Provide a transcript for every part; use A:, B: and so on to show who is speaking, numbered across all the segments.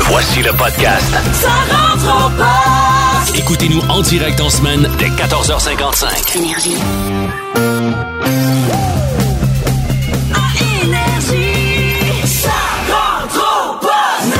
A: Voici le podcast.
B: Ça rentre au poste.
A: Écoutez-nous en direct en semaine dès 14h55.
B: Énergie. Énergie. Ça rentre au poste.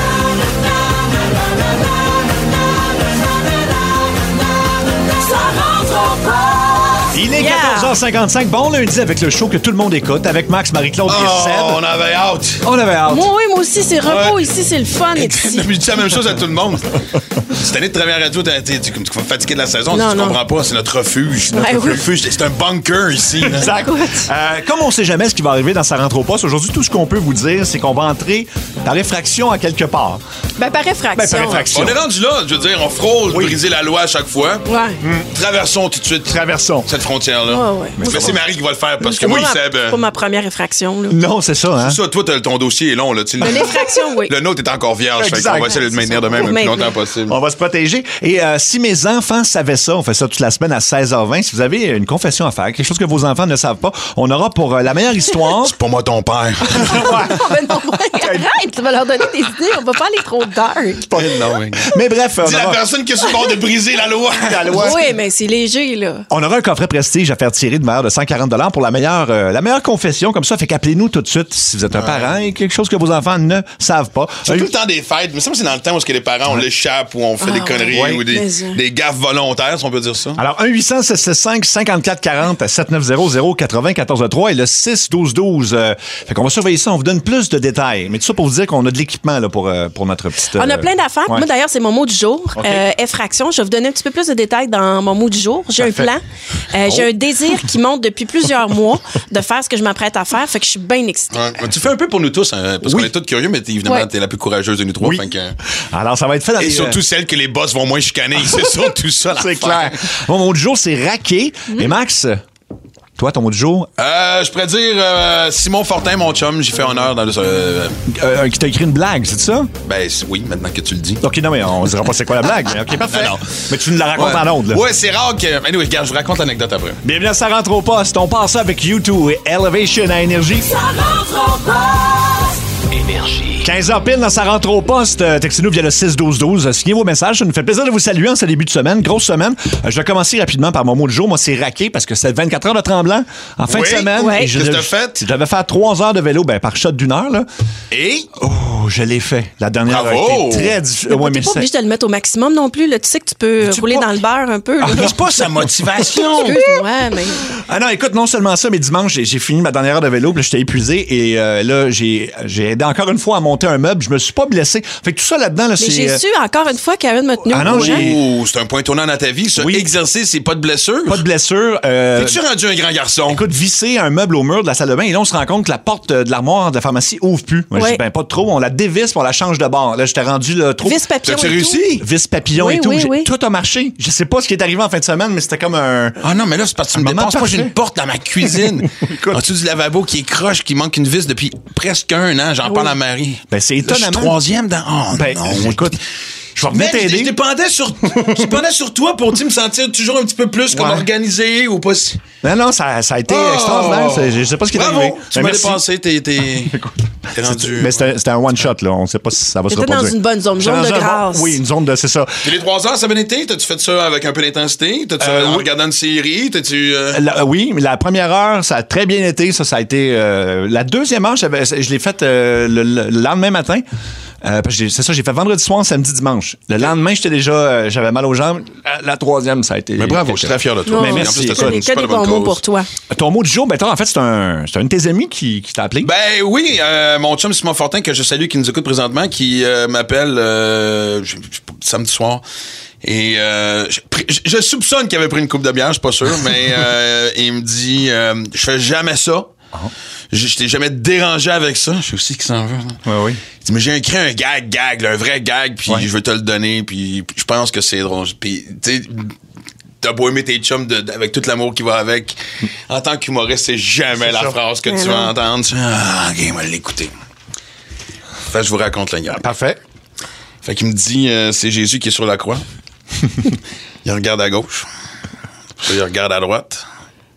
B: Ça rentre au poste.
C: Il est 14h55. Bon lundi avec le show que tout le monde écoute, avec Max, Marie-Claude et Seb.
D: On avait hâte.
C: On avait hâte.
E: Moi aussi, c'est repos ici, c'est le fun.
D: Je dis la même chose à tout le monde. Cette année de travailler à la radio, tu es fatigué de la saison.
E: Non,
D: tu
E: non.
D: comprends pas, c'est notre refuge.
E: Ouais,
D: Notre
E: oui.
D: refuge, c'est un bunker ici. là.
C: Exact. Comme on sait jamais ce qui va arriver dans sa rentre au poste, aujourd'hui, tout ce qu'on peut vous dire, c'est qu'on va entrer par réfraction à quelque part.
E: Ben, par réfraction.
C: Ben, par réfraction.
D: On est rendu là, je veux dire, on frôle briser la loi à chaque fois.
E: Ouais.
D: Traversons tout de suite
C: Traversons.
D: cette frontière-là.
E: Ouais.
D: Mais c'est Marie qui va le faire parce que
E: C'est
D: moi,
E: pas
D: Seb.
E: c'est pas ma première effraction. Là.
C: Non, c'est ça, hein?
D: C'est ça, toi, ton dossier est long. Là, tu sais.
E: L'effraction, oui.
D: Le nôtre est encore vierge. Fait
C: Exact.
D: qu'on va essayer de le maintenir de même le plus
E: Maintenir.
D: longtemps possible.
C: On va se protéger. Et si mes enfants savaient ça, on fait ça toute la semaine à 16h20. Si vous avez une confession à faire, quelque chose que vos enfants ne savent pas, on aura pour la meilleure histoire.
D: C'est pas moi ton père.
E: Ben non, arrête, tu vas leur donner des idées. On va pas aller trop dark.
D: Non, mais...
C: Mais bref, on
D: Dis la
C: aura,
D: personne qui est sur le bord de briser la loi.
C: la loi.
E: Oui, mais c'est léger, là.
C: On aura un coffret prestige à faire tirer de valeur de 140 $ pour la meilleure confession. Comme ça, fait qu'appelez-nous tout de suite si vous êtes un parent et quelque chose que vos enfants ne savent pas.
D: Surtout le temps des fêtes. Mais ça, c'est dans le temps où les parents, on l'échappe ou on fait des conneries
C: ouais.
D: ou des gaffes volontaires, si on peut dire ça.
C: Alors, 1-800-765-5440 à 7900-94-3 et le 6-12-12. Fait qu'on va surveiller ça. On vous donne plus de détails. Mais tout ça pour vous dire qu'on a de l'équipement là, pour notre petite...
E: On a plein d'affaires.
C: ouais.
E: Moi, d'ailleurs, c'est mon mot du jour.
C: OK.
E: Effraction. Je vais vous donner un petit peu plus de détails dans mon mot du jour. J'ai un
C: Parfait.
E: plan. J'ai un désir qui monte depuis plusieurs mois de faire ce que je m'apprête à faire. Fait que je suis bien excitée.
D: Ouais. Tu fais un peu pour nous tous, hein, parce
C: Oui.
D: qu'on est tous curieux, mais évidemment,
E: Ouais.
D: t'es la plus courageuse de nous trois.
C: Oui.
D: Fait que-
C: Alors, ça va être fait dans
D: Et
C: les...
D: surtout celle que les boss vont moins chicaner. C'est surtout ça,
C: c'est
D: l'affaire.
C: clair. Mon mot du jour, c'est raquer. Et Max, toi, ton mot du jour,
D: Je pourrais dire Simon Fortin, mon chum, j'ai fait honneur dans le.
C: qui t'a écrit une blague, c'est ça?
D: Oui, maintenant que tu le dis.
C: OK, non, mais on dira pas c'est quoi la blague. Mais OK, parfait.
D: Non.
C: Mais tu nous la racontes en ondes, là.
D: Ouais, c'est rare que. Anyway, regarde, je vous raconte l'anecdote après.
C: Bienvenue à Ça rentre au poste. On passe ça avec U2 et Elevation à Énergie.
B: Ça rentre au poste.
A: Énergie.
C: 15h pile dans Ça rentre au poste. Textez-nous via le 6-12-12. Signez vos messages. Ça nous fait plaisir de vous saluer en ce début de semaine. Grosse semaine. Je vais commencer rapidement par mon mot du jour. Moi, c'est raquer parce que c'est 24 heures de tremblant en fin de
D: Oui.
C: semaine.
E: Ouais.
C: Et
D: Qu'est-ce que t'as fait?
C: J'avais fait 3 heures de vélo par shot d'1 heure. Là.
D: Et.
C: Oh, je l'ai fait. La dernière
D: Bravo.
C: a été très difficile. Ouais,
E: T'es
C: mais
E: pas obligé de le mettre au maximum non plus. Là. Tu sais que tu peux
C: Tu
E: rouler
C: pas-
E: dans le beurre un peu. Là.
D: C'est pas sa motivation.
E: Excuse-moi, mais...
C: Ah non, écoute, non seulement ça, mais dimanche, j'ai fini ma dernière heure de vélo, puis là, j'étais épuisé, et là, j'ai aidé encore une fois à monter un meuble. Je me suis pas blessé. Fait que tout ça là-dedans, là,
E: Mais
C: c'est...
E: j'ai su encore une fois qu'Aaron m'a tenu
C: Ah
E: au
C: non,
E: courant.
C: j'ai-
D: Oh, c'est un point tournant dans ta vie, ça.
C: Oui.
D: Exercer, c'est pas de blessure.
C: Pas de blessure.
D: T'es-tu rendu un grand garçon?
C: Écoute, visser un meuble au mur de la salle de bain, et là, on se rend compte que la porte de l'armoire de la pharmacie ouvre plus. Moi, je
E: Ouais.
C: dis, ben, pas trop. On la dévisse, puis on la change de bord. Là, j'étais rendu là, trop...
E: Vis papillon
D: T'as-tu
E: et tout.
D: réussi?
C: Vis papillon
E: Oui,
C: et tout.
E: oui, oui.
C: Tout a marché. Je sais pas ce qui est arrivé en fin de semaine, mais c'était comme un...
D: Ah non, mais là, c'est parce que tu me
C: Un moment
D: dépenses. Moi, j'ai
C: parfait.
D: une porte dans ma cuisine.
C: Écoute.
D: En dessous du lavabo qui est croche, qui manque une vis depuis presque 1 an. J'en parle à Marie.
C: Ben, c'est
D: Là, je suis
C: étonnamment.
D: troisième dans. Oh,
C: Ben,
D: non.
C: écoute, je vais revenir
D: Mais je
C: t'aider.
D: dépendais sur toi pour me sentir toujours un petit peu plus comme
C: Ouais.
D: organisé ou pas si.
C: Non, ça a été
D: Oh!
C: extraordinaire. Je sais pas ce qui est
D: Bravo!
C: arrivé.
D: Tu
C: Ben,
D: m'as
C: merci.
D: dépensé, t'es rendu.
C: Mais c'était un one-shot, là. On sait pas si ça va se
E: T'étais
C: reproduire.
E: dans une bonne zone,
C: J'étais
E: zone de
C: dans un
E: grâce.
C: Oui, une zone de... C'est ça.
D: Puis les 3 heures, ça a bien été? T'as-tu fait ça avec un peu d'intensité? T'as-tu en
C: oui.
D: regardant une série? T'as-tu.
C: Oui, mais la première heure, ça a très bien été. Ça a été... la deuxième heure, je l'ai faite le lendemain matin. Parce que c'est ça, j'ai fait vendredi soir, samedi, dimanche. Le lendemain, j'étais déjà... j'avais mal aux jambes. La troisième, ça a été...
D: Mais bravo, je suis très fier de toi.
E: Non,
C: Mais
D: En
C: merci.
D: plus, t'as
C: Que
D: ça,
E: Que
D: c'est pas
E: des
D: la bonne
E: bons mots
D: cause.
E: pour toi.
C: Ton mot du jour, ben, en fait, c'est un de tes amis qui t'a appelé.
D: Ben oui, mon chum Simon Fortin, que je salue, qui nous écoute présentement, qui m'appelle samedi soir. Et je soupçonne qu'il avait pris une coupe de bière, je suis pas sûr, mais il me dit je fais jamais ça. Je t'ai jamais dérangé avec ça. Je sais aussi qu'il s'en veut.
C: Oui.
D: Il dit, mais j'ai écrit un gag, là, un vrai gag, puis je veux te le donner, puis je pense que c'est drôle. Puis, tu sais, t'as beau aimer tes chums avec tout l'amour qui va avec. En tant qu'humoriste, c'est jamais la phrase que tu vas entendre. Tu fais, ah, OK, on va l'écouter. Fait que je vous raconte la gueule.
C: Parfait.
D: Fait qu'il me dit, c'est Jésus qui est sur la croix. Il regarde à gauche. Puis il regarde à droite.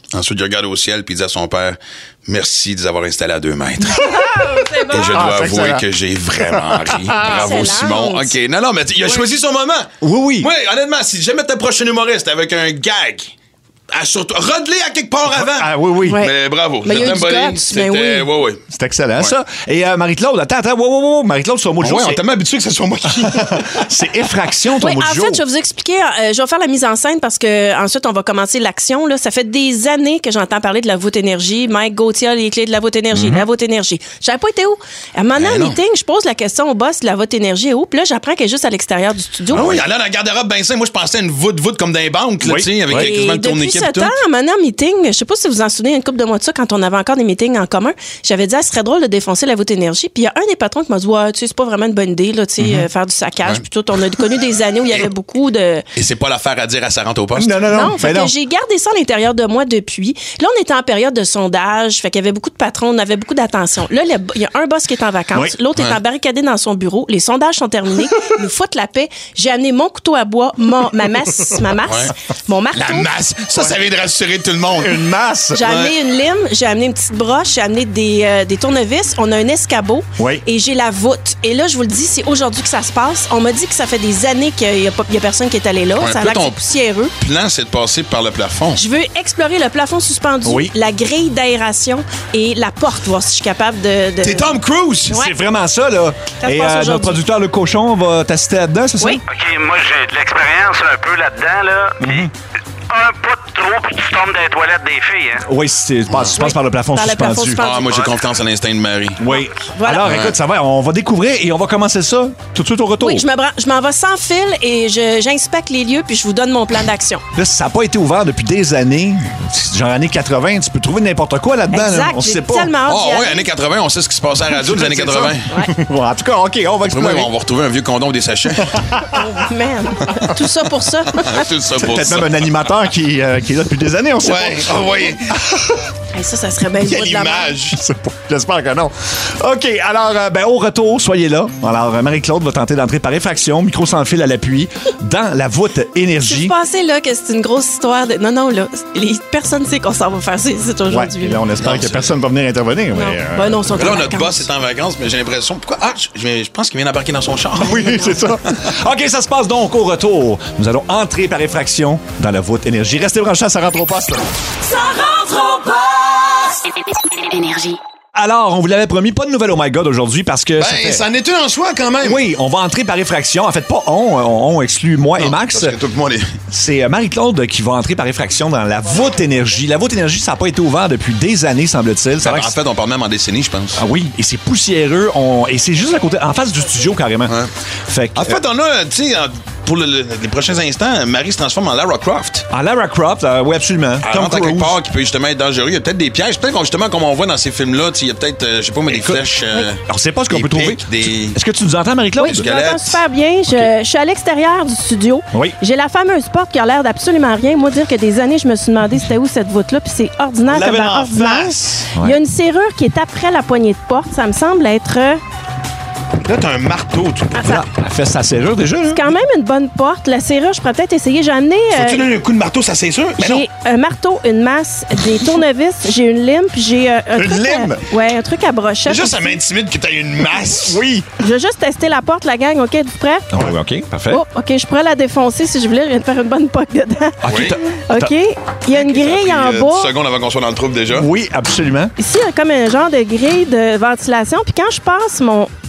D: Ensuite, il regarde au ciel puis il dit à son père, merci de les avoir installés à 2 mètres.
E: C'est bon.
D: Et je dois
C: c'est
D: avouer
C: excellent.
D: que j'ai vraiment ri. Bravo,
E: Excellent.
D: Simon. OK. Non, mais il a choisi son moment.
C: Oui.
D: Oui, honnêtement, si jamais t'es prochain humoriste avec un gag, surtout, rode-les à quelque part avant.
C: Ah oui.
E: Ouais.
D: Mais bravo.
E: Mais il y a eu
D: Je
E: du
D: t'aime, Bolly.
E: guts,
D: C'était...
E: mais oui.
D: Ouais.
C: C'est excellent, ça. Et Marie-Claude, attends, wow. Marie-Claude, sur un mot de
D: Ah
C: jour,
D: ouais, on est
C: c'est-
D: tellement habitué que ce soit moi qui...
C: c'est effraction, ton
E: Oui,
C: mot de
E: en
C: jour.
E: fait, je vais vous expliquer. Je vais faire la mise en scène parce que ensuite on va commencer l'action. Là, ça fait des années que j'entends parler de la voûte énergie. Mike Gauthier, a les clés de la voûte énergie, la voûte énergie. Je savais pas été où. À un moment donné, en
D: non.
E: meeting, je pose la question au boss de la voûte énergie est où. Puis là, j'apprends qu'elle est juste à l'extérieur du studio.
D: Ah oui, elle a dans la garde-robe ben simple. Moi, je pensais à une voûte comme dans les banques, là,
C: Oui.
D: tu sais, avec
C: Oui.
D: quasiment
E: Et
D: le tourniquet
E: depuis ce
D: et tout.
E: temps, à un moment donné, en meeting, je sais pas si vous vous en souvenez, une couple de mois de ça, quand on avait encore des meetings en commun, j'avais dit, ah, ce serait drôle de défoncer la voûte énergie. Puis il y a un des patrons qui m'a dit, ouais, tu sais, c'est pas vraiment une bonne idée, là, tu sais, faire du saccage.
D: Ouais.
E: Puis tout, on a connu des années où il y avait beaucoup de.
D: Et c'est pas l'affaire à dire à sa rentre au poste.
C: Non.
E: Non, fait
C: Ben
E: que
C: non.
E: j'ai gardé ça à l'intérieur de moi depuis. Là, on était en période de sondage, fait qu'il y avait beaucoup de patrons, on avait beaucoup d'attention. Là, il y a un boss qui est en vacances,
C: Oui.
E: l'autre est embarricadé dans son bureau, les sondages sont terminés, ils nous foutent la paix. J'ai amené mon couteau à bois, ma masse, mon marteau.
D: La masse. Ça vient de rassurer tout le monde.
C: Une masse.
E: J'ai amené une lime, j'ai amené une petite broche, j'ai amené des tournevis, on a un escabeau
C: Oui.
E: et j'ai la voûte. Et là, je vous le dis, c'est aujourd'hui que ça se passe. On m'a dit que ça fait des années qu'il n'y a personne qui est allé là.
D: Ouais,
E: Ça a
D: puis
E: l'air que
D: ton-
E: c'est poussiéreux.
D: Le plan, c'est de passer par le plafond.
E: Je veux explorer le plafond suspendu,
C: Oui.
E: la grille d'aération et la porte, voir si je suis capable de...
D: T'es Tom Cruise!
E: Ouais.
C: C'est vraiment ça, là.
E: Ça se
C: Et
E: passe
C: notre
E: aujourd'hui.
C: producteur, le cochon, va t'assister là-dedans, c'est ça?
E: Oui.
F: OK, moi, j'ai de l'expérience un peu là-dedans, là. Puis, un pas de trop, puis tu tombes dans les toilettes des filles, hein.
C: Oui, tu passes par le plafond
E: Par le plafond
C: suspendu.
E: suspendu.
D: Ah, moi, j'ai confiance en l'instinct de Marie.
C: Oui.
E: Voilà.
C: Alors, écoute, ça va, on va découvrir et on va commencer ça tout de suite au retour.
E: Oui, je m'en vais sans fil et j'inspecte les lieux puis je vous donne mon plan d'action.
C: Là, si ça n'a pas été ouvert depuis des années, genre années 80, tu peux trouver n'importe quoi là-dedans. là.
E: Exact,
C: On
E: j'ai
C: sait pas.
E: tellement hâte
D: Oh,
E: d'y
D: ouais,
E: aller.
D: années 80, on sait ce qui se passait à la radio des années
C: C'est
D: 80.
C: ça. Bon, en tout cas, OK, on va
D: Moi,
C: explorer.
D: on va retrouver un vieux condom ou des sachets.
E: Oh, man. Tout ça pour ça.
D: Tout ça pour
C: Peut-être
D: ça.
C: même un animateur qui est là depuis des années, on sait
D: Ouais, oh, ouais.
E: Hey, ça serait bien le
D: Quelle
E: bout de la merde.
D: image.
C: pas. Je sais pas. J'espère que non. OK, alors, au retour, soyez là. Alors, Marie-Claude va tenter d'entrer par effraction, micro sans fil à l'appui, dans la voûte
E: Si vous
C: énergie.
E: pensez là que c'est une grosse histoire de... Non, là, personne ne sait qu'on s'en va faire ça ici
C: Ouais,
E: aujourd'hui.
C: et là, on espère
D: Non,
C: que
D: c'est-
C: personne va venir intervenir.
E: Non.
C: mais,
E: Ben non, ils sont
D: Là,
E: en
D: notre
E: vacances.
D: boss est en vacances, mais j'ai l'impression. Pourquoi? Ah, je pense qu'il vient d'embarquer dans son char.
C: Oui, c'est ça. OK, ça se passe donc au retour. Nous allons entrer par effraction dans la voûte énergie. Restez branchés, ça rentre au poste.
B: Ça rentre au poste.
G: Énergie.
C: Alors, on vous l'avait promis, pas de nouvelles Oh My God aujourd'hui parce que ça
D: Ben,
C: fait...
D: ça en est une en soi quand même.
C: Oui, on va entrer par effraction. En fait, pas on exclut moi et
D: Non,
C: Max.
D: parce que tout le monde est...
C: C'est Marie-Claude qui va entrer par effraction dans la voûte énergie. La voûte énergie, ça n'a pas été ouvert depuis des années, semble-t-il. Ça a l'air que
D: En fait, on parle même en décennie, je pense.
C: Ah oui, et c'est poussiéreux. Et c'est juste à côté, en face du studio, carrément.
D: Ouais.
C: Fait que,
D: En fait, on a, tu sais, pour les prochains instants, Marie se transforme en Lara Croft.
C: en Lara Croft, oui, absolument.
D: Elle rentre à quelque part qui peut justement être dangereux. Il y a peut-être des pièges. Peut-être justement, comme on voit dans ces films-là, tu sais, il y a peut-être, je sais pas, mais des
C: Écoute,
D: flèches.
C: on sait pas ce qu'on
D: des
C: peut trouver.
D: pics, des-
C: Est-ce que tu nous entends, Marie-Claude?
E: Oui, je
D: squelette.
E: m'entends super bien. Je suis à l'extérieur du studio.
C: Oui.
E: J'ai la fameuse porte qui a l'air d'absolument rien. Moi, dire que des années, je me suis demandé c'était où cette voûte-là, puis c'est ordinaire
C: Vous
E: comme
C: l'avez
E: dans
C: en
E: ordinaire.
C: face.
E: Il y a une serrure qui est après la poignée de porte. Ça me semble être
D: Là, t'as un marteau. Tu peux...
C: Là, elle fait sa serrure déjà. Là.
E: quand même une bonne porte. La serrure, je pourrais peut-être essayer. J'ai amené...
D: Faut-tu donner un coup de marteau, ça c'est sûr? Mais non.
E: j'ai un marteau, une masse, des tournevis, j'ai une lime, puis j'ai un
C: Une
E: truc
C: lime?
E: ouais, un truc à brochette.
D: Déjà, ça
E: aussi.
D: m'intimide que t'aies une masse.
C: Oui.
E: Je vais juste tester la porte, la gang. OK, êtes-vous prêts?
C: OK, parfait.
E: Oh, OK, je pourrais la défoncer si je voulais. Je viens de faire une bonne poque dedans.
C: OK,
D: Oui.
E: OK. Il y a une grille en
D: 10
E: bas.
D: secondes avant qu'on soit dans le trouble déjà.
C: Oui, absolument.
E: Ici, il y a comme un genre de grille de ventilation. Puis quand je passe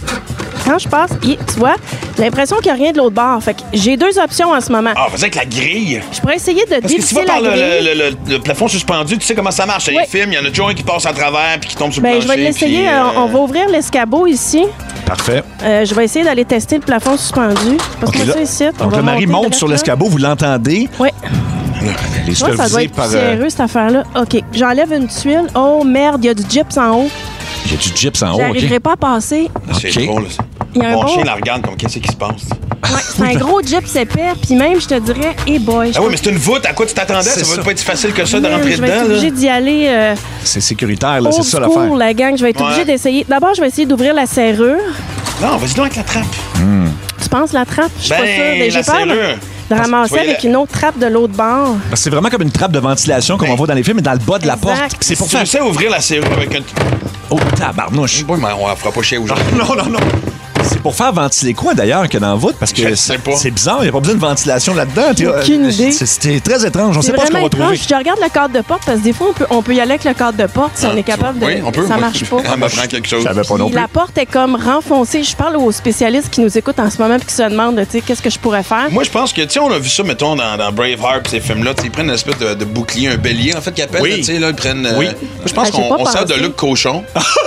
E: tu vois, j'ai l'impression qu'il n'y a rien de l'autre bord. Fait que j'ai deux options en ce moment.
D: Ah, vas-y avec la grille.
E: Je pourrais essayer de
D: Parce que si tu
E: dévisser
D: vas
E: la
D: par
E: grille.
D: le plafond suspendu, tu sais comment ça marche. Il y a
E: Oui.
D: les films, il y en a toujours un qui passe à travers puis qui tombe sur le
E: Ben,
D: plancher.
E: je vais l'essayer.
D: puis,
E: On va ouvrir l'escabeau ici.
C: Parfait.
E: Je vais essayer d'aller tester le plafond suspendu. Parce
C: OK,
E: que
C: là,
E: ça, ici, on
C: donc,
E: va
C: le mari
E: monter
C: monte
E: direct
C: sur
E: là.
C: l'escabeau, vous l'entendez.
E: Oui.
C: Les
E: Tu vois, ça doit
C: supervisés
E: être
C: par...
E: poussiéreux, cette affaire-là. OK. J'enlève une tuile. Oh, merde, il y a du gyps en haut.
C: Il y a du gyps en haut,
E: J'arriverai
C: OK?
E: pas à passer.
D: C'est
C: OK.
D: drôle.
E: Il y a un
D: Mon
E: bon...
D: chien la regarde comme qu'est-ce qui se passe.
E: Ouais, c'est un gros gyps épais. Puis même, je te dirais, hey boy.
D: Ah oui, mais c'est une voûte. À quoi tu t'attendais?
C: C'est
D: Ça va
C: ça.
D: pas être si facile que ça de
E: Man,
D: rentrer
E: je vais être
D: dedans.
E: obligée
D: là.
E: d'y aller
C: C'est sécuritaire, là, c'est
E: old
C: ça
E: school,
C: l'affaire.
E: la gang. Je vais être
D: Ouais.
E: obligée d'essayer. D'abord, je vais essayer d'ouvrir la serrure.
D: Non, vas-y donc avec la trappe.
E: Tu penses la trappe? Je suis pas sûre.
D: Ben,
E: J'ai
D: la
E: peur.
D: serrure.
E: de ramasser avec une autre trappe de l'autre bord.
C: C'est vraiment comme une trappe de ventilation qu'on voit dans les films, mais dans le bas de la
E: Exact.
C: porte. C'est pour
D: Tu
C: faire...
D: réussis à ouvrir la serrure avec un...
C: Oh, tabarnouche.
D: Oui, mais on la fera pas chier aujourd'hui.
C: Non. C'est pour faire ventiler quoi, d'ailleurs, que dans la voûte? Parce que
D: Je sais pas.
C: c'est bizarre, il n'y a pas besoin de ventilation là-dedans.
E: Aucune idée.
C: C'était très étrange. On ne
E: C'est
C: sait pas ce qu'on
E: vraiment
C: va trouver.
E: étrange. Je regarde le cadre de porte parce que des fois, on peut y aller avec le cadre de porte si on est capable de...
D: Oui, on peut.
E: Ça marche pas.
D: Elle m'apprend quelque chose.
C: Je savais pas non
E: Puis
C: plus.
E: la porte est comme renfoncée. Je parle aux spécialistes qui nous écoutent en ce moment et qui se demandent, tu sais, qu'est-ce que je pourrais faire.
D: Moi, je pense que, tu sais, on a vu ça, mettons, dans Braveheart, ces films-là. Ils prennent une espèce de bouclier, un bélier, en fait, qu'ils appellent.
C: Oui.
D: Tu sais, là, ils prennent.
C: Oui.
D: Moi, je pense
E: Ah, j'ai
D: qu'on
E: pas
D: sert de
E: pensé.
D: Luc Cochon.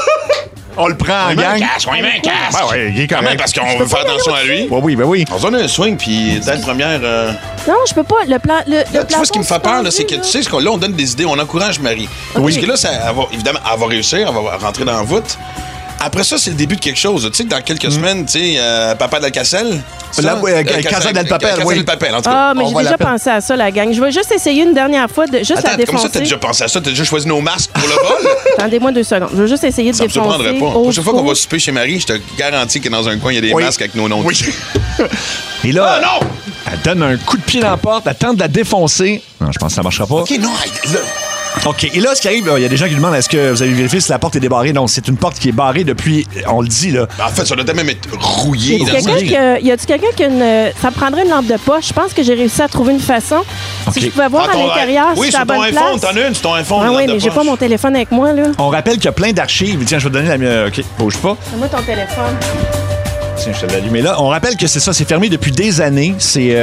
C: On le prend en
D: On met un
C: gang.
D: casque, on y met un casque.
C: Ouais, il est
D: Quand même,
C: correct.
D: parce qu'on veut faire attention à lui.
C: Oui, ben oui.
D: On se donne un swing, puis dès la première.
E: Non, je peux pas. Le plan.
D: Là, tu vois, ce qui me fait peur, là, c'est que tu sais, là, on donne des idées, on encourage Marie. Parce que là, évidemment, elle va réussir, elle va rentrer dans la voûte. Après ça, c'est le début de quelque chose. Tu sais, que dans quelques semaines, tu sais, Papa de la Casselle.
C: Casa del Papel, oui.
D: Casa del Papel, en tout cas.
E: Ah, mais
C: On
E: j'ai
C: va
E: déjà
C: l'appeler.
E: pensé à ça, la gang. Je vais juste essayer une dernière fois de juste la
D: Attends, comment ça,
E: défoncer.
D: t'as déjà pensé à ça? T'as déjà choisi nos masques pour le vol?
E: Attendez-moi 2 secondes. Je vais juste essayer de
D: Ça me
E: défoncer.
D: surprendrait pas. La
E: au
D: prochaine fois qu'on
E: four.
D: va souper chez Marie, je te garantis que dans un coin, il y a des
C: Oui.
D: masques avec nos noms
C: Oui.
D: dessus.
C: Et là,
D: Ah, non!
C: elle donne un coup de pied dans la porte, elle tente de la défoncer. Non, je pense que ça ne marchera pas.
D: OK, non, là,
C: OK. Et là, ce qui arrive, il y a des gens qui demandent est-ce que vous avez vérifié si la porte est débarrée? Non, c'est une porte qui est barrée depuis, on le dit, là.
D: en fait, ça doit même être rouillé.
E: Y a-tu
D: dans
E: quelqu'un y a-tu quelqu'un qui a une. Ça me prendrait une lampe de poche. Je pense que j'ai réussi à trouver une façon.
C: OK.
E: Si je pouvais voir à l'intérieur
D: Oui,
E: si c'est
D: sur
E: à
D: ton
E: bonne
D: iPhone,
E: place.
D: t'en as une, sur ton iPhone.
E: Ah
D: une
E: oui,
D: lampe de
E: mais j'ai
D: poche.
E: pas mon téléphone avec moi, là.
C: On rappelle qu'il y a plein d'archives. Tiens, je vais te donner la mienne. OK, bouge pas.
E: Donne-moi ton téléphone.
C: Tiens, je te l'ai allumé là. On rappelle que c'est ça, c'est fermé depuis des années.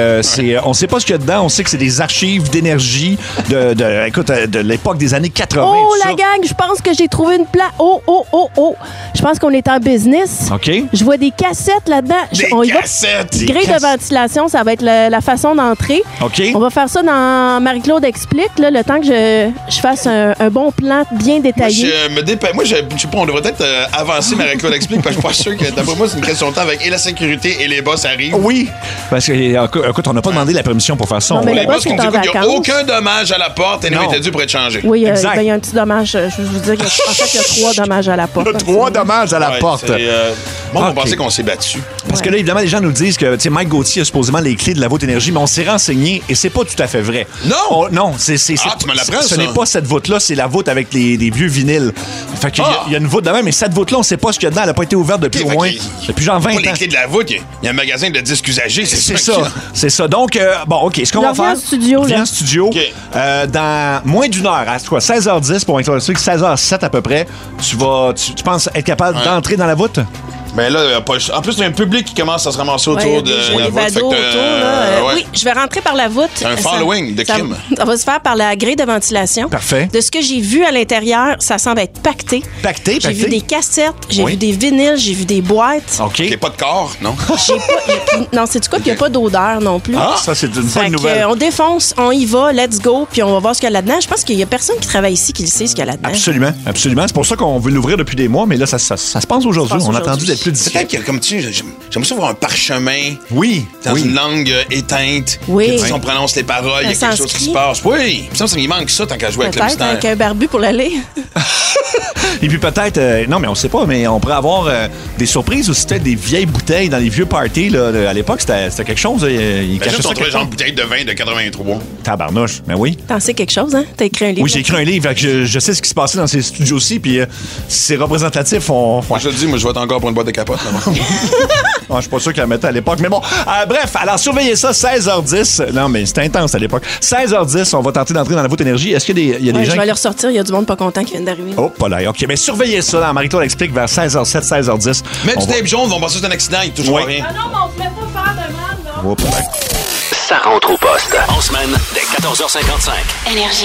C: On sait pas ce qu'il y a dedans. On sait que c'est des archives d'énergie de l'époque des années 80.
E: Oh,
C: tout
E: la
C: ça.
E: gang, je pense que j'ai trouvé une place. Oh. Je pense qu'on est en business.
C: OK.
E: Je vois des cassettes là-dedans.
D: Des
E: On y va.
D: cassettes!
C: Des
E: Grille de
C: cassettes.
E: ventilation, ça va être la façon d'entrer.
C: OK.
E: On va faire ça dans Marie-Claude Explique, là, le temps que je fasse un bon plan bien
D: Moi,
E: détaillé.
D: je sais pas, on devrait peut-être avancer Marie-Claude explique, parce que je suis pas sûr que, d'après moi, c'est une question de temps avec et la sécurité et les boss arrivent.
C: Oui. Parce que, écoute, on n'a pas demandé la permission pour faire ça.
E: Non,
C: On-
E: mais
D: Les
E: le
D: boss
E: boss
D: qui nous
E: est en
D: écoutent, il n'y a
E: vacances.
D: aucun dommage à la porte, et nous,
C: Non.
D: était dû pour être changé.
E: Oui,
C: Exact.
E: il y a un petit dommage. Je vous dis qu'en fait, il y a 3 dommages à la porte.
C: 3 dommages à la
D: Ouais,
C: porte.
D: c'est, Bon, on
C: Ok.
D: pensait qu'on s'est battu.
C: Parce que là, évidemment, les gens nous disent que Mike Gauthier a supposément les clés de la voûte énergie, mais on s'est renseigné et c'est pas tout à fait vrai.
D: Non!
C: Non, c'est
D: Ah, tu me l'apprends,
C: ce
D: ça.
C: n'est pas cette voûte-là, c'est la voûte avec les vieux vinyles. Fait qu'il y a-
D: Ah!
C: il y a une voûte de même, mais cette voûte-là, on sait pas ce qu'il y a dedans. Elle n'a pas été ouverte depuis
D: Ok,
C: au moins,
D: fait qu'il-
C: depuis genre 20
D: Pas les
C: ans.
D: clés de la voûte, il y a un magasin de disques usagés,
C: C'est
D: ça.
C: ça, c'est ça. Donc, bon, OK, ce qu'on
E: Là,
C: va
E: viens
C: faire...
E: en studio,
C: Viens
E: là.
C: en studio.
D: OK.
C: Dans moins d'une heure, à quoi, 16h10, pour être sûr que 16h07 à peu près, tu penses être capable
D: Ouais.
C: d'entrer dans la voûte?
D: Ben là, en plus, il y a un public qui commence à se ramasser
E: Ouais, il y
D: autour
E: a
D: de
E: des
D: la
E: jolis
D: voûte. Fait
E: badauds
D: que,
E: autour, là.
D: ouais.
E: Oui, je vais rentrer par la voûte.
D: Un
E: Ça-
D: following de
E: ça-
D: crime.
E: Ça va se faire par la grille de ventilation.
C: Parfait.
E: De ce que j'ai vu à l'intérieur, ça semble être pacté.
C: Pacté.
E: J'ai vu des cassettes, j'ai
C: Oui.
E: vu des vinyles, j'ai vu des boîtes.
C: OK.
D: Il n'y a pas de corps, non?
E: J'ai pas. Non, c'est du quoi? Puis il n'y a pas d'odeur non plus.
C: Ah, ça, c'est une
E: Fait
C: bonne
E: que,
C: nouvelle.
E: on défonce, on y va, let's go, puis on va voir ce qu'il y a là-dedans. Je pense qu'il y a personne qui travaille ici qui le sait ce qu'il y a là-dedans.
C: Absolument, absolument. C'est pour ça qu'on veut l'ouvrir depuis des mois, mais là, ça se passe aujourd'hui.
E: Ça se passe
C: On a attendu
E: aujourd'hui.
C: d'être plus discret.
D: Peut-être que, comme tu sais, j'aimerais ça voir un parchemin
C: Oui,
D: dans
C: oui.
D: une langue éteinte.
E: Oui.
D: Que, si on prononce les paroles, il y a
E: Un
D: quelque chose qui se
E: sanskrit.
D: passe. Oui, il me semble qu'il manque ça tant qu'à jouer avec le
E: Peut-être
D: mystère.
E: avec un barbu pour l'aller.
C: Et puis peut-être, non, mais on sait pas, mais on pourrait avoir des surprises ou c'était des vieilles bouteilles dans les vieux parties. Là, à l'époque, c'était quelque chose. Il
D: Ben,
C: cachait
D: juste,
C: ça
D: on trouvait
C: quelque
D: genre
C: part.
D: une bouteille de vin de 83.
C: Tabarnouche, mais oui.
E: T'en sais quelque chose, hein? T'as écrit un livre.
C: Oui, j'ai écrit un livre. Fait que je sais ce qui se passait dans ces studios aussi. Puis c'est représentatif.
D: Moi, je te le dis, moi, je vais être encore pour une boîte de capote. Là-bas.
C: Je suis pas sûr qu'elle la mettait à l'époque. Mais bon, bref, alors surveillez ça, 16h10. Non, mais c'était intense à l'époque. 16h10, on va tenter d'entrer dans la voûte énergie. Est-ce qu'il y a des
E: Ouais,
C: gens
E: je vais aller ressortir, il y a du monde pas content qui vient d'arriver.
C: Oh, pas là. OK, mais surveillez ça dans Marie-Claude explique vers 16h07, 16h10.
D: Mets
C: On
D: du
C: va-
D: tape jaune, on va penser que c'est un accident, il touche
C: Oui.
D: rien.
E: Ah non, mais on se met pas faire de mal, là.
C: Oh, pas là.
A: Ça rentre au poste. En semaine, dès 14h55.
B: Énergie.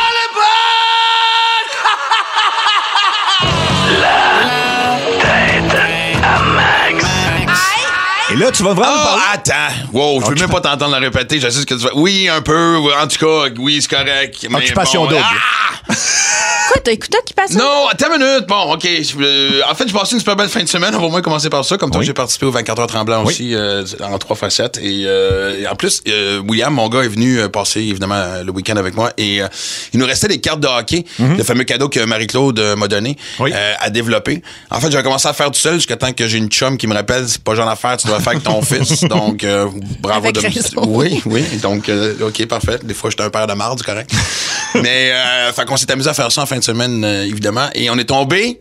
C: Et là, tu vas vraiment
D: Oh,
C: parler.
D: attends. Wow, je veux même pas t'entendre la répéter. Je sais ce que tu vas. Oui, un peu. En tout cas, oui, c'est correct. Mais
C: Occupation
D: bon,
C: double.
D: Ah!
E: Quoi, t'as écouté qui passe?
D: Non, attends une minute. Bon, OK. En fait, j'ai passé une super belle fin de semaine. On va au moins commencer par ça. Comme toi,
C: Oui.
D: j'ai participé au 24 heures tremblant
C: Oui.
D: aussi, en 3 facettes. Et en plus, William, mon gars, est venu passer, évidemment, le week-end avec moi. Et il nous restait des cartes de hockey, le fameux cadeau que Marie-Claude m'a donné,
C: Oui.
D: à développer. En fait, j'ai commencé à faire tout seul jusqu'à temps que j'ai une chum qui me rappelle, c'est pas genre d'affaire, tu dois fait avec ton fils. Donc, bravo.
E: Avec raison.
D: Oui. Donc, OK, parfait. Des fois, j'étais un père de marde, c'est correct. Mais, fait qu'on s'est amusé à faire ça en fin de semaine, évidemment. Et on est tombé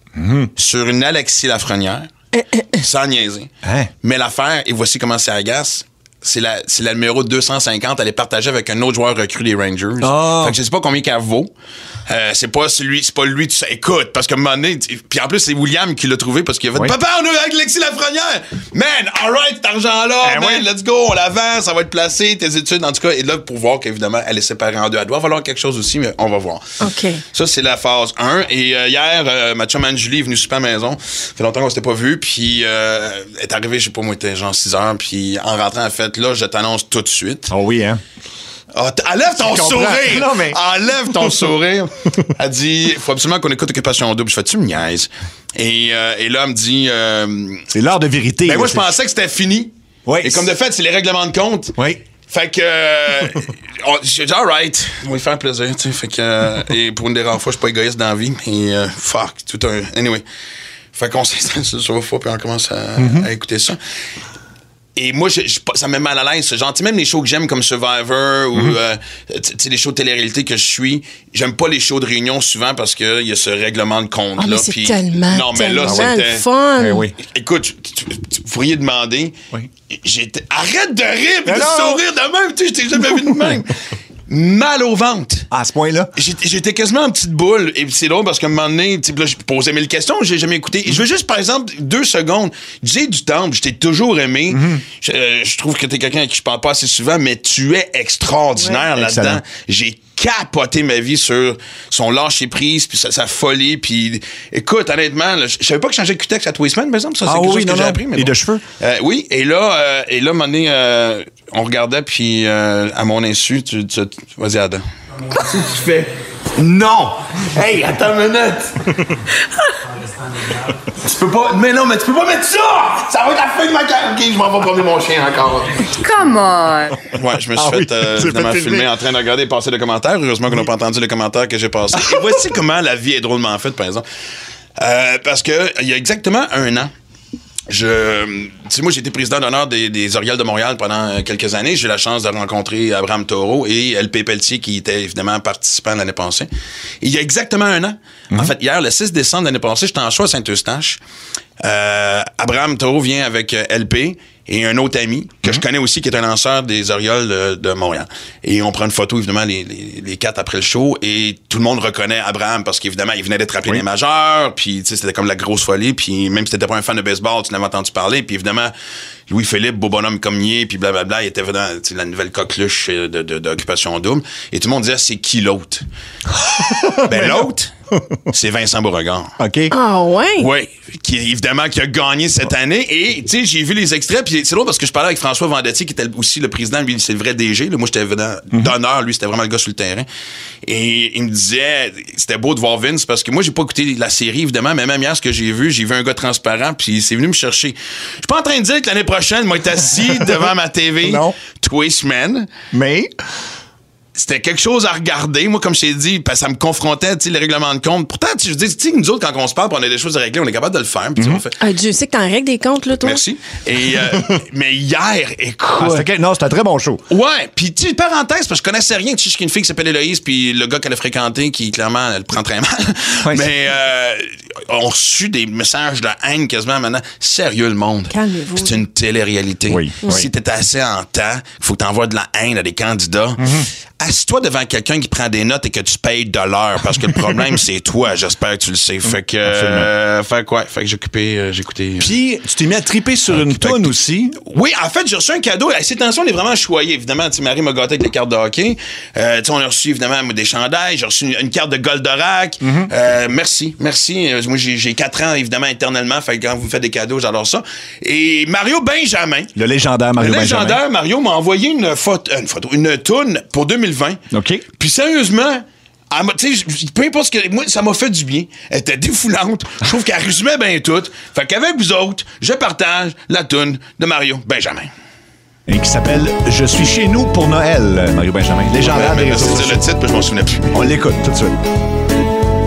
D: sur une Alexis Lafrenière, sans niaiser.
C: Hein?
D: Mais l'affaire, et voici comment ça agace, c'est la numéro 250. Elle est partagée avec un autre joueur recru des Rangers.
C: Oh.
D: Fait que je sais pas combien qu'elle vaut. C'est pas lui. Tu sais, écoute, parce que un moment donné, puis en plus, c'est William qui l'a trouvé parce qu'il a fait Papa, on est avec Alexis Lafrenière! Man, alright, cet argent-là, man, let's go, on la vend, ça va être placé, tes études, en tout cas. Et là, pour voir qu'évidemment, elle est séparée en deux. Elle doit valoir quelque chose aussi, mais on va voir.
E: OK.
D: Ça, c'est la phase 1. Et hier, ma chum Anne-Julie est venue super à la maison. Ça fait longtemps qu'on s'était pas vu. Puis, elle est arrivée, je sais pas, moi, il était genre 6 heures. Puis, en rentrant, elle fait, là, je t'annonce tout de suite.
C: Oh oui, hein?
D: Enlève ton sourire!
C: Non, mais...
D: Enlève ton sourire! Elle dit, faut absolument qu'on écoute Occupation Double. Je fais, tu me niaises. Et là, elle me dit...
C: c'est l'heure de vérité.
D: Ben moi, je pensais que c'était fini.
C: Oui.
D: Et comme de fait, c'est les règlements de compte.
C: Oui.
D: Fait que... j'ai dit, all right. On va lui faire plaisir, tu sais. Fait que... et pour une des rares fois, je suis pas égoïste dans la vie. Mais fuck, tout un... Anyway. Fait qu'on s'installe sur le sofa, puis on commence à écouter ça. Et moi, ça me met mal à l'aise, ce genre. Tu sais, même les shows que j'aime comme Survivor ou tu sais, les shows de télé-réalité que je suis, j'aime pas les shows de réunion souvent parce qu'il y a ce règlement de compte-là.
E: Mais c'est tellement,
D: non, mais là,
E: le fun.
C: Ben oui.
D: Écoute, vous pourriez demander.
C: Oui.
D: Arrête de rire et de sourire de même. Tu sais, je t'ai jamais vu de même. Mal au ventre.
C: À ce point-là?
D: J'étais quasiment en petite boule. Et c'est drôle parce qu'à un moment donné, là, je posais 1000 questions, j'ai jamais écouté. Et je veux juste, par exemple, 2 secondes. Jay du Temple, je t'ai toujours aimé. Je trouve que t'es quelqu'un avec qui je parle pas assez souvent, mais tu es extraordinaire là-dedans.
C: Excellent.
D: J'ai capoté ma vie sur son lâcher-prise, puis sa folie. Puis écoute, honnêtement, là, je savais pas que je changeais de cutex à Twistman, par exemple. Ça, c'est quelque chose que j'ai appris. Mais
C: et
D: bon.
C: de cheveux?
D: Oui, et là, à un moment donné, on regardait, puis à mon insu, vas-y, Adam. Tu fais non! Hey, attends une minute! Tu peux pas. Mais non, mais tu peux pas mettre ça! Ça va être la fin de ma carrière. Ok, je m'en vais promener mon chien encore.
G: Come on!
D: Ouais, je me suis fait filmer en train de regarder et passer le commentaire. Heureusement qu'on n'a pas entendu le commentaire que j'ai passé. Et voici comment la vie est drôlement faite, par exemple. Parce que il y a exactement 1 an, tu sais, moi, j'ai été président d'honneur des Orioles de Montréal pendant quelques années. J'ai eu la chance de rencontrer Abraham Taureau et LP Pelletier, qui était évidemment participant l'année passée. Et il y a exactement 1 an, en fait, hier, le 6 décembre l'année passée, j'étais en show à Saint-Eustache. Abraham Taureau vient avec LP et un autre ami que je connais aussi, qui est un lanceur des Orioles de Montréal. Et on prend une photo, évidemment, les 4 après le show, et tout le monde reconnaît Abraham parce qu'évidemment, il venait d'être rappelé des majeurs, puis tu sais, c'était comme la grosse folie, puis même si t'étais pas un fan de baseball, tu n'avais entendu parler, puis évidemment, Louis-Philippe, beau bonhomme comme nier, puis blablabla, il était dans la nouvelle coqueluche d'Occupation Double, et tout le monde disait, c'est qui l'autre? Ben l'autre, c'est Vincent Beauregard.
C: OK.
E: Ah ouais?
D: Oui, évidemment, qui a gagné cette année. Et, tu sais, j'ai vu les extraits, puis c'est drôle parce que je parlais avec François Vendetti, qui était aussi le président, lui, c'est le vrai DG. Là, moi, j'étais d'honneur, lui, c'était vraiment le gars sur le terrain. Et il me disait, c'était beau de voir Vince, parce que moi, j'ai pas écouté la série, évidemment, mais même hier, ce que j'ai vu un gars transparent, puis c'est venu me chercher. Je suis pas en train de dire que l'année prochaine, moi, être assis devant ma TV,
C: non.
D: Twistman.
C: Mais...
D: c'était quelque chose à regarder. Moi, comme je t'ai dit, ça me confrontait, tu sais, les règlements de compte. Pourtant, je dis, tu sais, nous autres, quand on se parle, on a des choses à régler, on est capable de le faire. Puis, on fait...
E: Dieu sait que t'en règles des comptes, là, toi.
D: Merci. Et, mais hier, écoute.
C: c'était un très bon show.
D: Ouais. Puis, tu sais, parenthèse, parce que je connaissais rien. Tu sais, j'ai une fille qui s'appelle Héloïse, puis le gars qu'elle a fréquenté, qui, clairement, elle prend très mal.
C: Ouais.
D: Mais, on a reçu des messages de haine quasiment maintenant. Sérieux, le monde.
E: Calmez-vous.
D: C'est une télé-réalité.
C: Oui.
D: Si t'es assez en temps, il faut que t'envoies de la haine à des candidats. Assis-toi devant quelqu'un qui prend des notes et que tu payes de l'heure, parce que le problème, c'est toi. J'espère que tu le sais. Fait que, fait que j'ai écouté.
C: Puis, tu t'es mis à triper sur une toune aussi.
D: Oui, en fait, j'ai reçu un cadeau. Cette tension, on est vraiment choyé. Évidemment, Marie m'a gâté avec les cartes de hockey. On a reçu, évidemment, des chandails. J'ai reçu une carte de Goldorak. Merci. Moi, j'ai 4 ans, évidemment, éternellement. Fait que quand vous me faites des cadeaux, j'adore ça. Et Mario Benjamin.
C: Le légendaire Mario Benjamin.
D: Le légendaire Mario m'a envoyé une toune pour 2020.
C: OK.
D: Puis sérieusement, tu sais, peu importe ce que... Moi, ça m'a fait du bien. Elle était défoulante. Je trouve qu'elle résumait bien tout. Fait qu'avec vous autres, je partage la toune de Mario Benjamin.
C: Et qui s'appelle « Je suis chez nous pour Noël », Mario Benjamin. Légendaire des réseaux sociaux.
D: C'est le titre, puis je m'en souvenais plus.
C: On l'écoute tout de suite.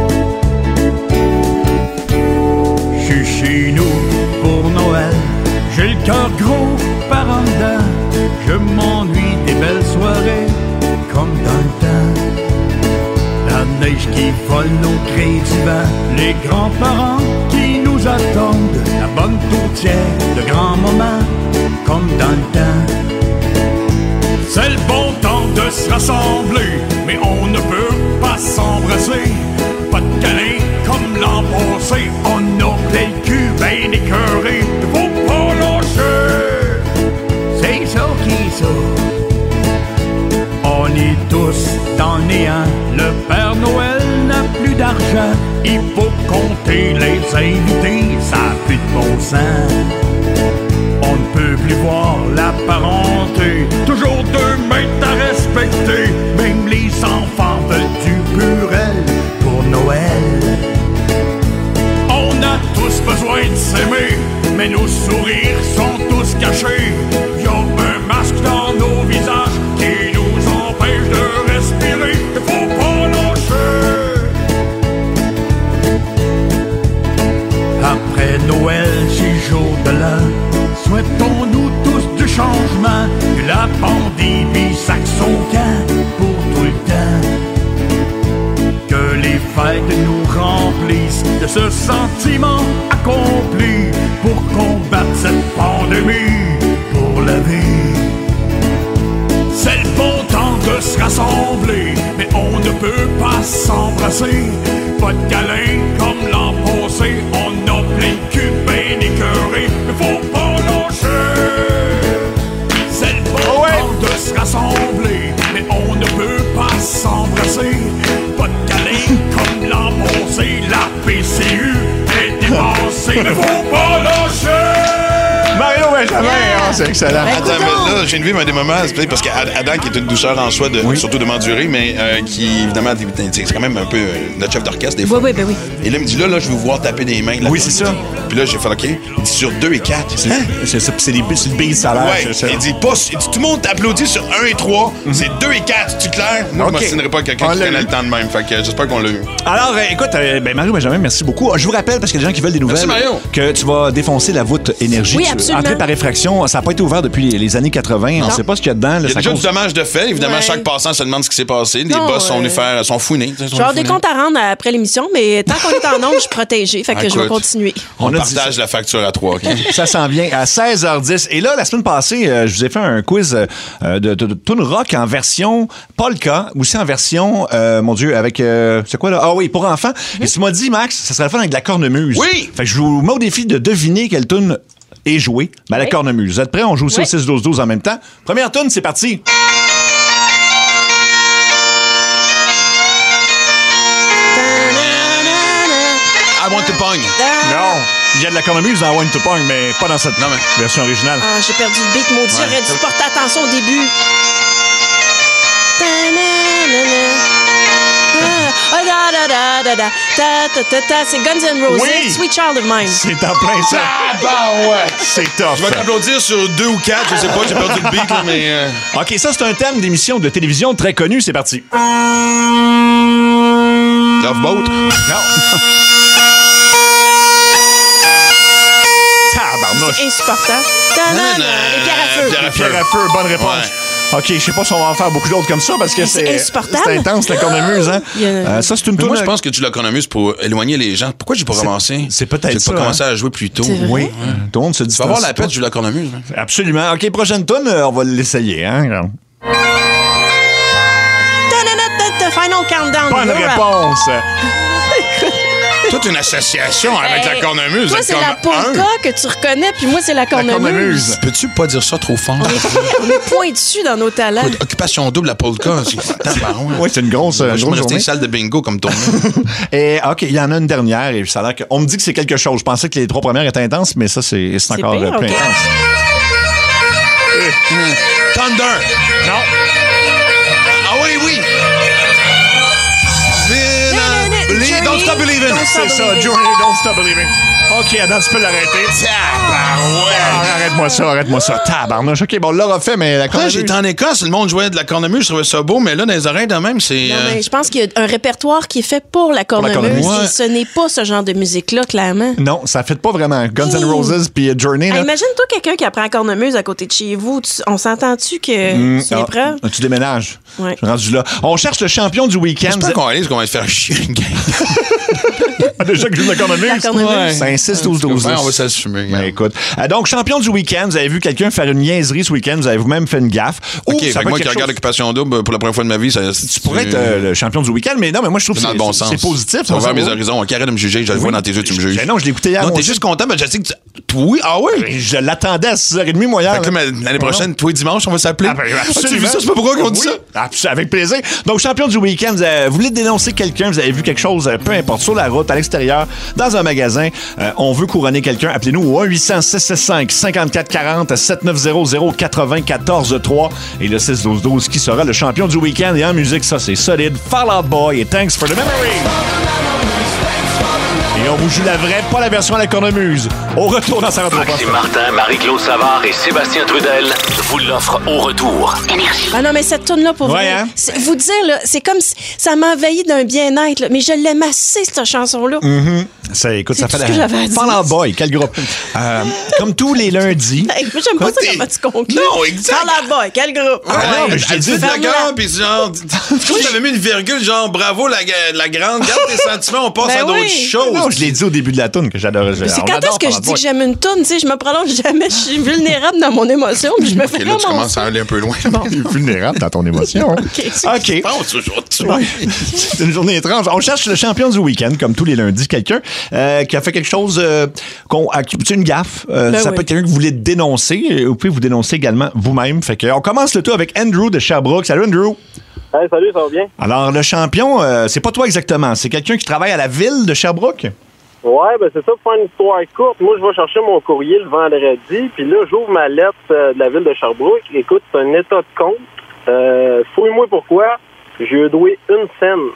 H: Je suis chez nous pour Noël,
G: J'ai le cœur gros par en dedans, je m'ennuie des belles soirées, comme dans le temps. La neige qui vole au gré du vent, les grands-parents qui nous attendent, la bonne tourtière, de grands moments, comme dans le temps. C'est le bon temps de se rassembler, mais on ne peut pas s'embrasser. Pas de câlin comme l'an passé, on a plein le cul ben écœuré. Faut pas lâcher, c'est ça qui est ça. On est tous dans le néant, le Père Noël n'a plus d'argent. Il faut compter les invités, ça n'a plus de bon sens. On ne peut plus voir la parenté, toujours 2 mètres à respecter. Même les enfants veulent du purel pour Noël. On a tous besoin de s'aimer, mais nos sourires sont tous cachés. Y'a un masque dans nos visages qui nous empêche de respirer. Il faut pas lâcher. Après Noël, 6 jours de l'an, souhaitons-nous tous du changement, que la pandémie sac son camp pour tout le temps. Que les fêtes nous remplissent de ce sentiment accompli pour combattre cette pandémie pour la vie. C'est le bon temps de se rassembler, mais on ne peut pas s'embrasser. Pas de câlin comme l'an passé, on a plein de cul ben écœuré. Mais faut pas lâcher. C'est le bon temps de se rassembler, mais on ne peut pas s'embrasser. Pas de câlin comme l'an passé, la PCU est dépassée. Mais faut pas lâcher.
C: Mario Benjamin, c'est excellent.
D: Attends, mais là, j'ai une vie, mais des moments, c'est peut-être parce qu'Adam, qui est une douceur en soi, surtout de m'endurer, mais qui, évidemment, c'est quand même un peu notre chef d'orchestre, des fois.
E: Oui, ben oui.
D: Et là, il me dit, là, je vais vous voir taper des mains. Là,
C: Oui, c'est ça.
D: Puis là, j'ai fait, OK. Il dit, sur 2 et 4.
C: C'est ça, c'est le base salaire.
D: Ouais. Il dit, tout le monde t'applaudit sur 1 et 3. C'est 2 et 4. C'est-tu clair? Moi, je ne m'assinerai pas quelqu'un qui connaît le temps de même. Fait que j'espère qu'on l'a eu.
C: Alors, écoute, Mario Benjamin, merci beaucoup. Je vous rappelle, parce qu'il y a des gens qui veulent des nouvelles, que tu vas défoncer la voûte énergie.
E: Oui, absolument.
C: Entrée par effraction. Ça n'a pas été ouvert depuis les années 80. On ne sait pas ce qu'il y a dedans.
D: Il y a déjà du dommage de fait. Évidemment, chaque passant se demande ce qui s'est passé. Les boss sont venus sont fouinés.
E: Je vais avoir des comptes à rendre après l'émission, mais tant qu'on est en onde, je suis protégée. Fait que je vais continuer.
D: On partage la facture à 3. Okay?
C: Ça s'en vient à 16h10. Et là, la semaine passée, je vous ai fait un quiz de tune rock en version polka, aussi en version, mon Dieu, avec... c'est quoi là? Ah oui, pour enfants. Et tu m'as dit, Max, ça serait le fun avec de la cornemuse.
D: Oui!
C: Fait que je vous mets au défi de deviner quelle tune est jouée. Ben, la cornemuse. Vous êtes prêts? On joue aussi au 6-12-12 en même temps. Première tune, c'est parti.
D: I want to pong.
C: Non. Il y a de la cornemuse dans I Want to Pong, mais pas dans cette version originale.
E: Ah, j'ai perdu le beat, maudit. J'aurais dû porter attention au début. C'est Guns N' Roses,
C: oui.
E: Sweet Child of Mine.
C: C'est en plein ça.
D: Ah, bah ouais.
C: C'est tough.
D: Je vais t'applaudir sur 2 ou 4, je sais pas, j'ai perdu le beat, là, mais...
C: OK, ça, c'est un thème d'émission de télévision très connu. C'est parti.
D: Love Boat?
C: Non.
E: C'est insupportable. Les pierres à feu.
C: Pierre à feu, bonne réponse.
D: Ouais.
C: OK, je sais pas si on va en faire beaucoup d'autres comme ça parce que c'est
E: insupportable.
C: C'est intense, la cornemuse. Hein? Ça, c'est une tourne.
D: Moi, je pense que tu la cornemuse pour éloigner les gens. Pourquoi j'ai pas commencé?
C: C'est peut-être ça.
D: J'ai pas commencé à jouer plus tôt.
C: Oui. Tout le monde se dit.
D: Tu vas avoir la pète, je joue la cornemuse.
C: Absolument. OK, prochaine tourne, on va l'essayer. Hein?
E: Final Countdown.
C: Bonne réponse.
D: Toute une association avec la cornemuse.
E: Toi, c'est la polka que tu reconnais, puis moi, c'est la cornemuse.
D: Peux-tu pas dire ça trop fort?
E: On est pointus dans nos talents.
D: Écoute, occupation double, la polka.
C: Oui, c'est une grosse
D: journée. Je me
C: journée.
D: une salle de bingo comme tournée.
C: Et OK, il y en a une dernière, et ça a l'air on me dit que c'est quelque chose. Je pensais que les 3 premières étaient intenses, mais ça, c'est encore
E: pire,
C: plus
E: okay.
C: intense.
D: Thunder!
C: Non.
D: Ah oui, oui! Don't Stop Believing.
C: C'est ça, Journey, Don't Stop Believing. OK, Adam, tu peux l'arrêter. Arrête-moi ça. Tabarnouche. OK, bon, on l'aura fait, mais la
D: Quand
C: cornemuse...
D: j'étais en Écosse, le monde jouait de la cornemuse, je trouvais ça beau, mais là, dans les oreilles de même, c'est...
E: Non, mais je pense qu'il y a un répertoire qui est fait pour la cornemuse.
C: cornemuse.
E: Et ce n'est pas ce genre de musique-là, clairement.
C: Non, ça fait pas vraiment. Guns N' Roses puis Journey, là.
E: Imagine-toi quelqu'un qui apprend la cornemuse à côté de chez vous. On s'entend-tu que c'est l'épreuve?
C: Tu déménages.
E: Ouais.
C: Je suis rendu là. On cherche le champion du week-end.
D: J'espère qu'on réalise qu'on va se faire chier une game.
C: Déjà que je joue la cornemuse.
E: La cornemuse.
C: Ouais. C'est un 6-12-12.
D: Ouais, on va s'assumer.
C: Ben, écoute. Donc, champion du week-end, vous avez vu quelqu'un faire une niaiserie ce week-end, vous avez vous-même fait une gaffe.
D: OK,
C: Ou
D: fait
C: ça
D: que
C: peut
D: moi
C: être
D: qui
C: quelque
D: regarde
C: chose-
D: Occupation Double pour la première fois de ma vie, ça...
C: Tu pourrais être le champion du week-end, mais non, mais moi, je trouve que
D: dans le bon sens.
C: c'est positif.
D: Ça va
C: ça,
D: vers mes
C: ça.
D: horizons. OK, arrête de me juger, je le vois dans tes yeux, tu me juges.
C: Ben non, je l'ai écouté hier.
D: Non,
C: moi
D: t'es
C: aussi.
D: juste content, mais je sais que oui, ah oui.
C: Je l'attendais à 6h30, moi, hier.
D: Fait que là, l'année prochaine, toi et dimanche, on va s'appeler.
C: Ah, ben, absolument.
D: As-tu vu ça? C'est pas pourquoi qu'on dit
C: Oui,
D: ça?
C: avec plaisir. Donc, champion du week-end, vous voulez dénoncer quelqu'un, vous avez vu quelque chose, peu importe, sur la route, à l'extérieur, dans un magasin, on veut couronner quelqu'un, appelez-nous au 1-800-665-5440, 7900-94-3 et le 6-12-12 qui sera le champion du week-end. Et en musique, ça, c'est solide. Fall Out Boy et Thanks for the Memory. Et on vous joue la vraie, pas la version à la cornemuse. Au retour dans sa rentrée.
A: Maxime Martin, Marie-Claude Savard et Sébastien Trudel vous l'offrent au retour.
E: Ah non, mais cette toune-là, pour
C: Ouais,
E: vrai,
C: hein?
E: vous dire, là, c'est comme si ça m'envahit d'un bien-être, là, mais je l'aime assez, cette chanson-là.
C: Ça, écoute, ça
E: C'est
C: fait
E: tout ce que j'avais à dire.
C: Fall Out Boy, quel groupe. Comme tous les lundis.
E: Hey, moi, j'aime pas ça comment tu conclus.
D: Non, exact.
E: Fall Out Boy, quel groupe?
C: Ah, non, mais je t'ai
D: Elle
C: dit,
D: dit
E: ferme-la.
D: d'accord, puis genre, comme t'avais mis une virgule, genre, bravo la grande, garde tes sentiments, on passe
E: Ben
D: à d'autres
E: oui.
D: choses.
C: Non, je l'ai dit au début de la toune que j'adorais.
E: C'est quand est-ce que je dis que j'aime une toune, tu sais, je me prolonge jamais, je suis vulnérable dans mon émotion, puis je me fais
D: Et là, tu
E: vraiment
D: commences à aller un peu loin.
C: vulnérable dans ton émotion. OK.
D: Pense toujours dessus.
C: Ouais. C'est une journée étrange. On cherche le champion du week-end, comme tous les lundis. Quelqu'un qui a fait quelque chose, une gaffe. Ça
E: oui.
C: peut être quelqu'un que vous voulez dénoncer. Vous pouvez vous dénoncer également vous-même. Fait que on commence le tout avec Andrew de Sherbrooke. Salut, Andrew.
H: Hey, salut, ça va bien?
C: Alors, le champion, c'est pas toi exactement. C'est quelqu'un qui travaille à la ville de Sherbrooke.
H: Ouais, ben c'est ça, pour faire une histoire courte. Moi, je vais chercher mon courrier le vendredi, puis là, j'ouvre ma lettre de la ville de Sherbrooke. Écoute, c'est un état de compte. Fouille-moi pourquoi. J'ai doué une scène.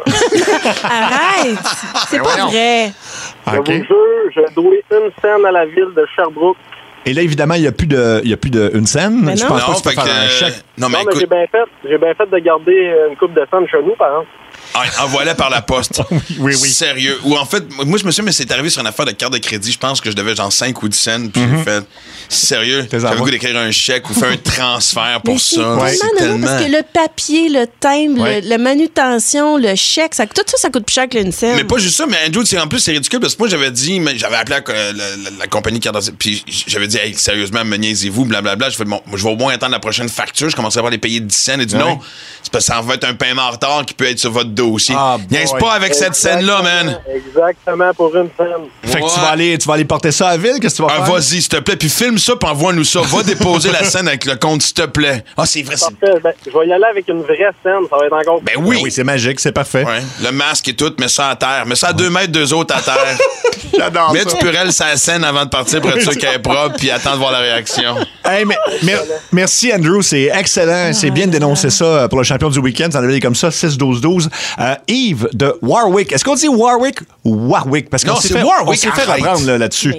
E: Arrête! C'est pas vrai.
H: Je vous jure, j'ai doué une scène à la ville de Sherbrooke.
C: Et là, évidemment, il n'y a plus de une scène.
E: Mais
C: Je
E: non.
C: pense pas
D: Non,
C: que tu peux
D: fait que.
C: faire un chèque.
D: Non, mais
H: Non, mais
D: écoute,
H: j'ai bien fait de garder une coupe de scène chez nous, par exemple.
D: envoie-la par la poste.
C: oui.
D: Sérieux. Ou en fait, moi, je me souviens, mais c'est arrivé sur une affaire de carte de crédit. Je pense que je devais genre 5 ou 10 cents. Puis j'ai fait, sérieux, j'avais le goût d'écrire un chèque ou faire un transfert pour
E: Mais c'est
D: ça.
C: Ouais.
E: tellement, parce que le papier, le timbre,
C: Ouais.
E: la manutention, le chèque, tout ça, ça coûte plus cher que l'une scène.
D: Mais pas juste ça, mais Andrew, en plus, c'est ridicule parce que moi, j'avais dit, j'avais appelé la compagnie carte d'identité, puis j'avais dit, hey, sérieusement, me niaisez-vous, blablabla. Je fais, bon, je vais au moins attendre la prochaine facture, je commencerai à les payer 10 cents. Il dit, non, c'est parce que ça va être un paiement en retard qui peut être sur votre dossier.
C: Ah,
D: Niaise
C: boy.
D: pas avec cette scène-là, man.
H: Exactement, pour une scène.
C: Fait que
D: Ouais.
C: tu vas aller porter ça à la ville. Qu'est-ce que tu vas
D: Ah,
C: faire?
D: vas-y, s'il te plaît, puis filme ça, puis envoie-nous ça. Va déposer la scène avec le compte, s'il te plaît. Ah, c'est vrai, c'est...
H: Parfait. Ben, je vais y aller avec une vraie scène. Ça va être encore...
D: Ben oui.
C: Ben oui, c'est magique, c'est parfait.
D: Ouais. Le masque et tout, mets ça à terre. Mets ça à 2 mètres, 2 autres à terre.
C: J'adore
D: Mets
C: ça.
D: du purel sur la scène avant de partir pour être sûr qu'elle est propre, puis attends de voir la réaction.
C: Hey, merci, Andrew. C'est excellent. C'est bien de dénoncer ça pour le champion du week-end. Ça en avait comme ça, 6-12-12. Yves de Warwick. Est-ce qu'on dit Warwick ou Warwick? Parce qu'on
D: Non,
C: s'est
D: c'est
C: fait,
D: Warwick,
C: on s'est fait
D: arrête.
C: reprendre là-dessus.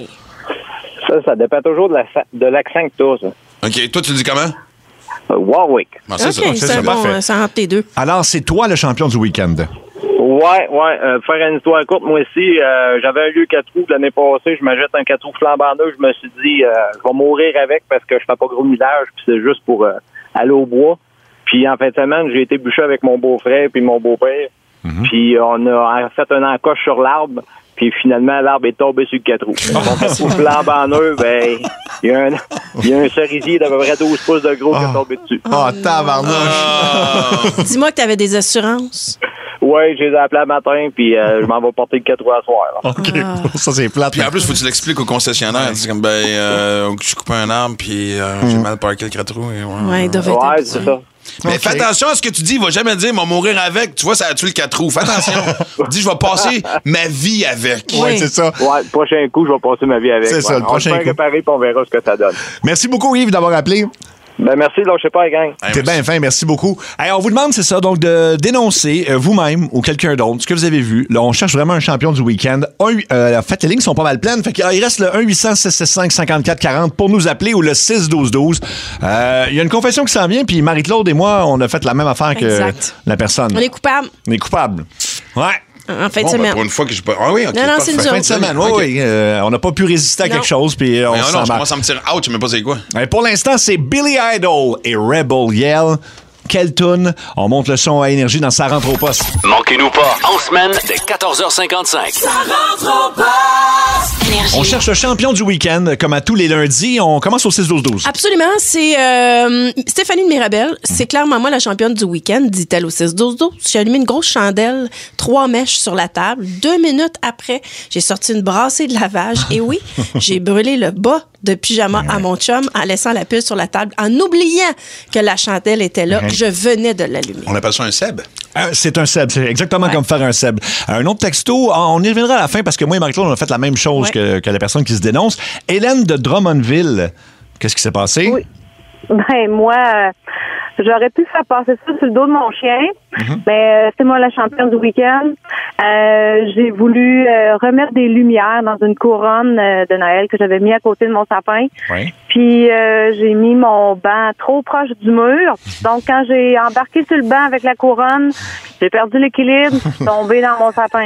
H: Ça dépend toujours de l'accent que t'as, ça.
D: OK, toi, tu le dis comment?
H: Warwick.
D: Bon, c'est
E: OK,
D: ça.
E: c'est
C: ça,
E: un bon,
C: parfait.
E: ça entre les deux.
C: Alors, c'est toi le champion du week-end.
H: Ouais. Faire une histoire courte, moi aussi, j'avais un lieu 4 roues l'année passée. Je m'achète un 4 roues flambant neuf. Je me suis dit, je vais mourir avec parce que je fais pas gros millage, puis c'est juste pour aller au bois. Puis en fin de semaine, j'ai été bûcher avec mon beau-frère puis mon beau-père. Puis on a fait un encoche sur l'arbre. Puis finalement, l'arbre est tombé sur le 4 roues. Mon 4 roues flambant neuf, ben, il y a un cerisier d'à peu près 12 pouces de gros qui est tombé dessus.
C: Oh, tabarnouche.
E: Dis-moi que tu avais des assurances.
H: Ouais, je les ai appelés le matin, puis je m'en vais porter le 4 roues à soir. Là.
C: OK. Ça, c'est plate.
D: Puis en plus, faut que tu l'expliques au concessionnaire. C'est comme, j'ai coupé un arbre, puis j'ai mal parqué le 4 roues. Et
E: Ouais, ils doivent être
H: Ouais,
E: habitués.
H: c'est ça.
D: Mais
C: OK.
D: fais attention à ce que tu dis. Il va jamais dire, il va mourir avec. Tu vois, ça a tué le 4 roues. Fais attention. Dis, je vais passer ma vie avec.
C: Oui,
E: Oui.
C: c'est ça.
H: Ouais, le prochain coup, je vais passer ma vie avec.
C: C'est ça, le prochain
H: On va
C: coup.
H: réparer, puis on verra ce que ça donne.
C: Merci beaucoup, Yves, d'avoir appelé.
H: Ben merci, lâchez pas, gang.
C: T'es bien fin, merci beaucoup. Hey, on vous demande, c'est ça, donc de dénoncer vous-même ou quelqu'un d'autre ce que vous avez vu. Là, on cherche vraiment un champion du week-end. En fait, les lignes sont pas mal pleines. Fait qu'il reste le 1-800-665-5440 pour nous appeler ou le 6-12-12. Il y a une confession qui s'en vient, puis Marie-Claude et moi, on a fait la même affaire que la personne.
E: On est coupable.
C: On est coupable. Ouais.
E: En fin de semaine.
D: Pour une fois que j'ai pas. Ah oui, ok.
E: Non, c'est nous
C: Fin de semaine, oui. On n'a pas pu résister à quelque chose, puis on s'en
D: je
C: bat.
D: commence à me tirer out, je sais même pas c'est quoi.
C: Pour l'instant, c'est Billy Idol et Rebel Yell. Quelle toune? On monte le son à Énergie dans Ça rentre au poste.
A: Manquez-nous pas, en semaine, dès 14h55.
B: Ça rentre au poste.
E: Énergie.
C: On cherche le champion du week-end, comme à tous les lundis. On commence au 6-12-12.
E: Absolument. C'est Stéphanie de Mirabel. C'est clairement moi la championne du week-end, dit-elle au 6-12-12. J'ai allumé une grosse chandelle, 3 mèches sur la table. 2 minutes après, j'ai sorti une brassée de lavage. Et oui, j'ai brûlé le bas de pyjama à mon chum en laissant la pile sur la table, en oubliant que la chandelle était là. Je venais de l'allumer.
D: On appelle ça un Seb.
C: C'est un Seb. C'est exactement comme faire un Seb. Un autre texto, on y reviendra à la fin parce que moi et Marie-Claude, on a fait la même chose que la personne qui se dénonce. Hélène de Drummondville, qu'est-ce qui s'est passé?
I: Oui. Ben, moi, j'aurais pu faire passer ça sur le dos de mon chien, mais c'est moi la championne du week-end. J'ai voulu remettre des lumières dans une couronne de Noël que j'avais mis à côté de mon sapin.
C: Oui.
I: Puis j'ai mis mon banc trop proche du mur. Donc, quand j'ai embarqué sur le banc avec la couronne, j'ai perdu l'équilibre, je suis tombée dans mon sapin.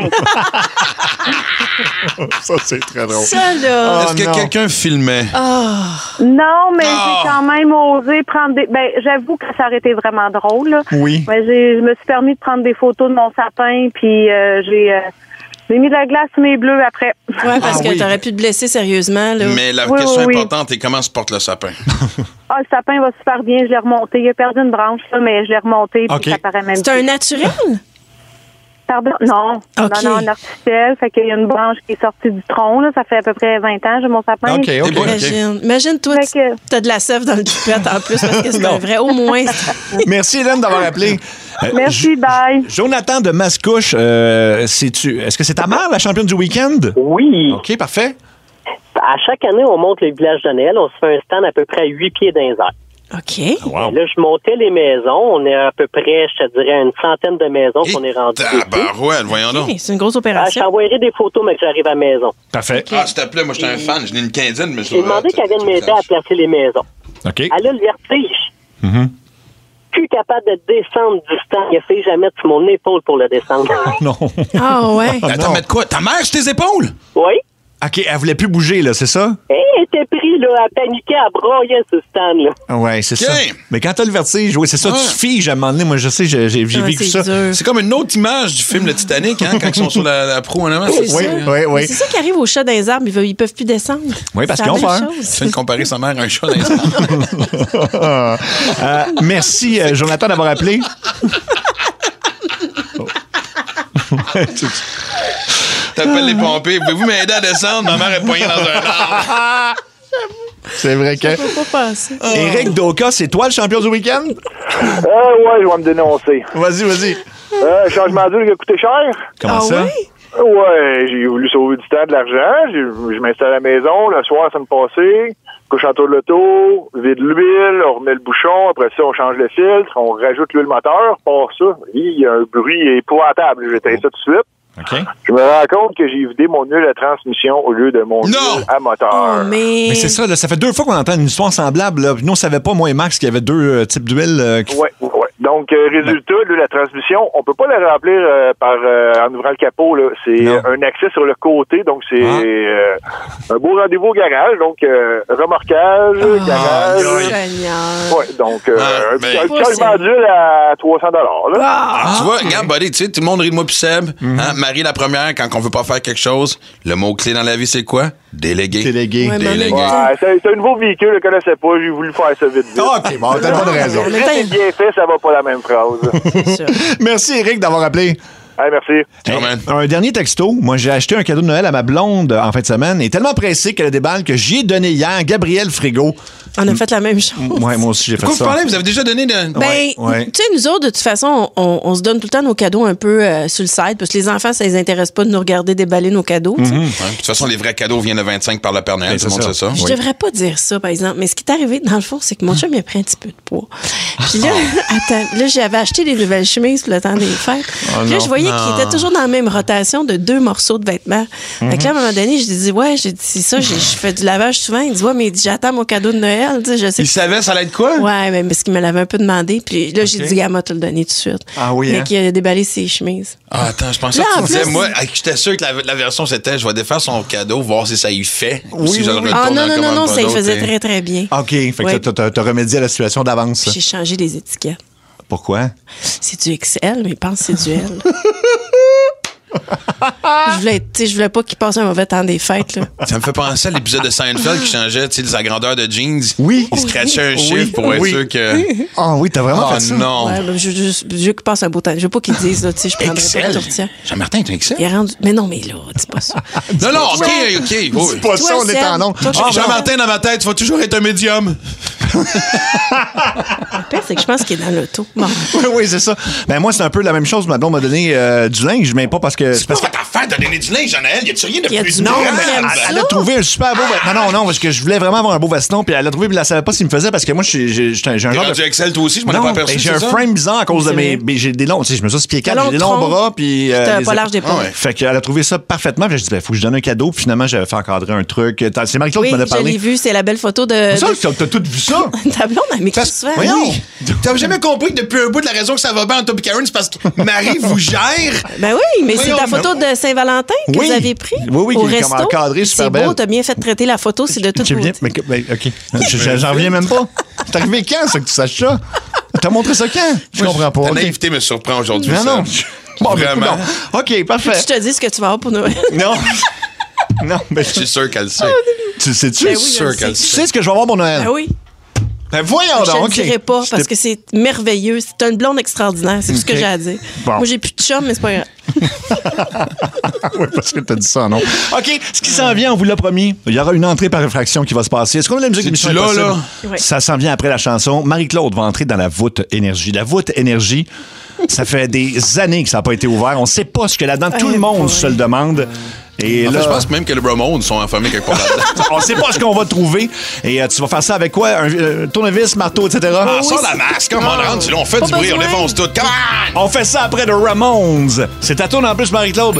C: Ça, c'est très drôle.
E: Ça, là.
D: Est-ce que quelqu'un filmait?
I: Non, mais j'ai quand même osé prendre des... Ben, j'avoue que ça aurait été vraiment drôle, là.
C: Oui.
I: Mais je me suis permis de prendre des photos de mon sapin, puis j'ai mis de la glace sur mes bleus après.
E: Ouais, parce que t'aurais pu te blesser sérieusement, là.
D: Mais la question importante est comment se porte le sapin?
I: Ah, le sapin va super bien, je l'ai remonté. Il a perdu une branche, là, mais je l'ai remonté, puis ça paraît même.
E: C'est un naturel?
I: Pardon? Non.
E: Okay.
I: Non, un artificiel. Fait qu'il y a une branche qui est sortie du tronc, là. Ça fait à peu près 20 ans, j'ai mon sapin.
C: OK.
E: Imagine, toi, t'as de la sève dans le toupette en plus, parce que c'est un vrai, au moins.
C: Merci, Hélène, d'avoir appelé.
I: Merci, bye.
C: Jonathan de Mascouche, est-ce que c'est ta mère, la championne du week-end?
J: Oui.
C: OK, parfait.
J: À chaque année, on monte le village de Noël. On se fait un stand à peu près à 8 pieds dans les airs.
E: OK.
C: Wow.
J: Là, je montais les maisons. On est à peu près, je te dirais, une centaine de maisons qu'on est rendu.
D: Tabarouette, voyons donc.
E: C'est une grosse
J: Je
E: opération.
J: t'envoyerai des photos, mais que j'arrive à la maison.
C: Parfait.
D: Okay. Ah, s'il te plaît, moi, j'étais un fan. J'en ai une quinzaine, mais
J: j'ai demandé qu'elle vienne m'aider à placer les maisons.
C: OK.
J: Elle a le vertige. Plus capable de descendre du stand. Il a fait jamais sur mon épaule pour le descendre.
C: Non.
E: Ah, ouais.
D: Attends, mais de quoi? Ta mère sur tes épaules?
J: Oui.
C: OK, elle voulait plus bouger, là, c'est ça?
J: Elle était prise, là, à paniquer, à broyer ce stand-là.
C: Ouais, c'est ça. Mais quand t'as le vertige, oui, c'est ça, tu figes à un moment donné. Moi, je sais, j'ai vécu ça.
D: C'est comme une autre image du film Le Titanic, hein, quand ils sont sur la proue en avant.
C: Oui.
E: C'est ça qui arrive aux chats dans les arbres, ils peuvent plus descendre.
C: Oui, parce qu'ils ont peur.
D: Tu viens de comparer sa mère à un chat dans les arbres.
C: Merci, Jonathan, d'avoir appelé.
D: T'appelles les pompiers. Pouvez-vous m'aider à descendre? Ma mère est poignée dans un arbre.
C: C'est vrai que... Éric Doka, c'est toi le champion du week-end?
H: Ouais, je vais me dénoncer.
C: Vas-y.
H: Changement d'huile qui a coûté cher.
C: Comment ça?
H: Oui? Ouais, j'ai voulu sauver du temps, de l'argent. Je m'installe à la maison. Le soir, ça me passait. Couche en tour de l'auto, vide l'huile, on remet le bouchon. Après ça, on change le filtre, on rajoute l'huile moteur. Pour ça, il y a un bruit épouvantable. J'éteins ça tout de suite.
C: Okay.
H: Je me rends compte que j'ai vidé mon huile à transmission au lieu de mon huile à moteur.
E: Oh, mais
C: c'est ça, là, ça fait 2 fois qu'on entend une histoire semblable. Là. Nous, on savait pas, moi et Max, qu'il y avait 2 types d'huile.
H: Oui. Donc, résultat, l'huile à transmission, on peut pas la remplir en ouvrant le capot. Là. C'est un accès sur le côté. Donc, c'est un beau rendez-vous au garage. Donc, remorquage, garage. Oui, donc, un petit changement d'huile à $300.
D: Tu vois, regarde, buddy, tu sais, tout le monde rit de moi puis Seb. Hein? Marie, la première, quand on veut pas faire quelque chose, le mot-clé dans la vie, c'est quoi? Délégué.
C: Délégué.
H: C'est un nouveau véhicule, je ne connaissais pas. J'ai voulu faire ça vite.
C: OK, t'as bonne raison.
H: C'est bien fait, ça va pas la même phrase.
C: Merci, Éric, d'avoir appelé.
K: Hey, merci.
C: Hey, un dernier texto. Moi, j'ai acheté un cadeau de Noël à ma blonde en fin de semaine. Elle est tellement pressée qu'elle a déballe que j'y ai donné hier, Gabriel Frigo.
E: On a fait la même chose.
C: Ouais, moi aussi, j'ai fait
D: Pourquoi
C: ça.
D: vous parlez? Vous avez déjà donné de...
E: Ben, tu sais, nous autres, de toute façon, on se donne tout le temps nos cadeaux un peu sur le site parce que les enfants, ça les intéresse pas de nous regarder déballer nos cadeaux. tu sais.
D: Ouais, de toute façon, les vrais cadeaux viennent le 25 par le Père Noël. Tout le monde sait ça.
E: Je devrais pas dire ça, par exemple. Mais ce qui est arrivé, dans le fond, c'est que mon chum, il a pris un petit peu de poids. Puis là, attends, là, j'avais acheté des nouvelles chemises pour le temps des fêtes. Puis là, je voyais qu'il était toujours dans la même rotation de 2 morceaux de vêtements. Fait que là, à un moment donné, je dis, ouais, c'est ça, je fais du lavage souvent. Il dit, ouais, mais j'attends mon cadeau de Noël. Tu sais, je sais.
D: Il savait ça allait être quoi?
E: Ouais, mais parce qu'il me l'avait un peu demandé. Puis là, j'ai dit, Gamma, te le donner tout de suite.
C: Ah oui,
E: Mais
C: hein?
E: qu'il a déballé ses chemises.
D: Ah, attends, je pensais
E: Là,
D: que
E: en
D: tu disais,
E: plus,
D: moi, j'étais sûr que la version c'était, je vais défaire son cadeau, voir si ça y fait. Ou si je le retourne
E: Ah non,
D: en
E: non,
D: commande
E: non,
D: pas
E: ça y
D: d'autre,
E: faisait
D: et-
E: très, très bien.
C: OK, fait que
E: Ouais.
C: t'as remédié à la situation d'avance.
E: J'ai changé les étiquettes.
C: Pourquoi?
E: C'est du XL, mais il pense que c'est du L. Je voulais pas qu'il passe un mauvais temps des fêtes. Là.
D: Ça me fait penser à l'épisode de Seinfeld qui changeait, tu sais, sa grandeur de jeans.
C: Oui.
D: Il scratchait un chiffre pour être sûr que...
C: Ah oui, t'as vraiment
D: Ah
E: Oh,
C: fait ça?
D: non.
E: Ouais, ben, je veux qu'il passe un beau temps. Je veux pas qu'il dise, là, tu sais, je prendrais pas
D: Excel.
E: de tourtière.
D: Jean-Martin, tu es Excel?
E: Il est rendu... Mais non, mais là, dis pas ça.
D: Non, non, OK.
C: C'est pas
E: Toi,
C: ça, on est
E: Seb,
C: en ondes.
E: toi,
C: Ah,
D: Jean-Martin, dans ma tête, tu vas toujours être un médium.
E: Le pire, c'est que je pense qu'il est dans l'auto. Bon.
C: oui, c'est ça. Ben moi, c'est un peu la même chose. Ma blonde m'a donné du linge, mais pas parce que...
D: C'est pas votre affaire de donner du linge, Jean-Noël. Y a-tu rien de
E: Il y a
D: plus
E: du monde
D: grave?
E: qui aime
C: Elle a trouvé un super beau veston. Non, parce que je voulais vraiment avoir un beau veston, puis elle a trouvé, mais elle savait pas s'il me faisait parce que moi, j'ai un
D: T'es
C: genre
D: rendu
C: de...
D: Excel, toi aussi, je m'en ai
C: Non,
D: pas aperçu.
C: ben, j'ai
D: c'est
C: un
D: ça?
C: frame bizarre à cause de
E: C'est
C: mes...
E: vrai.
C: J'ai des longs... Tu sais, je me suis sur pied 4,
E: T'as
C: j'ai des
E: long
C: longs
E: tronc.
C: bras, puis...
E: T'as
C: les
E: pas large d'épaule.
D: Ah ouais.
C: Fait qu'elle a trouvé ça parfaitement, puis j'ai dit, ben, faut que je donne un cadeau, puis finalement, j'avais fait encadrer un truc. C'est Marie-Claude
E: Oui,
C: qui m'en a
E: je l'ai
C: parlé.
E: vu, c'est la belle photo de...
C: Ça, t'as tout vu ça?
E: Ta blonde, elle m'écrit souvent.
C: Voyons!
D: T'as jamais compris que depuis un bout de la raison que ça va bien en toi et Karen, c'est parce que Marie vous gère.
E: Ben oui, mais c'est
D: Voyons,
E: ta photo de Saint-Valentin que
C: Oui.
E: vous avez pris
C: Oui,
E: au
C: qui est
E: resto.
C: comme encadrée, super
E: C'est beau,
C: belle.
E: t'as bien fait traiter la photo, c'est de toute
C: J'ai bien...
E: beauté.
C: OK. J'en reviens même pas. T'es arrivé quand, ça, que tu saches ça? T'as montré ça quand? Je comprends pas.
D: Ta
C: OK.
D: naïveté me surprend aujourd'hui.
C: Non. Bon,
D: Vraiment.
C: ben, non. OK, parfait.
E: Je te dis ce que tu vas avoir pour Noël.
C: Non. Non, mais
D: Je suis sûr qu'elle sait.
C: tu sais-tu?
E: Ben
D: Je
E: oui,
D: suis
E: je
D: sûr
E: sais.
D: qu'elle
C: Tu
D: sait.
C: sais ce que je vais avoir pour Noël?
E: Ah oui.
C: Ben voyons
E: Je
C: donc.
E: ne
C: OK.
E: dirai pas parce
C: J'étais-
E: que c'est merveilleux. C'est une blonde extraordinaire. C'est tout ce que
C: OK.
E: j'ai à dire.
C: Bon.
E: Moi, j'ai plus de chum, mais c'est pas grave.
C: Oui, parce que t'as dit ça, non? OK, ce qui s'en vient, on vous l'a promis. Il y aura une entrée par réfraction qui va se passer. Est-ce qu'on a la musique
D: C'est-tu
C: d'émission
D: là,
C: Impossible?
D: là?
E: Oui.
C: Ça s'en vient après la chanson. Marie-Claude va entrer dans la voûte énergie. La voûte énergie, ça fait des années que ça n'a pas été ouvert. On ne sait pas ce qu'il y a là-dedans. Tout le monde se le demande. Et
D: En fait,
C: là,
D: je pense même que le Bromode sont enfermés quelque part là-dedans.
C: on ne sait pas ce qu'on va trouver. Et tu vas faire ça avec quoi? Un tournevis, marteau, etc.?
D: Ah, sors la masque, comment on rentre? Là, on fait
E: Pas
D: du bruit, on
E: besoin.
D: défonce tout. Come on!
C: On fait ça après de Ramones. C'est ta tourne en plus, Marie-Claude.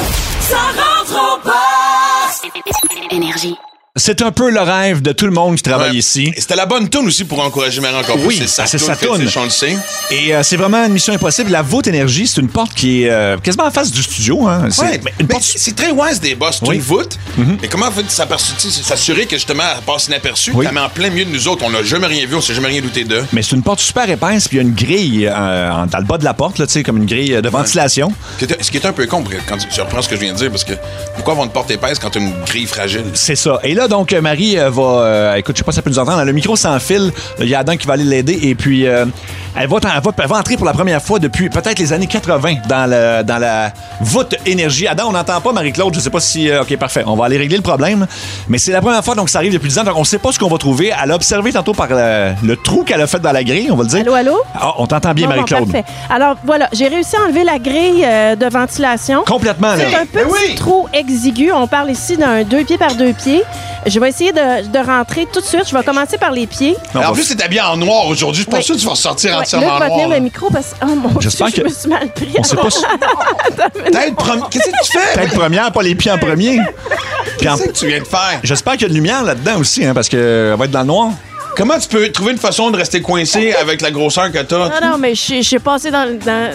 B: Ça rentre en poste.
L: Énergie.
C: C'est un peu le rêve de tout le monde qui travaille
D: Ouais.
C: ici.
D: Et c'était la bonne toune aussi pour encourager Marie encore plus.
C: Oui, c'est sa toune.
D: On le sait.
C: Et c'est vraiment une mission impossible. La voûte énergie, c'est une porte qui est quasiment en face du studio. Hein. C'est
D: Ouais,
C: une
D: mais
C: porte-
D: c'est très wise des boss. C'est
C: Oui.
D: une voûte. Mais comment en fait s'assurer que justement elle passe inaperçue?
C: Oui.
D: Elle met en plein milieu de nous autres. On n'a jamais rien vu, on s'est jamais rien douté d'eux.
C: Mais c'est une porte super épaisse, puis il y a une grille dans le bas de la porte, là, tu sais, comme une grille de ventilation.
D: Ce qui est un peu con, quand je reprends ce que je viens de dire, parce que pourquoi avoir une porte épaisse quand tu as une grille fragile?
C: C'est ça. Et là, donc, Marie va... écoute, je sais pas si ça peut nous entendre. Le micro sans fil. Il y a Adam qui va aller l'aider. Et puis, elle va entrer pour la première fois depuis peut-être les années 80 dans la voûte énergie. Adam, on n'entend pas Marie-Claude. Je sais pas si... OK, parfait. On va aller régler le problème. Mais c'est la première fois, donc ça arrive depuis 10 ans. Donc, on sait pas ce qu'on va trouver. Elle a observé tantôt par le trou qu'elle a fait dans la grille, on va le dire.
M: Allô, allô?
C: Ah, on t'entend bien,
M: Bon,
C: Marie-Claude.
M: parfait. Alors, voilà, j'ai réussi à enlever la grille de ventilation.
C: Complètement, là.
M: C'est un petit trou exigu. On parle ici d'un 2 pieds par 2 pieds. Je vais essayer de rentrer tout de suite. Je vais commencer par les pieds.
D: En plus, c'est habillé en noir aujourd'hui. Je suis pas
M: Oui.
D: sûr que tu vas ressortir
M: Ouais,
D: entièrement
M: là,
D: en
M: je vais
D: noir.
M: tenir le micro parce que, oh mon Dieu,
C: J'espère
M: je
C: que-
M: me suis mal pris.
C: On sait pas si-
D: Tête première. Qu'est-ce que tu fais?
C: Tête première, pas les pieds en premier. Puis en-
D: Qu'est-ce que tu viens de faire?
C: J'espère qu'il y a de lumière là-dedans aussi, hein, parce qu'elle va être dans le noir.
D: Comment tu peux trouver une façon de rester coincé avec la grosseur que t'as?
M: Non, mais j'ai passé dans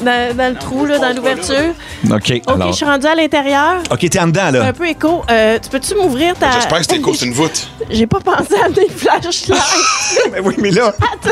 M: le trou, là, dans l'ouverture.
C: OK,
M: OK,
C: alors...
M: je suis rendue à l'intérieur.
C: OK, t'es en dedans,
M: C'est
C: là.
M: un peu écho. Tu peux-tu m'ouvrir ta...
D: J'espère que c'était court, c'est une voûte.
M: J'ai pas pensé à des flashlights.
C: Mais oui, mais là...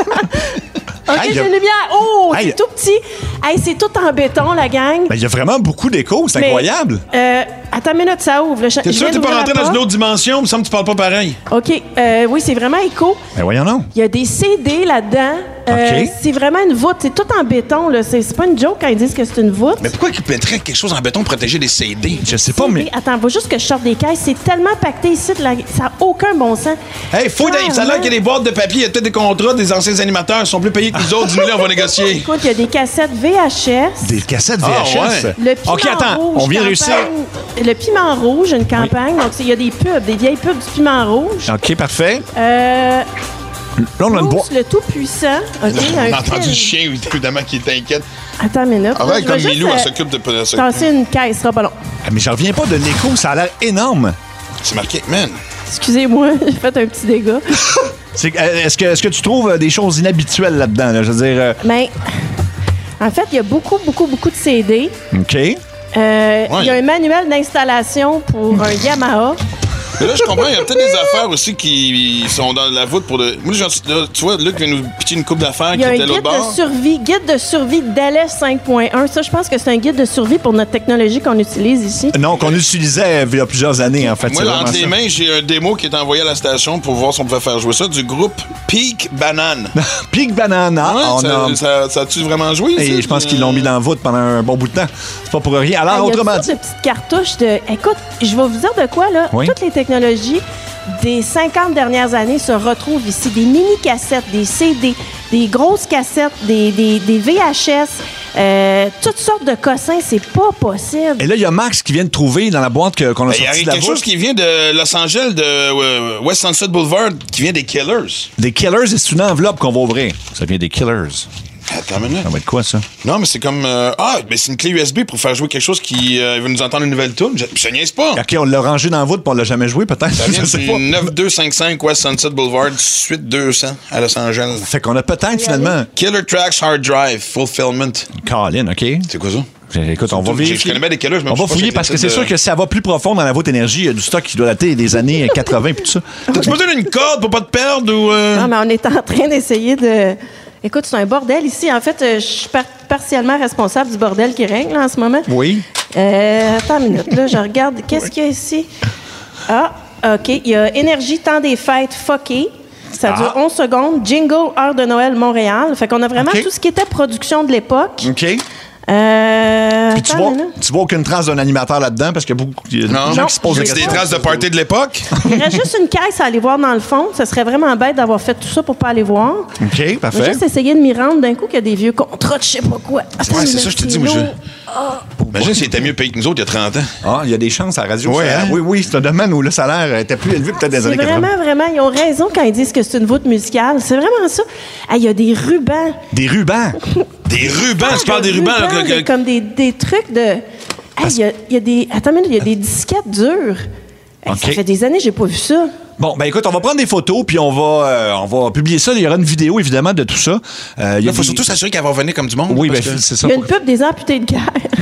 M: OK,
C: Hey,
M: j'ai une lumière. Oh,
C: Hey.
M: c'est tout petit. Hey, c'est tout en béton, la gang.
C: Ben, il y a vraiment beaucoup d'écho, c'est
M: Mais,
C: incroyable.
M: Attends une minute, ça ouvre.
D: T'es sûr que t'es pas rentré dans une autre dimension? Il me semble que tu parles pas pareil.
M: OK, oui, c'est vraiment écho.
C: Ben voyons non.
M: Il y a des CD là-dedans.
C: OK.
M: C'est vraiment une voûte. C'est tout en béton. Là. C'est pas une joke quand ils disent que c'est une voûte.
D: Mais pourquoi ils mettraient quelque chose en béton pour protéger les CD?
C: Je sais pas, mais...
M: Attends, faut juste que je sorte des caisses. C'est tellement pacté ici, ça n'a aucun bon sens.
D: Hey, fouille dans les salaires qu'il y a des boîtes de papier, il y a peut-être des contrats des anciens animateurs, ils sont plus payés que nous autres. Dis-nous, on va négocier.
M: Écoute, il y a des cassettes VHS.
C: Des cassettes VHS?
D: ouais.
M: Le piment
C: OK, attends,
M: rouge,
C: on vient de réussir.
M: Le piment rouge, une campagne. Donc, il y a des pubs, des vieilles pubs du piment rouge.
C: OK, parfait. Là, on a une
M: Bruce,
C: boîte.
M: le tout-puissant. OK,
D: On a
M: un
D: entendu
M: film.
D: le chien, évidemment, qui est inquiète.
M: Attends une minute.
D: Ah
M: Là,
D: ouais,
M: je
D: comme
M: vais juste,
D: Milou, elle s'occupe de ça.
M: tasser une caisse, ce sera pas long.
C: Ah, mais je reviens pas de l'écho, ça a l'air énorme.
D: C'est marqué, man.
M: Excusez-moi, j'ai fait un petit dégât.
C: Est-ce que tu trouves des choses inhabituelles là-dedans? Là? Je veux dire...
M: Mais, en fait, il y a beaucoup de CD.
C: OK.
M: Il y a un manuel d'installation pour un Yamaha.
D: Mais là, je comprends, il y a peut-être des affaires aussi qui sont dans la voûte pour le. Moi, là, tu vois, Luc vient nous pitcher une coupe d'affaires
M: Il
D: qui
M: y a un
D: était à l'autre
M: guide
D: bord.
M: de survie DALES 5.1. Ça, je pense que c'est un guide de survie pour notre technologie qu'on utilise ici.
C: Non, qu'on utilisait il y a plusieurs années, en fait.
D: Moi,
C: c'est
D: là, entre les
C: vraiment
D: mains, j'ai un démo qui est envoyé à la station pour voir si on pouvait faire jouer ça du groupe Peak Banane.
C: ça. Peak Banana.
D: Ouais, ça a-tu vraiment joué?
C: Et
D: ça?
C: je pense qu'ils l'ont mis dans la voûte pendant un bon bout de temps. C'est pas pour rien. Alors,
M: Il y a
C: autrement
M: toutes
C: dit...
M: ces petites cartouches de... Écoute, je vais vous dire de quoi, là.
C: Oui.
M: Toutes les technologies des 50 dernières années se retrouvent ici. Des mini-cassettes, des CD, des grosses cassettes, des VHS, toutes sortes de cossins. C'est pas possible.
C: Et là, il y a Max qui vient de trouver dans la boîte qu'on a
D: Il y a
C: sortie de la
D: quelque chose
C: voûte.
D: qui vient de Los Angeles, de West Sunset Boulevard, qui vient des Killers.
C: Des Killers, et c'est une enveloppe qu'on va ouvrir. Ça vient des Killers.
D: Attends une minute.
C: Ça va être quoi, ça?
D: Non, mais c'est comme... mais c'est une clé USB pour faire jouer quelque chose qui veut nous entendre une nouvelle tune. Je niaise pas.
C: OK, on l'a rangé dans la voûte, puis on l'a jamais joué, peut-être.
D: Ça vient
C: Je sais
D: du
C: pas.
D: 9255 West Sunset Boulevard, suite 200 à Los Angeles.
C: Fait qu'on a peut-être, finalement...
D: Killer Tracks Hard Drive, Fulfillment.
C: Colin, OK?
D: C'est quoi ça?
C: Écoute, on va
D: Je
C: vérifier.
D: connais bien des Killers, mais
C: On
D: je
C: va
D: sais pas
C: fouiller
D: si
C: parce que
D: c'était
C: c'est
D: de-
C: sûr que ça va plus profond dans la voûte énergie. Il y a du stock qui doit dater des années 80 et tout ça.
D: T'as-tu besoin d'une corde pour pas te perdre ou...
M: Non, mais on est en train d'essayer de... Écoute, c'est un bordel ici. En fait, je suis partiellement responsable du bordel qui règne là, en ce moment.
C: Oui.
M: Attends une minute, là, je regarde. Qu'est-ce qu'il y a ici? Ah, OK. Il y a Énergie, temps des fêtes, fucké. Ça dure 11 secondes. Jingle, heure de Noël, Montréal. Fait qu'on a vraiment
C: OK.
M: tout ce qui était production de l'époque.
C: OK. Puis tu
M: attends
C: vois,
M: une minute.
C: tu vois aucune trace d'un animateur là-dedans parce qu'il y a beaucoup de gens qui se posent des
D: C'est des
C: questions.
D: traces de party de l'époque?
M: Il reste juste une caisse à aller voir dans le fond. Ça serait vraiment bête d'avoir fait tout ça pour pas aller voir.
C: OK,
M: Je vais
C: parfait.
M: juste essayer de m'y rendre d'un coup qu'il y a des vieux contrats de je sais pas quoi. Attends
D: Ouais,
M: une
D: c'est ça,
M: minute,
D: je te dis, moi,
M: Philo.
D: Imagine s'il était mieux payé que nous autres il y a 30 ans.
C: Ah, il y a des chances à la radio.
D: Ouais,
C: ça-
D: hein?
C: Oui, c'est un domaine où le salaire était plus élevé peut-être des
M: C'est
C: années 80.
M: vraiment, ils ont raison quand ils disent que c'est une voûte musicale. C'est vraiment ça. Ah, il y a des rubans.
C: Des rubans.
D: Des rubans, tu parles des rubans. là,
M: Comme des trucs de... Ah, il y a des... Attends une minute, il y a des disquettes dures. Ça
C: OK.
M: fait des années que j'ai pas vu ça.
C: Bon, ben écoute, on va prendre des photos puis on va publier ça. Il y aura une vidéo évidemment de tout ça.
D: Il faut surtout s'assurer qu'elle va revenir comme du monde.
C: Oui,
D: parce
C: ben
D: que-
C: c'est ça.
M: Il y a une pub des amputés de guerre.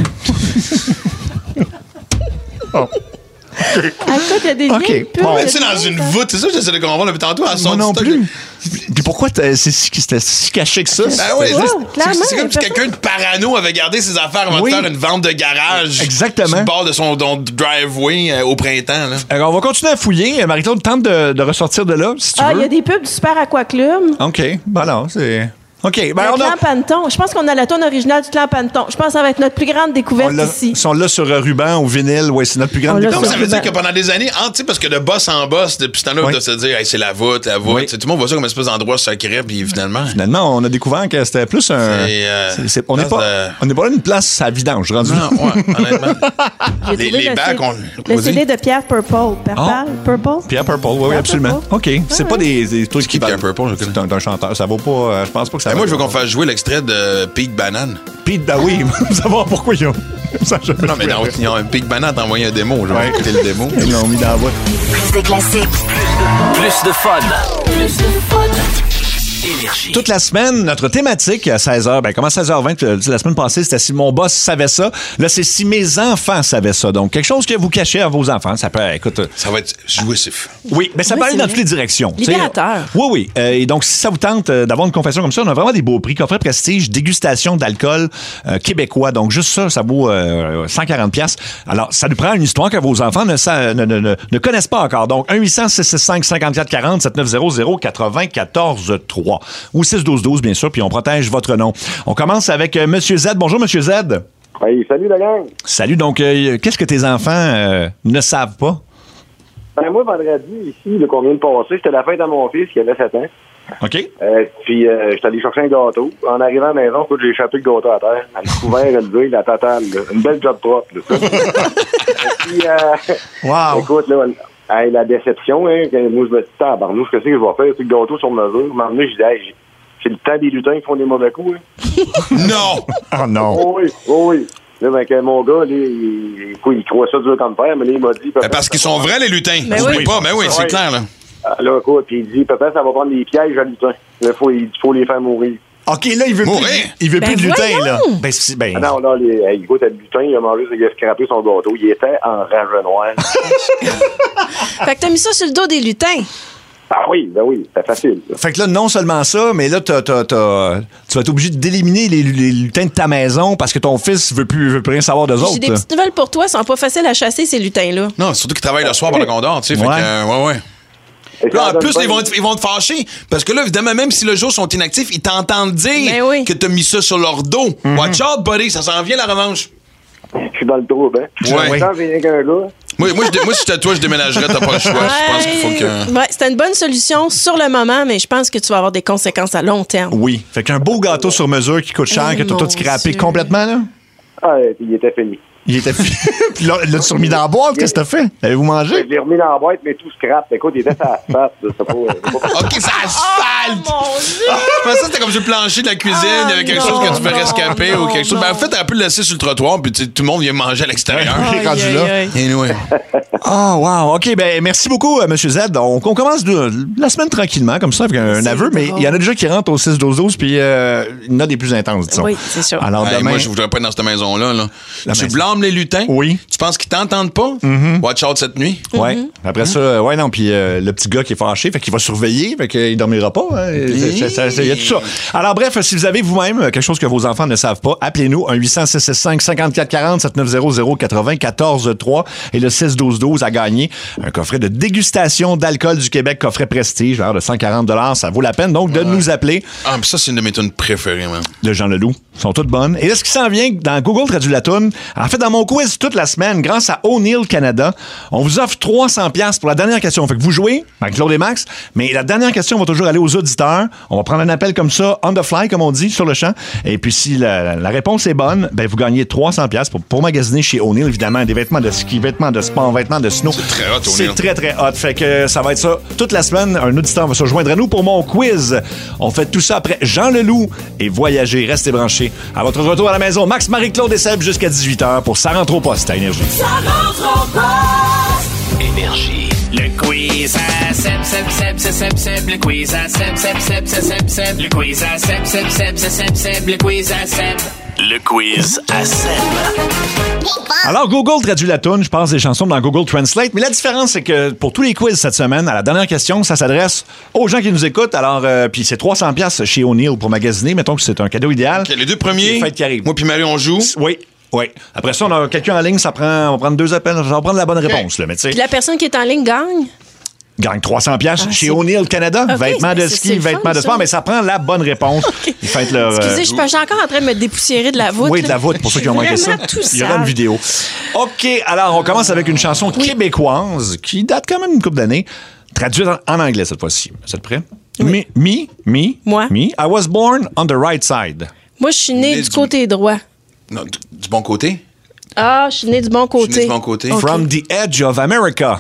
M: Ah, écoute, il y a des
C: OK.
M: vieilles pubs.
C: Bon,
D: Mais tu sais, dans une voûte, c'est ça que j'essaie de comprendre depuis tantôt. Elle
C: Moi
D: sort
C: non
D: du stock.
C: plus. Puis pourquoi c'était si caché que ça?
D: Ben oui,
M: Ouais,
D: c'est
M: clairement,
D: c'est comme si
M: personne-
D: quelqu'un de parano avait gardé ses affaires avant
C: Oui.
D: de faire une vente de garage.
C: Exactement.
D: Sur le bord de son driveway au printemps. Là.
C: Alors, on va continuer à fouiller. Marie-Claude tente de ressortir de là, si tu
M: Ah,
C: veux.
M: il y a des pubs du Super Aqua Club.
C: OK. Ben alors, c'est... OK. Ben,
M: Le
C: on a...
M: Clan Panton. Je pense qu'on a la tonne originale du Clan Panton. Je pense que ça va être notre plus grande découverte ici.
C: Ils sont là sur ruban ou vinyle. Oui, c'est notre plus grande
M: On l'a
D: Non, mais ça veut
M: Ben-
D: dire que pendant des années, tu sais, parce que de boss en boss, depuis ce temps-là,
C: Oui.
D: de se dire, hey, c'est la voûte.
C: Oui.
D: Tu sais, tout le monde voit ça comme une espèce d'endroit sacré, puis finalement.
C: Finalement, on a découvert que c'était plus un... on n'est
D: place
C: pas là une place à vidange, rendu.
D: Non, ouais, honnêtement.
M: J'ai
D: les
M: trouvé le
D: bacs,
M: CD
D: on
M: le CD de Pierre Purple. Purple?
C: Pierre Purple, oui,
M: Pierre
C: absolument.
M: Purple.
C: OK. C'est pas des trucs qui
D: Pierre
C: valent-
D: Purple, je connais.
C: C'est un chanteur. Ça vaut pas... je pense pas que ça
D: Ben,
C: vaut-
D: moi, je veux qu'on fasse jouer l'extrait de Peak Banane.
C: Pete, ben oui, savoir pourquoi ils ont... Ça, je
D: Non, mais ils ont un Peak Banane, t'as envoyé un démo. Je vais écouter le démo.
C: Ils l'ont mis dans la boîte.
B: Plus de classiques.
A: Plus de fun. Plus de fun. Énergie.
C: Toute la semaine, notre thématique à 16h, ben comment 16h20, la semaine passée, c'était si mon boss savait ça. Là, c'est si mes enfants savaient ça. Donc, quelque chose que vous cachez à vos enfants. Ça peut, écoute...
D: Ça va être jouissif.
C: Oui, mais ça
M: Oui,
C: peut aller
M: c'est
C: dans
M: vrai.
C: toutes les directions.
M: Libérateur.
C: Tu sais, oui. Et donc, si ça vous tente d'avoir une confession comme ça, on a vraiment des beaux prix. Coffret prestige, dégustation d'alcool québécois. Donc, juste ça, ça vaut 140$. Alors, ça nous prend une histoire que vos enfants ne connaissent pas encore. Donc, 1-800-665-5440, 7900-943. ou 6-12-12, bien sûr, puis on protège votre nom. On commence avec Monsieur Z. Bonjour, Monsieur Z.
K: Oui, salut la gang.
C: Salut. Donc, qu'est-ce que tes enfants ne savent pas?
K: Ben, moi, vendredi, ici, le qu'on vient de passer, c'était la fête à mon fils qui avait 7 ans.
C: OK.
K: Puis, j'étais allé chercher un gâteau. En arrivant à la maison, écoute, j'ai échappé le gâteau à terre. Le couvert élevé, la totale. Là. Une belle job propre. Là, puis,
C: wow.
K: Écoute, là, la déception, hein, moi, je me dis, tabarnouche, qu'est-ce que je vais faire? C'est le gâteau sur mesure. À un moment donné, je dis, hey, c'est le temps des lutins qui font des mauvais coups. Hein.
D: Non!
C: Oh non!
K: Oh, oui, oh, oui. Là, ben, mon gars, là, il croit ça dur comme fer, mais là, il m'a dit...
D: Parce qu'ils sont vrais, les lutins.
E: Ben
D: N'oublie
E: oui.
D: pas, ben oui, c'est clair, là.
K: Là, quoi, puis il dit, papa, ça va prendre des pièges à lutins. Là, il faut les faire mourir.
C: OK, là, il veut
D: Mourir?
C: plus de lutin,
E: voyons.
C: là.
K: Non, là, écoute, le lutin, il a mangé, il a scrappé son gâteau. Il était en rage noir.
E: Fait que t'as mis ça sur le dos des lutins.
K: Ah oui, ben oui, c'est facile. Ça.
C: Fait que là, non seulement ça, mais là, tu vas être obligé d'éliminer les lutins de ta maison parce que ton fils veut plus rien savoir d'eux autres.
E: J'ai des petites nouvelles pour toi. Ils sont pas faciles à chasser, ces lutins-là.
D: Non, surtout qu'ils travaillent le soir par le Condor, tu sais.
C: Ouais.
D: Fait que, ouais.
K: Et
D: Là,
K: ça
D: en
K: donne
D: plus,
K: pas
D: ils vont te fâcher. Parce que là, évidemment, même si le jour sont inactifs, ils t'entendent dire
E: Ben oui.
D: que t'as mis ça sur leur dos. Watch out, buddy, ça s'en vient la revanche.
K: Je suis dans le trouble, hein.
D: Ouais.
K: Quand j'ai rien qu'un gars.
D: Moi, si j'étais toi, je déménagerais, t'as pas le choix. Je pense qu'il faut que.
E: Ouais, c'était une bonne solution sur le moment, mais je pense que tu vas avoir des conséquences à long terme.
C: Oui. Fait qu'un beau gâteau sur mesure qui coûte cher, que t'as tout scrappé
E: Dieu.
C: complètement, là.
K: Ah, puis il était fini.
C: Il était Puis là, l'as-tu remis dans la boîte? Qu'est-ce que t'as fait? Avez-vous mangé?
K: Je l'ai remis dans la boîte, mais tout scrap. Écoute, il était sur l'asphalte. C'est pas...
D: OK, ça asphalte! Je pensais que c'était comme sur le plancher de la cuisine, il y avait quelque chose que tu veux rescaper ou quelque chose. Ben, en fait, t'aurais pu le laisser sur le trottoir, puis tout le monde vient manger à l'extérieur.
C: Il est rendu là.
D: Anyway.
C: Ah, wow. OK, ben merci beaucoup, M. Z. On commence la semaine tranquillement, comme ça, avec un aveu, mais il y en a déjà qui rentrent au 6-12-12, puis il y en a des plus intenses, disons.
E: Oui, c'est sûr.
C: Alors,
D: Hey,
C: demain...
D: moi, je voudrais pas être dans cette maison-là. Là. Tu
C: maison.
D: blâmes les lutins?
C: Oui.
D: Tu penses qu'ils t'entendent pas? Watch out cette nuit.
C: Ouais. Après ça, ouais, non, puis le petit gars qui est fâché, fait qu'il va surveiller, fait qu'il dormira pas. Hein. Il y a tout ça. Alors, bref, si vous avez vous-même quelque chose que vos enfants ne savent pas, appelez-nous, 1-800-665-5440, 7900-80-14-3 et le 6-12-12 à gagner un coffret de dégustation d'alcool du Québec, coffret Prestige, de 140 $. Ça vaut la peine, donc, de nous appeler.
D: Ah, mais ça, c'est une de mes tunes préférées, man.
C: De Jean Leloup. Sont toutes bonnes. Et là, ce qui s'en vient dans Google Traduit la toune, en fait, dans mon quiz toute la semaine, grâce à O'Neill Canada, on vous offre 300$ pour la dernière question. Fait que vous jouez avec Claude et Max, mais la dernière question va toujours aller aux auditeurs. On va prendre un appel comme ça, on the fly, comme on dit, sur le champ. Et puis, si la réponse est bonne, ben vous gagnez 300$ pour magasiner chez O'Neill, évidemment, des vêtements de ski, vêtements de sport, vêtements de snow.
D: C'est très hot, O'Neill.
C: C'est très, très hot. Fait que ça va être ça toute la semaine. Un auditeur va se joindre à nous pour mon quiz. On fait tout ça après Jean Leloup et voyager. Restez branchés. À votre retour à la maison, Max, Marie-Claude et Seb jusqu'à 18h pour Ça rentre au poste à Énergie.
B: Ça rentre au poste.
A: Énergie.
L: Le quiz à Seb, Seb, Seb, Seb, Seb, Seb. Le quiz à Seb, Seb, Seb, Seb, Seb, Seb. Le quiz à Seb, Seb, Seb, Seb, Seb, Seb. Le quiz à Seb.
A: Le quiz à Seb.
C: Alors, Google traduit la toune, je pense, des chansons dans Google Translate. Mais la différence, c'est que pour tous les quiz cette semaine, à la dernière question, ça s'adresse aux gens qui nous écoutent. Alors, puis c'est 300$ chez O'Neill pour magasiner. Mettons que c'est un cadeau idéal.
D: Okay, les deux premiers,
C: Les fêtes qui arrivent.
D: moi puis Marie, on joue.
C: Oui. Oui. Après ça, on a quelqu'un en ligne, on va prendre 2 appels, on va prendre la bonne réponse. Là, mais tu sais,
E: Puis la personne qui est en ligne gagne.
C: gagne 300$ chez
E: c'est-
C: O'Neill Canada.
E: Ok,
C: Vêtements de
E: c'est
C: ski,
E: le fun,
C: vêtements de
E: ça.
C: sport, mais ça prend la bonne réponse. Ils fêtent leur...
E: Excusez, je suis encore en train de me dépoussiérer de la voûte.
C: Oui, de la voûte, pour ceux qui ont manqué ça.
E: Vraiment tout
C: Il y aura une
E: sale.
C: vidéo. OK, alors on commence avec une chanson québécoise qui date quand même une couple d'années, traduite en anglais cette fois-ci. Vous êtes prêts?
E: Oui. Moi.
C: Me, I was born on the right side.
E: Moi, je suis née du côté droit.
D: Non, du bon côté.
E: Ah, je suis née du bon
D: Je suis
E: côté.
D: né du bon côté.
E: Ok.
C: From the edge of America.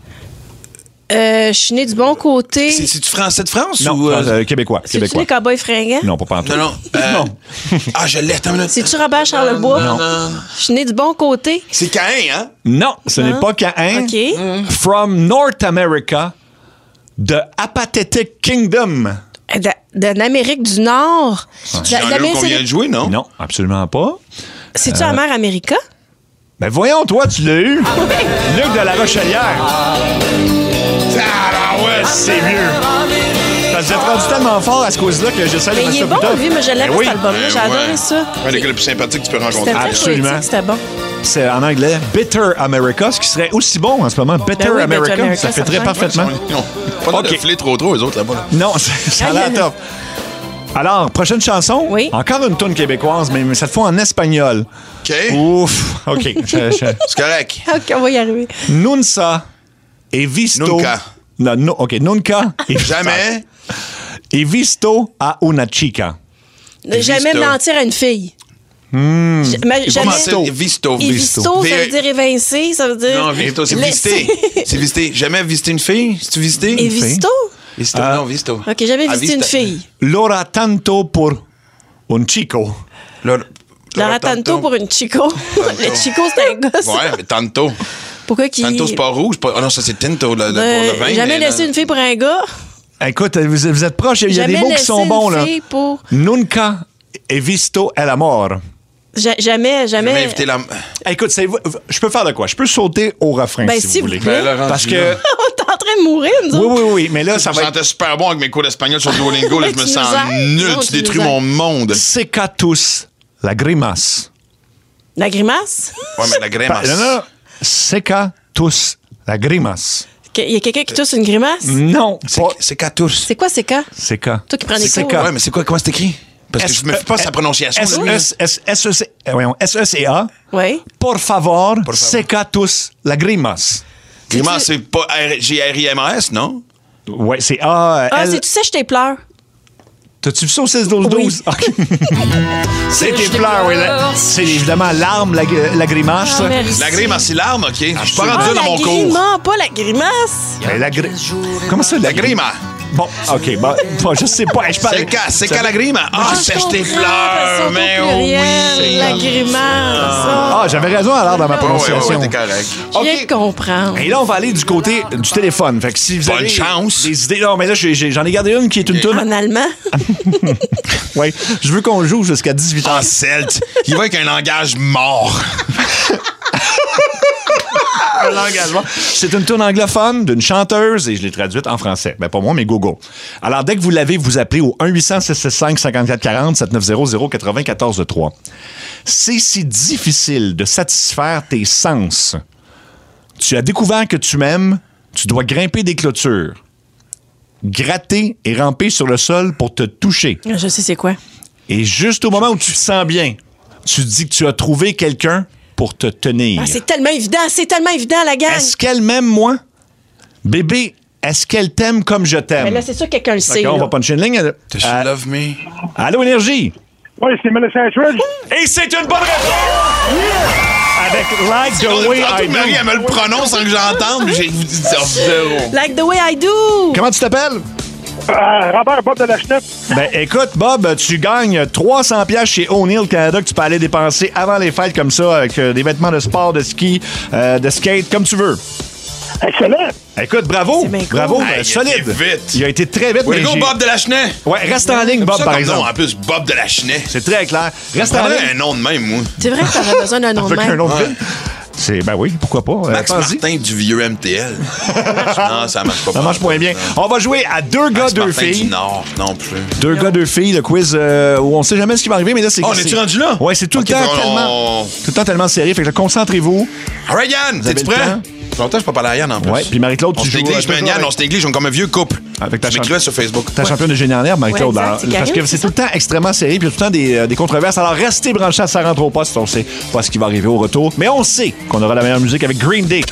E: Je suis née du bon côté.
D: C'est-tu français de France
C: Non,
D: ou.
C: québécois.
E: C'est-tu
C: Québécois.
E: les cowboys fringants?
C: Non, pas pantoute.
D: Non, non. Ah, je l'ai, attends une minute.
E: C'est-tu Robert Charlebois?
D: Non.
E: Je suis née du bon côté.
D: C'est Caïn, hein?
C: Non, ce n'est pas Caïn.
E: OK.
C: From North America, the Apathetic Kingdom.
E: De l'Amérique du Nord.
D: Jean-Luc, qu'on vient de jouer, non?
C: Non, absolument pas.
E: C'est-tu la mère America?
C: Ben voyons, toi, tu l'as eu. Luc de la Rochelière.
D: Ah, ouais,
C: C'est mieux. Vous êtes rendu tellement fort à ce cause-là que j'essaie de
E: Mais
C: mettre
E: il
C: ça
E: est bon,
C: plus tard.
E: lui, mais je l'aime,
C: Ben oui.
E: cet album-là. J'ai adoré
D: ouais.
E: ça.
D: Un des gars les plus sympathiques que tu peux rencontrer.
E: C'était très
C: Absolument.
E: poétique, c'était bon.
C: C'est en anglais Bitter America, ce qui serait aussi bon en ce moment. Bitter
E: oui, Bitter
C: America,
E: America,
C: ça fait
E: ça
C: très
E: prend.
C: parfaitement.
D: Ils ont pas
C: OK.
D: de filer trop, eux autres, là-bas. Là.
C: Non, ça a l'air top. Alors, prochaine chanson.
E: Oui.
C: Encore une tourne québécoise, mais cette fois en espagnol.
D: OK.
C: Ouf. OK.
D: C'est correct.
E: OK, on va y arriver.
C: Nunca he visto...
D: Nunca.
C: No, OK. Nunca.
D: Jamais.
C: He visto a una chica.
E: Jamais
D: Visto.
E: mentir à une fille.
C: Jamais.
D: Visto.
E: Visto, ça veut dire évincer, ça veut dire...
D: Non, visto, c'est
E: laisser.
D: visiter. C'est visiter. Jamais visiter une fille? C'est-tu visiter?
E: Et visto?
D: Visto, non, visto.
E: OK, jamais
D: Ah,
E: visité une
D: vista.
E: fille.
C: L'ora tanto por un chico.
E: Laura tanto pour une chico. Le chico, c'est un gosse.
D: Ouais, mais tanto.
E: Pourquoi qu'il...
D: Tanto, c'est pas rouge. Ah non, ça, c'est tinto pour le vin.
E: Jamais
D: mais
E: laissé une fille pour un gars.
C: Écoute, vous êtes proches, il y a
E: Jamais
C: des mots qui
E: laissé
C: sont bons,
E: une
C: là.
E: fille pour...
C: Nunca he visto el amor.
E: Jamais.
D: Jamais invité la...
C: Écoute, je peux faire de quoi? Je peux sauter au refrain,
E: Ben,
C: si
E: s'il
C: vous
E: vous
C: voulez.
E: plaît.
D: Ben, Laurent,
C: Parce que...
E: On est en train de mourir, nous autres.
C: Oui, mais là, ça
D: Je me
C: va être...
D: sentais super bon avec mes cours d'espagnol sur Duolingo. Là, je me
E: Tu
D: sens
E: nous aides?
D: nul.
E: Non,
D: Tu
E: tu nous
D: détruis
E: aides.
D: mon monde.
C: Secatus la grimace.
E: La grimace?
D: Ouais, mais la grimace.
C: Non. Secatus la grimace.
E: Il y a quelqu'un qui tousse une grimace?
C: Non,
D: C'est Catours.
E: C'est quoi, c'est quand?
C: Seca.
E: Toi qui prends des
C: C'est
E: cours.
C: quand?
D: Ouais, mais c'est quoi? Comment c'est écrit? Parce que je me fais pas sa prononciation.
C: S-E-C-A.
E: Oui.
C: Por favor, secatus la grimace.
D: Grimace, c'est pas G-R-I-M-A-S, non?
C: Ouais, c'est A.
E: Ah,
C: L.
E: c'est tu sais, je t'ai pleure.
C: T'as-tu vu ça au 6-12-12? C'est tes pleurs, oui. C'est évidemment l'arme, la grimace.
E: Ah, merci.
D: La grimace, c'est l'arme, OK? Je suis pas
E: Ah,
D: rendu
E: la
D: dans mon cours.
E: grima, pas la grimace.
C: Ben, comment ça,
D: La grima.
C: Bon, OK. Bon, je sais pas. Je parle...
D: C'est qu'à la grima. Ah,
E: je
D: sèche tes
E: comprends,
D: fleurs.
E: parce
D: Mais
E: qu'on
D: oui.
E: pluriel, la grimace.
C: Ah, j'avais raison alors dans ma prononciation.
D: Ouais, t'es correct.
E: Je viens de comprendre.
C: Et là, on va aller du côté du téléphone. Fait que si vous
D: Bonne
C: avez
D: chance.
C: des idées... Non, mais là, j'en ai gardé une qui est une toune.
E: En allemand.
C: Oui, je veux qu'on joue jusqu'à 18h.
D: Ah, celte. Il va avec un langage mort.
C: C'est une tourne anglophone d'une chanteuse et je l'ai traduite en français. Ben, pas moi, mais Gogo. Alors, dès que vous l'avez, vous appelez au 1-800-665-5440, 7900-943. C'est si difficile de satisfaire tes sens. Tu as découvert que tu m'aimes, tu dois grimper des clôtures, gratter et ramper sur le sol pour te toucher.
E: Je sais c'est quoi.
C: Et juste au moment où tu te sens bien, tu dis que tu as trouvé quelqu'un pour te tenir.
E: Ah, c'est tellement évident, la gang.
C: Est-ce qu'elle m'aime, moi? Bébé, est-ce qu'elle t'aime comme je t'aime?
E: Mais là, c'est sûr que quelqu'un le sait.
C: D'accord, on
E: là.
C: va puncher une ligne.
D: Does she love me?
C: Allô, Énergie?
K: Oui, c'est Melissa Etheridge.
C: Et c'est une bonne réponse! Avec Like the Way I
D: Marie,
C: Do.
D: elle me le prononce sans que j'entende, mais j'ai vous dit ça zéro.
E: Like the way I do.
C: Comment tu t'appelles?
K: Robert Bob de la Chenette.
C: Ben, écoute, Bob, tu gagnes 300 pièces chez O'Neill Canada que tu peux aller dépenser avant les fêtes comme ça avec des vêtements de sport, de ski, de skate, comme tu veux.
K: Excellent.
C: Écoute, bravo.
E: C'est bien cool.
C: Bravo,
D: Hey, il a
C: solide.
D: été vite.
C: Il a été très vite.
D: Oui,
C: mais
D: go,
C: j'ai-
D: Bob de la Chenet.
C: Ouais, reste en ligne, Bob,
D: Ça,
C: par
D: comme nom,
C: exemple.
D: en plus, Bob de la Chenet.
C: C'est très clair. Reste en
D: J'aurais
C: ligne.
D: un nom de même, moi.
E: C'est vrai que t'aurais besoin d'un nom de
C: Avec un
E: même.
C: autre
D: Ouais.
C: ville. Ben oui, pourquoi pas.
D: Max
C: Pense-y.
D: Martin du vieux MTL. Non, ça marche pas.
C: Ça marche moins bien. On va jouer à deux gars,
D: Max
C: deux
D: Martin
C: filles.
D: du Nord, non plus.
C: Deux gars, deux filles, le quiz où on sait jamais ce qui va arriver, mais là, c'est...
D: Oh, on est-tu rendu là?
C: Ouais, c'est tout
D: Ok,
C: le temps
D: on-
C: tellement... Tout le temps tellement serré, fait que là, concentrez-vous.
D: All right, Yann,
C: Vous avez
D: t'es-tu
C: le
D: prêt?
C: temps?
D: Ça fait longtemps que je pas parlé à Yann en plus.
C: Ouais, puis Marie-Claude,
D: On
C: tu
D: se
C: joues...
D: néglige, mais Yann, on se néglige, on est comme un vieux couple.
C: Avec ta
D: Je m'écrivais sur Facebook.
C: Ta championne de génie en herbe, Marie-Claude.
E: Ouais, exact,
C: Alors,
E: c'est
C: parce
E: Karine,
C: que c'est
E: c'est
C: tout le temps extrêmement serré, puis il y a tout le temps des controverses. Alors, restez branchés à Ça rentre au poste, on sait pas ce qui va arriver au retour. Mais on sait qu'on aura la meilleure musique avec Green Day.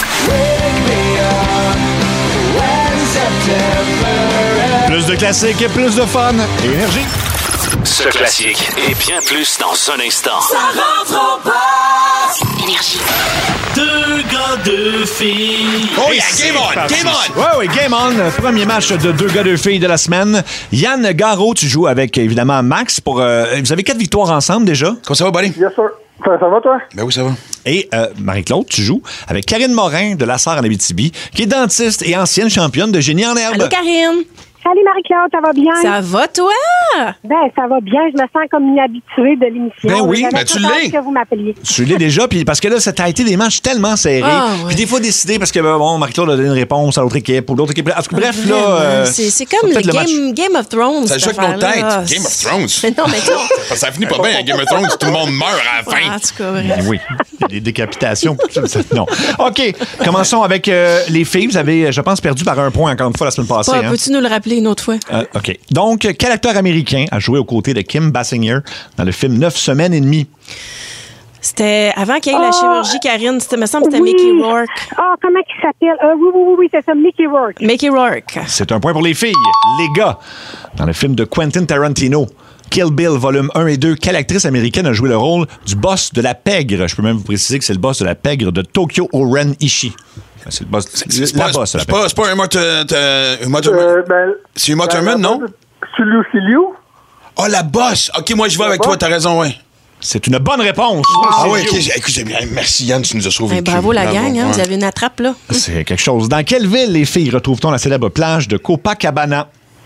C: Plus de classiques et plus de fun. Et énergie.
A: Ce classique et bien plus dans un instant.
B: Ça rentre au poste.
L: Énergie.
B: Deux gars, deux filles.
D: Oh
C: Et
D: yeah,
C: c'est
D: game on,
C: parti.
D: game on!
C: Ouais, ouais, game on. Premier match de deux gars, deux filles de la semaine. Yann Garot, tu joues avec, évidemment, Max. Vous avez 4 victoires ensemble déjà.
D: Comment ça va, buddy?
K: Yes, sir. Ça va, toi?
D: Ben oui, ça va.
C: Et Marie-Claude, tu joues avec Karine Morin de La Sarre en Abitibi, qui est dentiste et ancienne championne de génie en herbe.
E: Allô, Karine?
I: Salut Marie-Claude, ça va bien?
E: Ça va, toi?
I: Ben, ça va bien. Je me sens comme une habituée de l'émission.
C: Ben oui,
I: J'avais
D: ben tu
I: tout hâte
D: l'es.
I: que vous m'appeliez.
C: Tu l'es déjà, puis parce que là, ça a été des matchs tellement serrés.
E: Ah, ouais.
C: Puis des fois décidé parce que, bon, Marie-Claude a donné une réponse à l'autre équipe ou l'autre équipe. En tout cas, bref, là.
E: C'est comme le Game of Thrones.
D: Ça joue
E: cette
D: avec nos
E: affaire-là.
D: têtes. Game of Thrones.
E: Mais non, mais non.
D: Parce que ça finit pas bien, Game of Thrones, tout le monde meurt à la
E: Ouais,
D: fin.
E: en tout cas, bref.
C: Oui, il y a des décapitations. Non. OK, commençons avec les filles. Vous avez, je pense, perdu par un point encore une fois la semaine passée.
E: Ouais,
C: hein?
E: peux-tu nous le rappeler une autre fois?
C: OK. Donc, quel acteur américain américain a joué aux côtés de Kim Basinger dans le film 9 semaines et demie?
E: C'était avant qu'il y ait la chirurgie, Karine. Me semble que c'était Mickey Rourke.
I: Comment il s'appelle? Oui, c'est ça, Mickey Rourke.
E: Mickey Rourke.
C: C'est un point pour les filles. Les gars, dans le film de Quentin Tarantino, Kill Bill, volume 1 et 2, quelle actrice américaine a joué le rôle du boss de la pègre? Je peux même vous préciser que c'est le boss de la pègre de Tokyo Oren Ishii. C'est le boss. C'est la boss. C'est
D: pas Uma Thurman. C'est Uma Thurman, non?
N: C'est Lucy Liu.
D: Oh, la boss. OK, moi, je vais avec toi. T'as raison, ouais.
C: C'est une bonne réponse.
D: Ah oui, OK. Écoute, merci, Yann, tu nous as sauvés.
E: Bravo, la gang. Hein, vous avez une attrape, là.
C: C'est quelque chose. Dans quelle ville, les filles, retrouve-t-on la célèbre plage de Copacabana?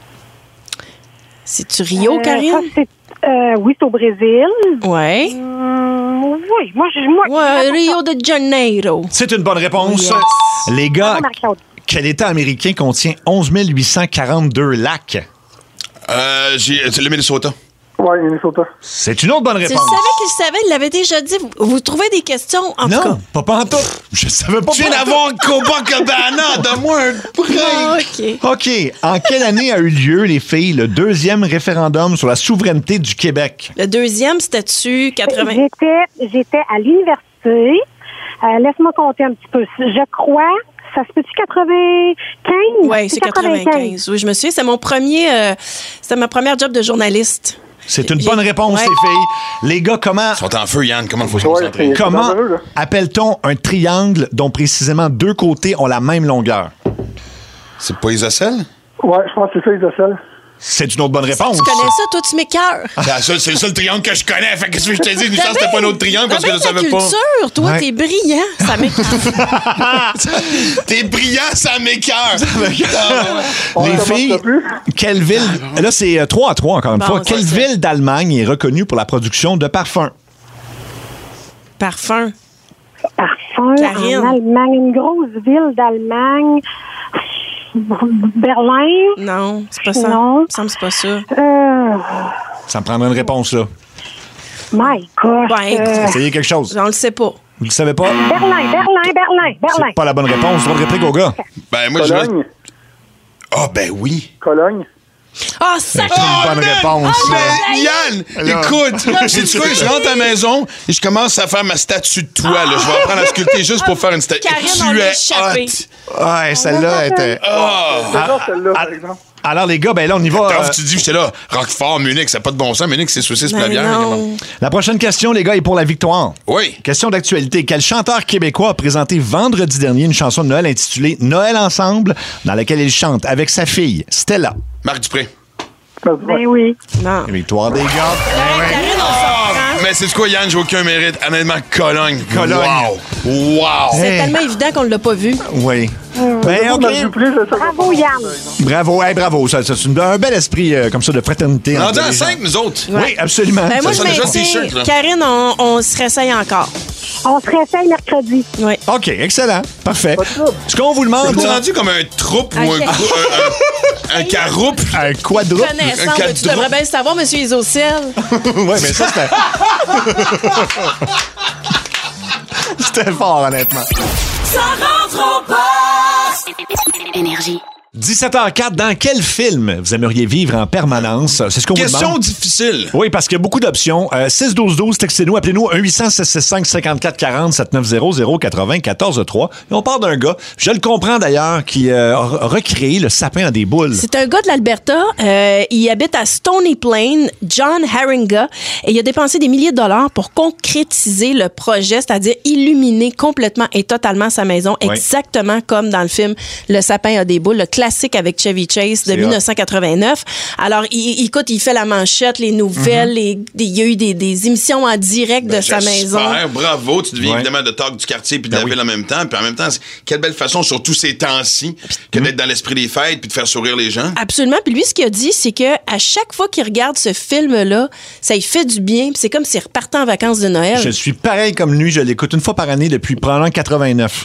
E: C'est-tu Rio, Karine?
I: Oui, c'est au Brésil.
E: Oui.
I: Oui, moi,
E: Rio de Janeiro.
C: C'est une bonne réponse.
E: Yes.
C: Les gars, quel État américain contient 11 842 lacs?
D: C'est le Minnesota.
N: Oui, Minnesota.
C: C'est une autre bonne réponse.
E: Tu savais qu'il savait, il l'avait déjà dit. Vous trouvez des questions, en tout cas?
C: Non, pas en tout. Je savais pas.
D: Tu viens d'avoir Copacabana, donne-moi un break.
C: OK. En quelle année a eu lieu, les filles, le deuxième référendum sur la souveraineté du Québec?
E: Le deuxième, c'était-tu 80?
I: J'étais à l'université. Laisse-moi compter un petit peu. Je crois... Ça se peut-tu 95?
E: Oui, c'est 95. Oui, je me souviens. C'est mon premier... c'était ma première job de journaliste.
C: C'est une bonne réponse, les filles. Les gars, comment...
D: Ils sont en feu, Yann. Comment il faut se concentrer?
C: Comment appelle-t-on un triangle dont précisément deux côtés ont la même longueur?
D: C'est pas isocèle?
N: Oui, je pense que c'est ça, isocèle.
C: C'est une autre bonne réponse.
E: Tu connais ça, toi, tu m'écœures.
D: C'est le seul triangle que je connais. Fait que qu'est-ce que je te dis? Une chance, c'était pas un autre triangle parce que je ne savais pas.
E: Culture, toi, t'es brillant. Ça m'écoeure.
D: T'es brillant, ça m'écoeure.
C: Les filles, quelle ville... Là, c'est 3-3 encore une fois. Quelle ville d'Allemagne est reconnue pour la production de parfums?
E: Parfum.
I: Karine. En Allemagne, une grosse ville d'Allemagne... Berlin?
E: Non, c'est pas ça.
I: Non.
E: Ça me semble que c'est pas ça.
C: Ça me prendrait une réponse, là.
I: My God.
C: Essayez quelque chose.
E: On le sait pas.
C: Vous le savez pas?
I: Berlin.
C: C'est pas la bonne réponse. Droit de réplique au gars.
D: Ben, moi,
N: Cologne.
D: Ah, ben oui.
N: Cologne.
E: Ah, ça!
C: C'est une bonne réponse.
D: Yann, écoute, sais-tu quoi? Je rentre à la maison et je commence à faire ma statue de toi. Là. Je vais apprendre à sculpter juste pour faire une statue.
E: Karine, on l'a échappé.
C: Ouais, celle-là était...
N: Celle-là, par exemple.
C: Alors, les gars, ben là, on y va.
D: Attends, tu dis, j'étais là, Roquefort, Munich, ça n'a pas de bon sens. Munich, c'est saucisse plat bière.
C: La prochaine question, les gars, est pour la victoire.
D: Oui.
C: Question d'actualité. Quel chanteur québécois a présenté vendredi dernier une chanson de Noël intitulée Noël ensemble, dans laquelle il chante avec sa fille, Stella?
D: Marc Dupré.
I: Ben oui.
E: Non.
C: Victoire des gars.
D: Mais c'est quoi, Yann? J'ai aucun mérite. Honnêtement, Cologne. Wow.
E: C'est tellement évident qu'on ne l'a pas vu.
C: Oui. Ben, OK.
I: Bravo, Yann.
C: Bravo, bravo. C'est un bel esprit comme ça de fraternité.
D: On est à 5, nous autres.
C: Oui, absolument.
E: Ben, moi, je maintiens. Karine, on se réessaye encore.
I: On se réessaye mercredi.
E: Oui.
C: OK, excellent. Parfait. Ce qu'on vous demande...
D: Tu rendu comme un troupe ou un caroupe?
C: Un quadruple.
E: Connaissant, tu devrais bien le savoir, monsieur Isociel.
C: Oui, mais ça, c'était... C'était fort, honnêtement.
B: Ça rentre au poste.
O: Énergie.
C: 17h04, dans quel film vous aimeriez vivre en permanence? C'est ce qu'on vous demande.
D: Question difficile.
C: Oui, parce qu'il y a beaucoup d'options. 6-12-12, textez-nous, appelez-nous 1-800-665-5440, 790-080-14-3. Et on parle d'un gars, je le comprends d'ailleurs, qui a recréé le sapin à des boules.
E: C'est un gars de l'Alberta. Il habite à Stony Plain, John Haringa, et il a dépensé des milliers de dollars pour concrétiser le projet, c'est-à-dire illuminer complètement et totalement sa maison, exactement comme dans le film Le sapin à des boules, le classique avec Chevy Chase de 1989. Alors, il fait la manchette, les nouvelles, il y a eu des émissions en direct de sa maison.
D: Super, bravo. Tu deviens évidemment de talk du quartier puis de la ville en même temps. Puis en même temps, quelle belle façon, surtout ces temps-ci, que d'être dans l'esprit des fêtes puis de faire sourire les gens.
E: Absolument. Puis lui, ce qu'il a dit, c'est que à chaque fois qu'il regarde ce film-là, ça lui fait du bien. Puis c'est comme s'il repartait en vacances de Noël.
C: Je suis pareil comme lui. Je l'écoute une fois par année depuis probablement 89.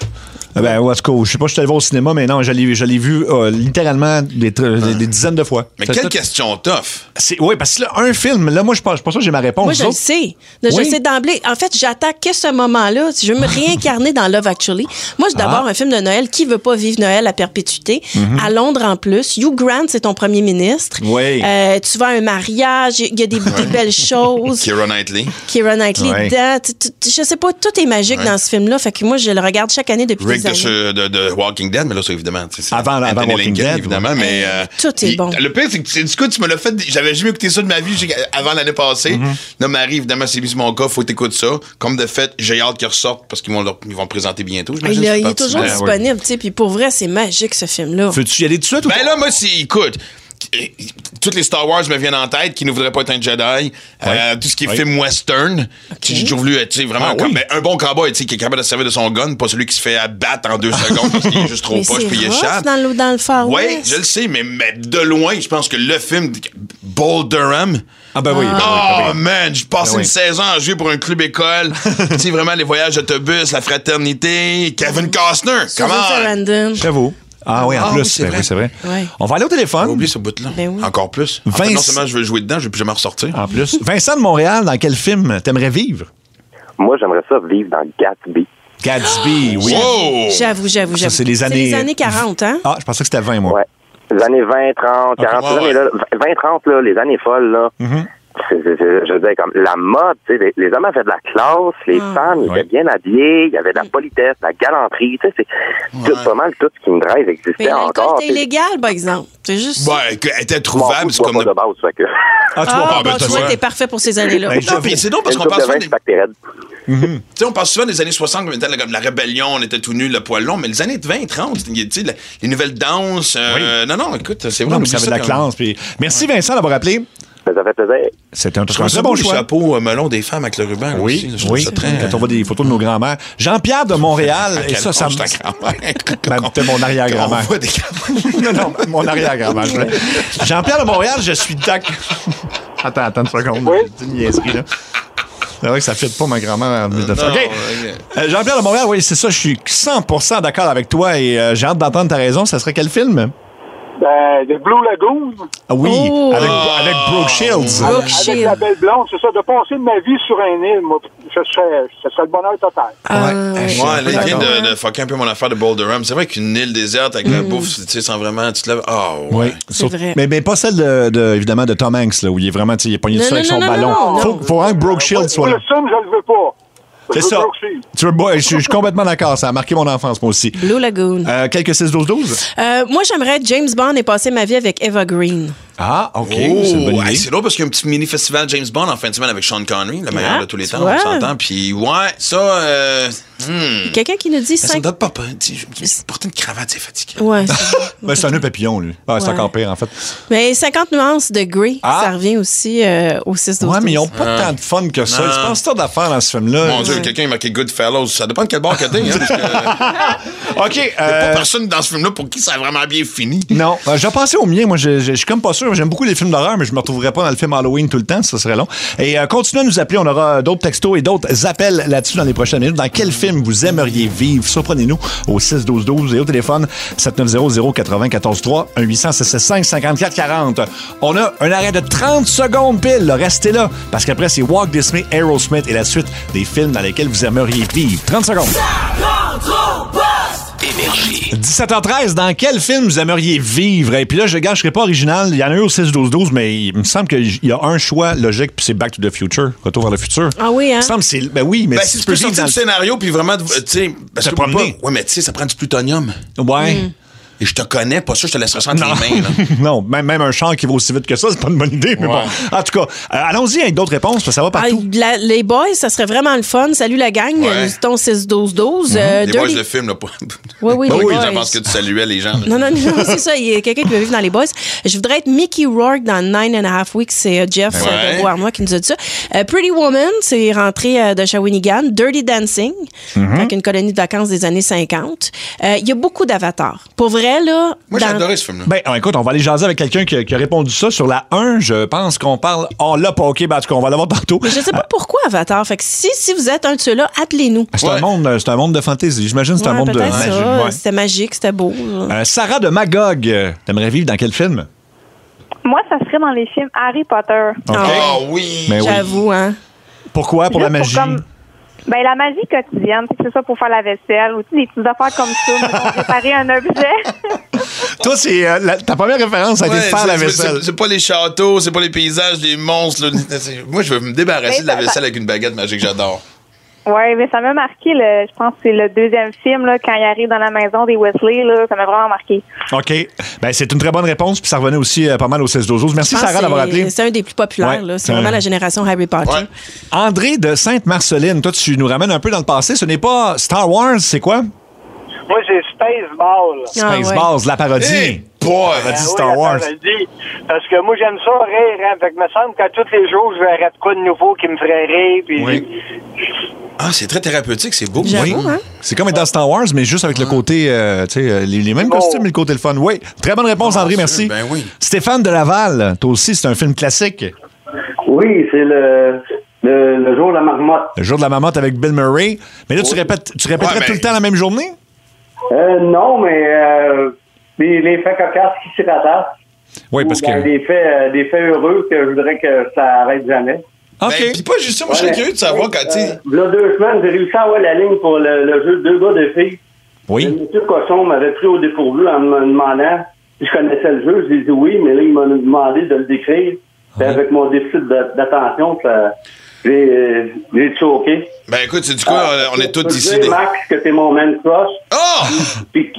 C: Ben, en tout cas, je sais pas, je suis allé voir au cinéma, mais non, je l'ai vu littéralement des dizaines de fois.
D: Mais quelle question tough!
C: Oui, parce que là, un film, là, moi, je pense pas ça que j'ai ma réponse.
E: Moi, je le sais. Je sais d'emblée. En fait, j'attaque que ce moment-là. Si je veux me réincarner dans Love Actually. Moi, j'ai d'abord un film de Noël. Qui veut pas vivre Noël à perpétuité? À Londres, en plus. Hugh Grant, c'est ton premier ministre.
C: Oui.
E: Tu vas à un mariage. Il y a des belles choses.
D: Keira Knightley
E: dedans. Je sais pas, tout est magique dans ce film-là. Fait que moi, je le regarde chaque année depuis des années.
D: de Walking Dead, mais là, c'est évidemment.
C: Avant Walking Dead,
D: évidemment, mais.
E: Tout est bon.
D: Le pire, c'est que du coup, tu me l'as fait. J'avais jamais écouté ça de ma vie avant l'année passée. Là, Marie, évidemment, c'est mis sur mon cas, faut t'écouter ça. Comme de fait, j'ai hâte qu'ils ressortent parce qu'ils vont le présenter bientôt.
E: Il est toujours disponible, tu sais. Puis pour vrai, c'est magique, ce film-là.
C: Veux-tu y aller tout de suite?
D: Ben là, moi, écoute. Toutes les Star Wars me viennent en tête qui ne voudraient pas être un Jedi. Tout ce qui est film western. J'ai toujours voulu être vraiment un bon cowboy qui est capable de se servir de son gun, pas celui qui se fait abattre en 2 secondes parce qu'il est juste trop poche puis il échappe.
E: Dans le Far West.
D: Oui, je le sais, mais de loin, je pense que le film Bull Durham.
C: Ah ben oui.
D: Man, j'ai passé une saison à jouer pour un club école. Tu sais, vraiment les voyages d'autobus, la fraternité, Kevin Costner. Comment?
C: J'avoue. Ah oui, en plus, c'est vrai.
E: Ouais.
C: On va aller au téléphone.
D: J'ai oublié ce bout-là.
E: Ben oui.
D: Encore plus. En fait, non seulement je veux jouer dedans, je veux plus jamais ressortir.
C: En plus. Vincent de Montréal, dans quel film t'aimerais vivre?
K: Moi, j'aimerais ça vivre dans Gatsby.
C: Gatsby, oui.
D: Wow!
E: J'avoue.
C: Ça, c'est les années
E: 40, hein?
C: Ah, je pensais que c'était 20, moi.
K: Ouais. Les années 20, 30, 40, ces années-là, 20, 30, là, les années folles, là. Je veux dire, comme la mode, tu sais, les hommes avaient de la classe, les femmes, ils étaient bien habillés, il y avait de la politesse, de la galanterie, tu sais, c'est pas mal tout ce qui me drive existait encore.
E: Mais l'alcool était illégal, par exemple. C'est juste ça.
D: Ouais, elle était trouvable, c'est comme...
K: pas de base, fait que...
E: Tu vois, t'es parfait pour ces années-là.
D: C'est donc parce qu'on parle souvent
K: Tu
D: sais, on parle souvent des années 60 comme la rébellion, on était tout nus, le poil long, mais les années 20, 30, tu sais, les nouvelles danses. Non, écoute, c'est vrai.
C: Ça avait de la classe. Merci Vincent d'avoir appelé.
K: Ça fait plaisir.
C: C'était un
D: très bon choix. Le chapeau melon des femmes avec le ruban.
C: Oui. Quand on voit des photos de nos grands-mères. Jean-Pierre de Montréal. Et ça me... C'était mon arrière-grand-mère. Non, mon arrière-grand-mère. Jean-Pierre de Montréal, je suis d'accord. Attends une seconde.
N: Oui.
C: C'est une niaiserie, là. C'est vrai que ça ne fit pas ma grand-mère en 1900. Jean-Pierre de Montréal, oui, c'est ça. Je suis 100% d'accord avec toi et j'ai hâte d'entendre ta raison. Ça serait quel film?
N: The Blue Lagoon.
C: Ah oui, avec Brooke Shields.
N: Avec la belle blonde, c'est ça, de passer de ma vie sur un île, moi, ce serait le bonheur total.
D: Là, il vient de fucker un peu mon affaire de Bull Durham. C'est vrai qu'une île déserte avec la bouffe, tu sais, sans vraiment, tu te lèves.
C: Oui,
E: c'est vrai.
C: Mais pas celle évidemment de Tom Hanks, là, où il est vraiment, il est pogné dessus avec son ballon. Faut vraiment que Brooke Shields soit là.
N: Le film, je le veux pas.
C: C'est ça. Je suis complètement d'accord. Ça a marqué mon enfance, moi aussi.
E: Blue Lagoon.
C: Quelques 6-12-12?
E: Moi, j'aimerais James Bond et passer ma vie avec Eva Green.
C: Ah, OK. C'est une bonne idée.
D: C'est drôle parce qu'il y a un petit mini-festival James Bond en fin de semaine avec Sean Connery, le meilleur de tous les temps, on s'entend. Puis, ça...
E: Quelqu'un qui nous dit...
D: Ça me donne pas peur. Porter une cravate, c'est fatigué.
E: Ouais.
C: C'est un nœud papillon, lui. C'est encore pire, en fait.
E: Mais 50 nuances de Grey, ça revient aussi au 6-12-12.
C: Ouais, mais ils n'ont pas tant de fun que ça. Ils se passent tant d'affaires dans ce film-là.
D: Mon Dieu, quelqu'un m'a marqué Goodfellas. Ça dépend de quel bord que t'es.
C: OK.
D: Il n'y a pas personne dans ce film-là pour qui ça a vraiment bien fini.
C: Non. Je vais passer au mien. Moi, je suis comme pas sûr. J'aime beaucoup les films d'horreur, mais je me retrouverai pas dans le film Halloween tout le temps. Ça serait long. Et continuez à nous appeler. On aura d'autres textos et d'autres appels là-dessus dans les prochaines minutes. Dans quel film vous aimeriez vivre? Surprenez-nous au 6-12-12 et au téléphone 7900-943 1-800-665-5440. On a un arrêt de 30 secondes pile. Là. Restez là, parce qu'après, c'est Walt Disney, Aerosmith et la suite des films dans lesquels vous aimeriez vivre. 30 secondes. 17h13, dans quel film vous aimeriez vivre? Et puis là, je serai pas original. Il y en a eu au 6-12-12, mais il me semble qu'il y a un choix logique, puis c'est Back to the Future. Retour vers le futur.
E: Ah oui, hein?
C: Il me semble que c'est... Ben oui, mais
D: si tu peux sortir du scénario, puis vraiment, tu sais...
C: Se promener.
D: Ouais, mais tu sais, ça prend du plutonium.
C: Ouais.
D: Et je te connais, pas sûr, je te laisserai ça entre les mains. Là.
C: Non, même un char qui va aussi vite que ça, c'est pas une bonne idée. Mais bon, en tout cas, allons-y avec d'autres réponses, parce que ça va partout.
E: Les boys, ça serait vraiment le fun. Salut la gang, nous ton 6-12-12.
D: Les boys, le film, là.
E: Oui,
D: je pense que tu saluais les gens.
E: Non, c'est ça. Il y a quelqu'un qui veut vivre dans les boys. Je voudrais être Mickey Rourke dans 9.5 Weeks. C'est Jeff de Beauharnois qui nous a dit ça. Pretty Woman, c'est rentré de Shawinigan. Dirty Dancing, avec une colonie de vacances des années 50. Il y a beaucoup d'avatars. Pour vrai, vrai, là...
D: Moi, j'ai adoré ce film-là.
C: Ben, écoute, on va aller jaser avec quelqu'un qui a répondu ça. Sur la 1, je pense qu'on parle... On l'a pas, OK, ben, en tout cas, on va l'avoir tantôt.
E: Mais je sais pas pourquoi Avatar. Fait que si vous êtes un de ceux-là, appelez-nous.
C: C'est un monde de fantasy. J'imagine que c'est un monde de magie.
E: Ouais. C'était magique, c'était beau.
C: Sarah de Magog, t'aimerais vivre dans quel film?
I: Moi, ça serait dans les films Harry Potter.
C: OK.
D: Oui.
C: Mais
E: j'avoue, hein.
C: Pourquoi? Pour la magie?
I: Ben, la magie quotidienne, c'est ça pour faire la vaisselle ou des petites affaires comme ça, pour réparer un objet.
C: Toi, c'est ta première référence a été de faire la vaisselle.
D: C'est pas les châteaux, c'est pas les paysages, les monstres. Là. Moi, je veux me débarrasser de la vaisselle avec une baguette magique, j'adore.
I: Oui, mais ça m'a marqué, je pense que c'est le deuxième film, là, quand il arrive dans la maison des Weasley, là, ça m'a vraiment marqué.
C: OK. Ben, c'est une très bonne réponse, puis ça revenait aussi pas mal au 16-12-12. Merci, Sarah, d'avoir appelé.
E: C'est un des plus populaires, là. C'est vraiment la génération Harry Potter.
C: Ouais. André de Sainte-Marceline, toi, tu nous ramènes un peu dans le passé. Ce n'est pas Star Wars, c'est quoi?
N: Moi, c'est Spaceballs.
C: Spaceballs, la parodie.
N: Hey,
C: parodie Star Wars.
N: Parodie. Parce que moi, j'aime ça rire. Hein. Fait que me semble qu'à tous les jours, je verrais de quoi de nouveau qui me ferait rire. Puis
D: Ah, c'est très thérapeutique, c'est beau.
C: Oui. Hein? C'est comme être dans Star Wars, mais juste avec le côté, tu sais, les mêmes costumes, mais le côté le fun. Oui, très bonne réponse, André, merci.
D: Ben oui.
C: Stéphane de Laval, toi aussi, c'est un film classique.
O: Oui, c'est le jour de la marmotte.
C: Le jour de la marmotte avec Bill Murray. Mais là, tu répéterais tout le temps la même journée?
O: Non, mais les faits cocasses qui s'y rattachent.
C: Oui, parce que...
O: Des faits heureux que je voudrais que ça arrête jamais.
C: OK.
D: Ben, puis pas juste ça, moi, je serais curieux de savoir quand tu...
O: Là, 2 semaines, j'ai réussi à avoir la ligne pour le jeu de 2 gars de filles.
C: Oui.
O: Le monsieur Cochon m'avait pris au dépourvu en me demandant si je connaissais le jeu. Je lui ai dit oui, mais là, il m'a demandé de le décrire. Oui. Avec mon déficit d'attention, j'ai choqué.
D: Ben écoute, c'est du coup, on est tous ici.
O: Max, que t'es mon man crush.
D: Oh!
O: Puis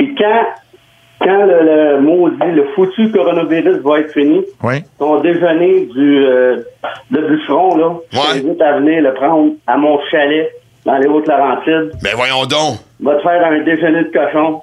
O: quand le maudit, le foutu coronavirus va être fini, ton déjeuner de bûcheron, là, je t'invite à venir le prendre à mon chalet dans les Hautes-Laurentides.
D: Ben voyons donc.
O: Va te faire un déjeuner de cochon.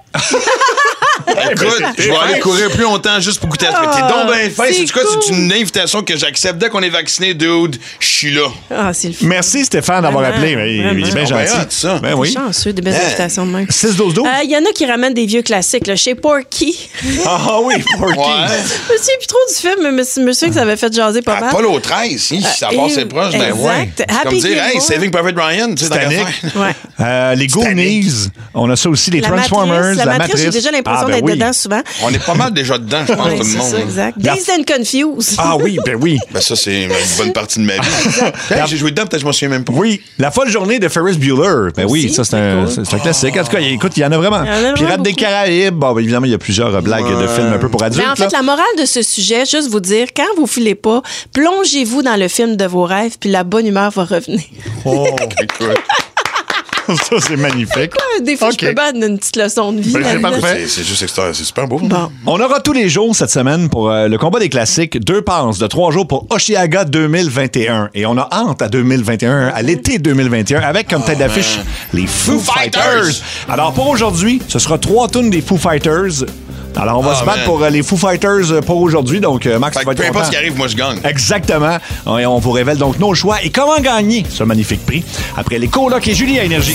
D: Écoute, je vais aller courir plus longtemps juste pour goûter à ça. T'es donc bien fin. C'est quoi? C'est une invitation que j'accepte. Dès qu'on est vacciné, dude, je suis là.
E: Ah, c'est le fun.
C: Merci, Stéphane, d'avoir appelé. Il est bien gentil.
D: Ça.
C: Ben oui.
E: Chanceux, des belles invitations de même.
C: 6-12-12.
E: Il y en a qui ramènent des vieux classiques, là, chez Porky.
C: Ah oui, Porky.
E: Je me souviens plus trop du film, mais je me souviens que ça avait fait jaser pas mal.
D: Apollo 13, ça passe ses proches, ben ouais. C'est comme dire, hey, Saving Private Ryan, tu sais,
C: les Goonies, on a ça aussi, les Transformers, la Matrice.
E: J'ai déjà l'impression d'être dedans souvent.
D: On est pas mal déjà dedans, je pense, tout le monde.
E: C'est ça, exact. Dazed and Confused.
C: Ah oui, ben oui.
D: Ben ça, c'est une bonne partie de ma vie. J'ai joué dedans, peut-être je m'en souviens même pas.
C: Oui, La folle journée de Ferris Bueller. Ben oui, ça, c'est un classique. En tout cas, écoute, il y en a vraiment. Pirates des Caraïbes. Bon, ben, évidemment, il y a plusieurs blagues de films un peu pour adultes.
E: Mais en fait, la morale de ce sujet, juste vous dire, quand vous filez pas, plongez-vous dans le film de vos rêves, puis la bonne humeur va revenir.
C: Oh, écoute. Ça, c'est magnifique.
E: Des fois, je peux battre une petite leçon de vie.
C: Ben, c'est parfait.
D: C'est juste extra, c'est super beau.
E: Bon.
C: On aura tous les jours cette semaine pour le combat des classiques 2 passes de 3 jours pour Osheaga 2021. Et on a hâte à 2021, à l'été 2021, avec comme tête d'affiche les Foo Fighters. Alors pour aujourd'hui, ce sera 3 tunes des Foo Fighters. Alors, on va se battre pour les Foo Fighters pour aujourd'hui. Donc, Max, tu vas être
D: peu
C: content.
D: importe ce qui arrive, moi, je gagne.
C: Exactement. Et on vous révèle donc nos choix et comment gagner ce magnifique prix après les colocs et Julie à Énergie.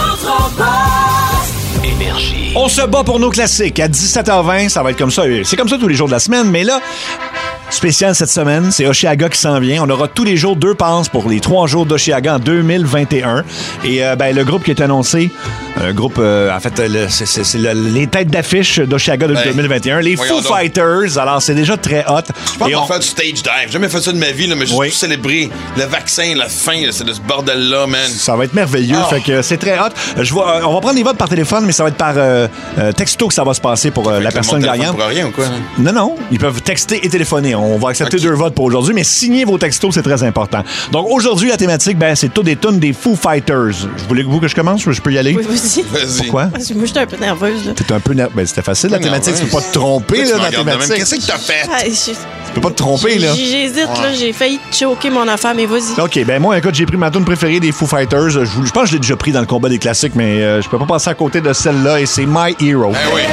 A: Énergie.
C: On se bat pour nos classiques. À 17h20, ça va être comme ça. C'est comme ça tous les jours de la semaine. Mais là, spécial cette semaine, c'est Osheaga qui s'en vient. On aura tous les jours 2 passes pour les 3 jours d'Osheaga en 2021. Et le groupe qui est annoncé, en fait, c'est les têtes d'affiche d'Osheaga 2021, les Foo Fighters. Alors, c'est déjà très hot.
D: Je pense qu'on va faire du stage dive. J'ai jamais fait ça de ma vie, là, mais juste pour célébrer le vaccin, la fin, c'est de ce bordel-là, man.
C: Ça va être merveilleux. Fait que c'est très hot. On va prendre les votes par téléphone, mais ça va être par texto que ça va se passer pour la personne gagnante.
D: Pour rien ou quoi?
C: Non. Ils peuvent texter et téléphoner. On va accepter 2 votes pour aujourd'hui, mais signez vos textos, c'est très important. Donc aujourd'hui, la thématique, c'est tout des tunes des Foo Fighters. Je voulais que je commence, je peux y aller?
E: Oui, vas-y.
C: Pourquoi?
E: Parce que moi, j'étais un peu nerveuse.
C: T'es un peu nerveuse. C'était facile, la thématique. Tu peux pas te tromper, là, dans la thématique.
D: Qu'est-ce que t'as fait?
C: Tu peux pas te tromper, là.
E: J'hésite, là. J'ai failli choquer mon affaire, mais vas-y.
C: OK, moi, écoute, j'ai pris ma tune préférée des Foo Fighters. Je pense que je l'ai déjà pris dans le combat des classiques, mais je peux pas passer à côté de celle-là, et c'est My Hero.
D: Eh oui.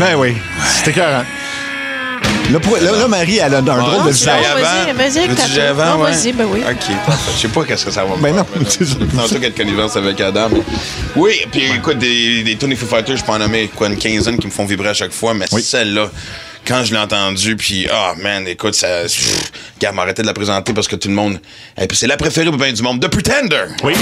C: Ben oui, c'était écœurant. Là, Marie, elle a un drôle de visage.
E: Vas-y avec ta toune. Non, vas-y, ben oui.
D: OK, parfait. Je sais pas qu'est-ce que ça va me
C: Ben non.
D: Tantôt qu'elle connivence avec Adam. Oui, puis écoute, des tunes des Foo Fighters, je peux en nommer une quinzaine qui me font vibrer à chaque fois, mais celle-là, quand je l'ai entendue, puis man, écoute, ça... Regarde, m'arrêtez de la présenter parce que tout le monde... Et puis c'est la préférée pour bien du monde. The Pretender!
C: Oui.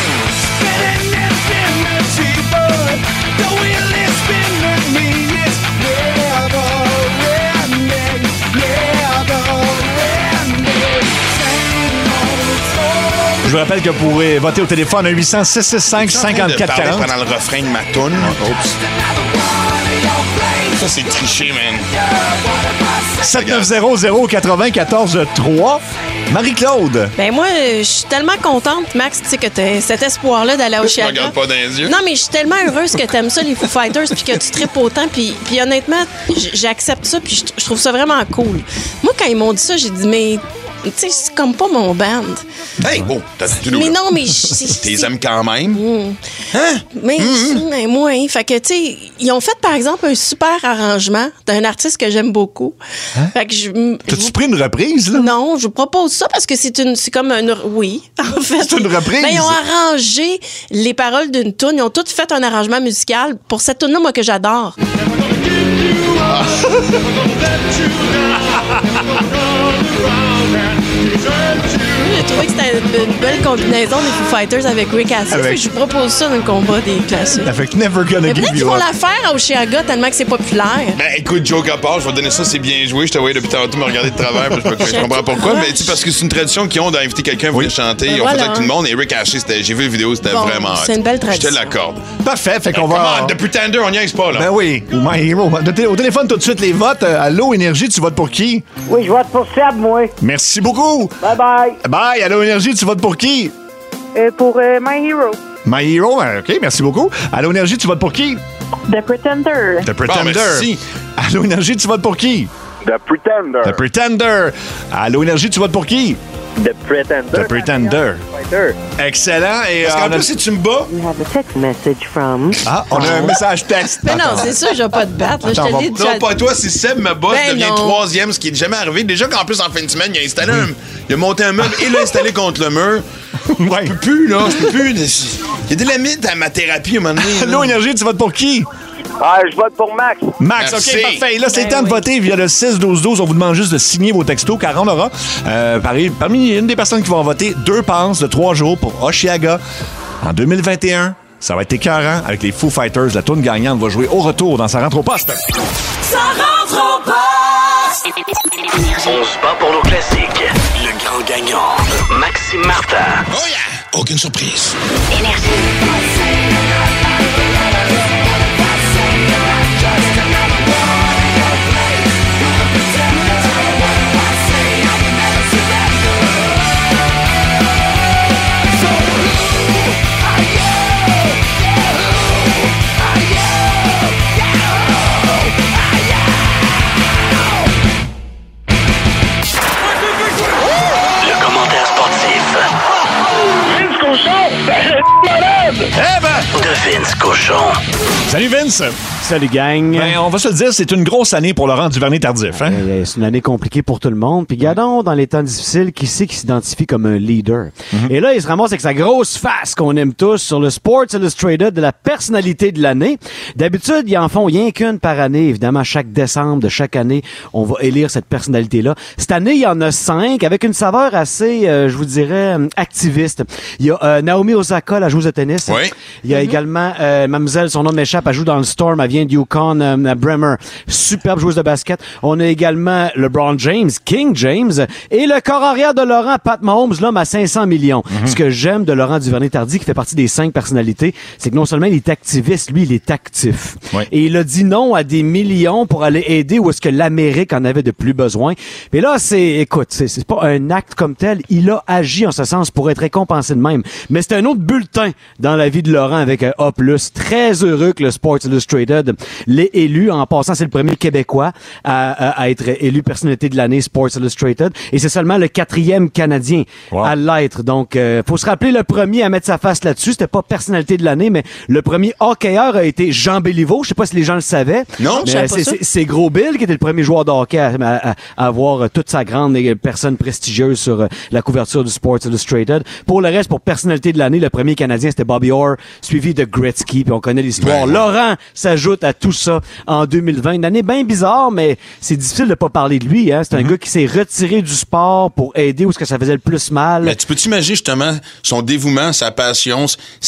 C: Je vous rappelle que vous pourrez voter au téléphone à 800-665-5440.
D: Pendant le refrain de ma toune. Ça, c'est triché, man.
C: 790-094-3. Marie-Claude.
E: Ben moi, je suis tellement contente, Max, tu sais, que t'as cet espoir-là d'aller au Chiaga.
D: Je regarde pas dans les yeux.
E: Non, mais je suis tellement heureuse que t'aimes ça, les Foo Fighters, puis que tu tripes autant. Puis honnêtement, j'accepte ça, puis je trouve ça vraiment cool. Moi, quand ils m'ont dit ça, j'ai dit, mais... Tu sais, c'est comme pas mon band.
D: Hey, bon, t'as tout.
E: Mais non, mais...
D: T'es aimes quand même. Hein?
E: Mais moi, fait que, tu sais, ils ont fait, par exemple, un super arrangement d'un artiste que j'aime beaucoup.
C: Hein?
E: Fait que
C: T'as-tu pris une reprise, là?
E: Non, je vous propose ça parce que c'est comme une... Oui, en fait.
C: C'est une reprise?
E: Ben, ils ont arrangé les paroles d'une toune. Ils ont tous fait un arrangement musical pour cette toune-là, moi, que j'adore. J'ai trouvé que c'était une belle combinaison des Foo Fighters avec Rick Astley. Je vous propose ça dans le combat des classiques.
C: Avec Never Gonna Give You Up.
E: Peut-être qu'ils vont la faire au Chiaga tellement que c'est populaire.
D: Ben écoute, joke à part, je vais donner ça, c'est bien joué. Je te voyais depuis tantôt me regarder de travers, je comprends pourquoi. Mais tu sais, parce que c'est une tradition qu'ils ont d'inviter quelqu'un à venir chanter. Ils ont fait ça avec tout le monde. Et Rick Astley, j'ai vu la vidéo, c'était vraiment...
E: C'est une belle tradition.
D: Je te l'accorde.
C: Parfait, fait qu'on va...
D: The Pretender, on n'y est pas, là.
C: Ben oui, My Hero. Au téléphone, tout de suite, les votes. Allô, Énergie, tu votes pour qui?
P: Oui, je vote pour Seb, moi.
C: Merci beaucoup.
P: Bye bye.
C: Bye. Allô, Énergie, tu votes pour qui?
P: Pour My Hero.
C: My Hero, OK, merci beaucoup. Allô, Énergie, tu votes pour qui?
I: The Pretender.
C: The Pretender.
D: Bon, merci.
C: Allô, Énergie, tu votes pour qui?
K: The Pretender.
C: The Pretender. Allô, Énergie, tu votes pour qui?
K: The Pretender.
C: The Pretender. Excellent. Et
D: parce qu'en plus, si tu me bats...
I: You have a text message from...
C: Ah, on a un message texte.
E: Mais non, c'est sûr, je vais pas te battre. Là, je te l'ai dit.
D: Non, pas toi, si Seb me bat, je deviens
E: non.
D: troisième, ce qui n'est jamais arrivé. Déjà qu'en plus, en fin de semaine, il a installé il a monté un meuble et l'a installé contre le mur.
C: Ouais.
D: Je peux plus, là. Je peux plus. Il y a des limites à ma thérapie à un moment donné.
C: Allô, Énergie, tu votes pour qui?
K: Je vote pour Max.
C: Max,
D: Merci.
C: OK, parfait. Là, c'est le temps de voter via le 6-12-12. On vous demande juste de signer vos textos, car on aura, parmi une des personnes qui vont voter, 2 passes de 3 jours pour Oshiaga en 2021. Ça va être écœurant avec les Foo Fighters. La tourne gagnante va jouer au retour dans sa rentre au poste.
B: Ça rentre au poste!
A: On se bat pour nos classiques. Le grand gagnant, Maxime Martin.
D: Oh yeah! Aucune surprise.
A: Le commentaire sportif de Vince Cochon.
C: Salut Vince!
Q: Salut gang!
C: Ben, on va se le dire, c'est une grosse année pour Laurent Duvernay-Tardif. Hein?
Q: C'est une année compliquée pour tout le monde. Puis gardons, dans les temps difficiles, qui c'est qui s'identifie comme un leader? Et là, il se ramasse avec sa grosse face qu'on aime tous sur le Sports Illustrated de la personnalité de l'année. D'habitude, ils en font rien qu'une par année. Évidemment, chaque décembre de chaque année, on va élire cette personnalité-là. Cette année, il y en a 5 avec une saveur assez, je vous dirais, activiste. Il y a Naomi Osaka, la joueuse de tennis.
D: Oui.
Q: Il y a également mademoiselle, son nom m'échappe, elle joue dans le Storm, elle vient de Yukon, Bremer. Superbe joueuse de basket. On a également LeBron James, King James, et le corps arrière de Laurent, Pat Mahomes, l'homme à 500 millions. Ce que j'aime de Laurent Duvernay-Tardy, qui fait partie des 5 personnalités, c'est que non seulement il est activiste, lui, il est actif.
C: Oui.
Q: Et il a dit non à des millions pour aller aider où est-ce que l'Amérique en avait de plus besoin. Mais là, écoute, c'est pas un acte comme tel. Il a agi en ce sens pour être récompensé de même. Mais c'est un autre bulletin dans la vie de Laurent avec A+. Très heureux que le Sports Illustrated l'ait élu. En passant, c'est le premier Québécois à être élu personnalité de l'année Sports Illustrated. Et c'est seulement le 4e Canadien à l'être. Donc, faut se rappeler, le premier à mettre sa face là-dessus, c'était pas personnalité de l'année, mais le premier hockeyeur a été Jean Béliveau. Je sais pas si les gens le savaient.
D: Non,
Q: mais c'est Gros Bill qui était le premier joueur de hockey à avoir toute sa grande personne prestigieuse sur la couverture du Sports Illustrated. Pour le reste, pour personnalité de l'année, le premier Canadien, c'était Bobby Orr, suivi de Gretzky, puis on connaît l'histoire. Laurent s'ajoute à tout ça en 2020. Une année bien bizarre, mais c'est difficile de pas parler de lui. Hein. C'est un gars qui s'est retiré du sport pour aider où ce que ça faisait le plus mal.
D: Mais tu peux t'imaginer justement son dévouement, sa passion,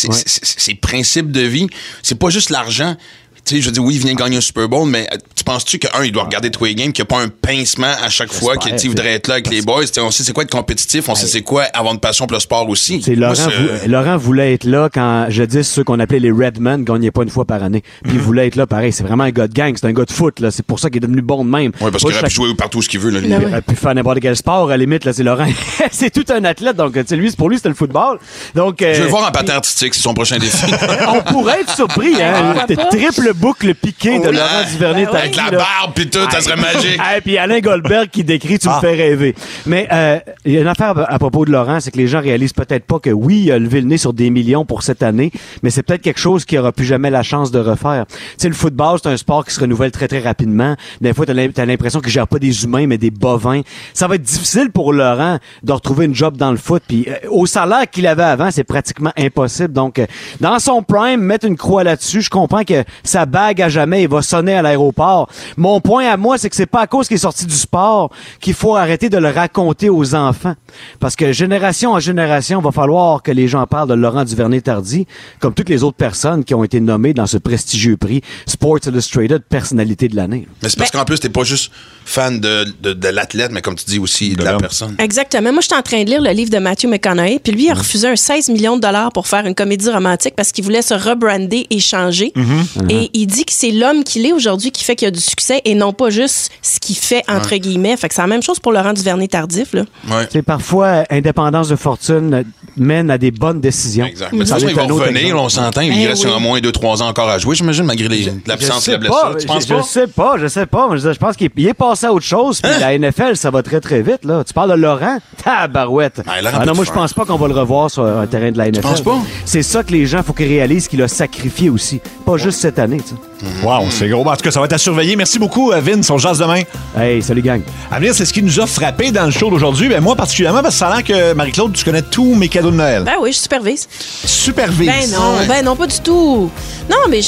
D: ses principes de vie. C'est pas juste l'argent. Tu sais, je veux dire, oui, il vient gagner un Super Bowl, mais tu penses-tu il doit regarder tous les games, qu'il n'y a pas un pincement à chaque fois, qu'il voudrait être là avec les boys? On sait c'est quoi être compétitif, on sait c'est quoi avoir une passion pour le sport aussi.
Q: Laurent voulait être là quand, je dis, ceux qu'on appelait les Redmen gagnaient pas une fois par année. Puis il voulait être là, pareil. C'est vraiment un gars de gang, c'est un gars de foot, là. C'est pour ça qu'il est devenu bon de même.
D: Oui, parce qu'il aurait pu jouer partout ce qu'il veut, là.
Q: Il aurait pu faire n'importe quel sport, à la limite, là, c'est Laurent. C'est tout un athlète, donc, tu sais, pour lui, c'était le football. Donc,
D: je vais le voir en patin artistique, c'est son prochain défi.
Q: On pourrait être surpris, hein. Triple boucle piqué de Laurent Duvernay-Tardy.
D: Avec la barbe pis tout, ça serait magique.
Q: Et puis Alain Goldberg qui décrit, tu me fais rêver. Mais il y a une affaire à propos de Laurent, c'est que les gens réalisent peut-être pas que oui, il a levé le nez sur des millions pour cette année, mais c'est peut-être quelque chose qu'il aura plus jamais la chance de refaire. Tu sais, le football, c'est un sport qui se renouvelle très, très rapidement. Des fois, t'as l'impression qu'il gère pas des humains, mais des bovins. Ça va être difficile pour Laurent de retrouver une job dans le foot. Puis au salaire qu'il avait avant, c'est pratiquement impossible. Donc, dans son prime, mettre une croix là-dessus, je comprends que sa bague à jamais, il va sonner à l'aéroport. Mon point à moi, c'est que c'est pas à cause qu'il est sorti du sport qu'il faut arrêter de le raconter aux enfants. Parce que génération en génération, il va falloir que les gens parlent de Laurent Duvernay-Tardy, comme toutes les autres personnes qui ont été nommées dans ce prestigieux prix Sports Illustrated Personnalité de l'année.
D: Mais c'est parce qu'en plus, t'es pas juste fan de l'athlète, mais comme tu dis aussi, de la personne.
E: Exactement. Moi, j'étais en train de lire le livre de Matthew McConaughey, puis lui, il a refusé un 16 millions de dollars pour faire une comédie romantique parce qu'il voulait se rebrander et changer. Et il dit que c'est l'homme qu'il est aujourd'hui qui fait qu'il a du succès et non pas juste ce qu'il fait, entre guillemets. Fait que c'est la même chose pour Laurent Duvernay-Tardif, là.
Q: C'est parfois, indépendance de fortune mène à des bonnes décisions.
D: Exact. Mais de toute façon, il va revenir, on s'entend. Il reste au moins 2-3 ans encore à jouer, j'imagine, malgré l'absence et la blessure. Tu penses pas?
Q: Je sais pas. Je pense qu'il est passé à autre chose. Puis la NFL, ça va très, très vite, là. Tu parles de Laurent? Tabarouette. Non, moi, je pense pas qu'on va le revoir sur un terrain de la NFL.
D: Tu penses pas?
Q: C'est ça que les gens, faut qu'ils réalisent qu'il a sacrifié aussi. Pas juste cette année, tu sais.
C: Wow, c'est gros. En tout cas, ça va être à surveiller. Merci beaucoup, Vince. On jase demain.
Q: Hey, salut, gang.
C: À venir, c'est ce qui nous a frappé dans le show d'aujourd'hui. Ben, moi, particulièrement, parce que ça a l'air que, Marie-Claude, tu connais tous mes cadeaux de Noël.
E: Ben oui, je supervise.
C: Supervise?
E: Ben non, pas du tout. Non, mais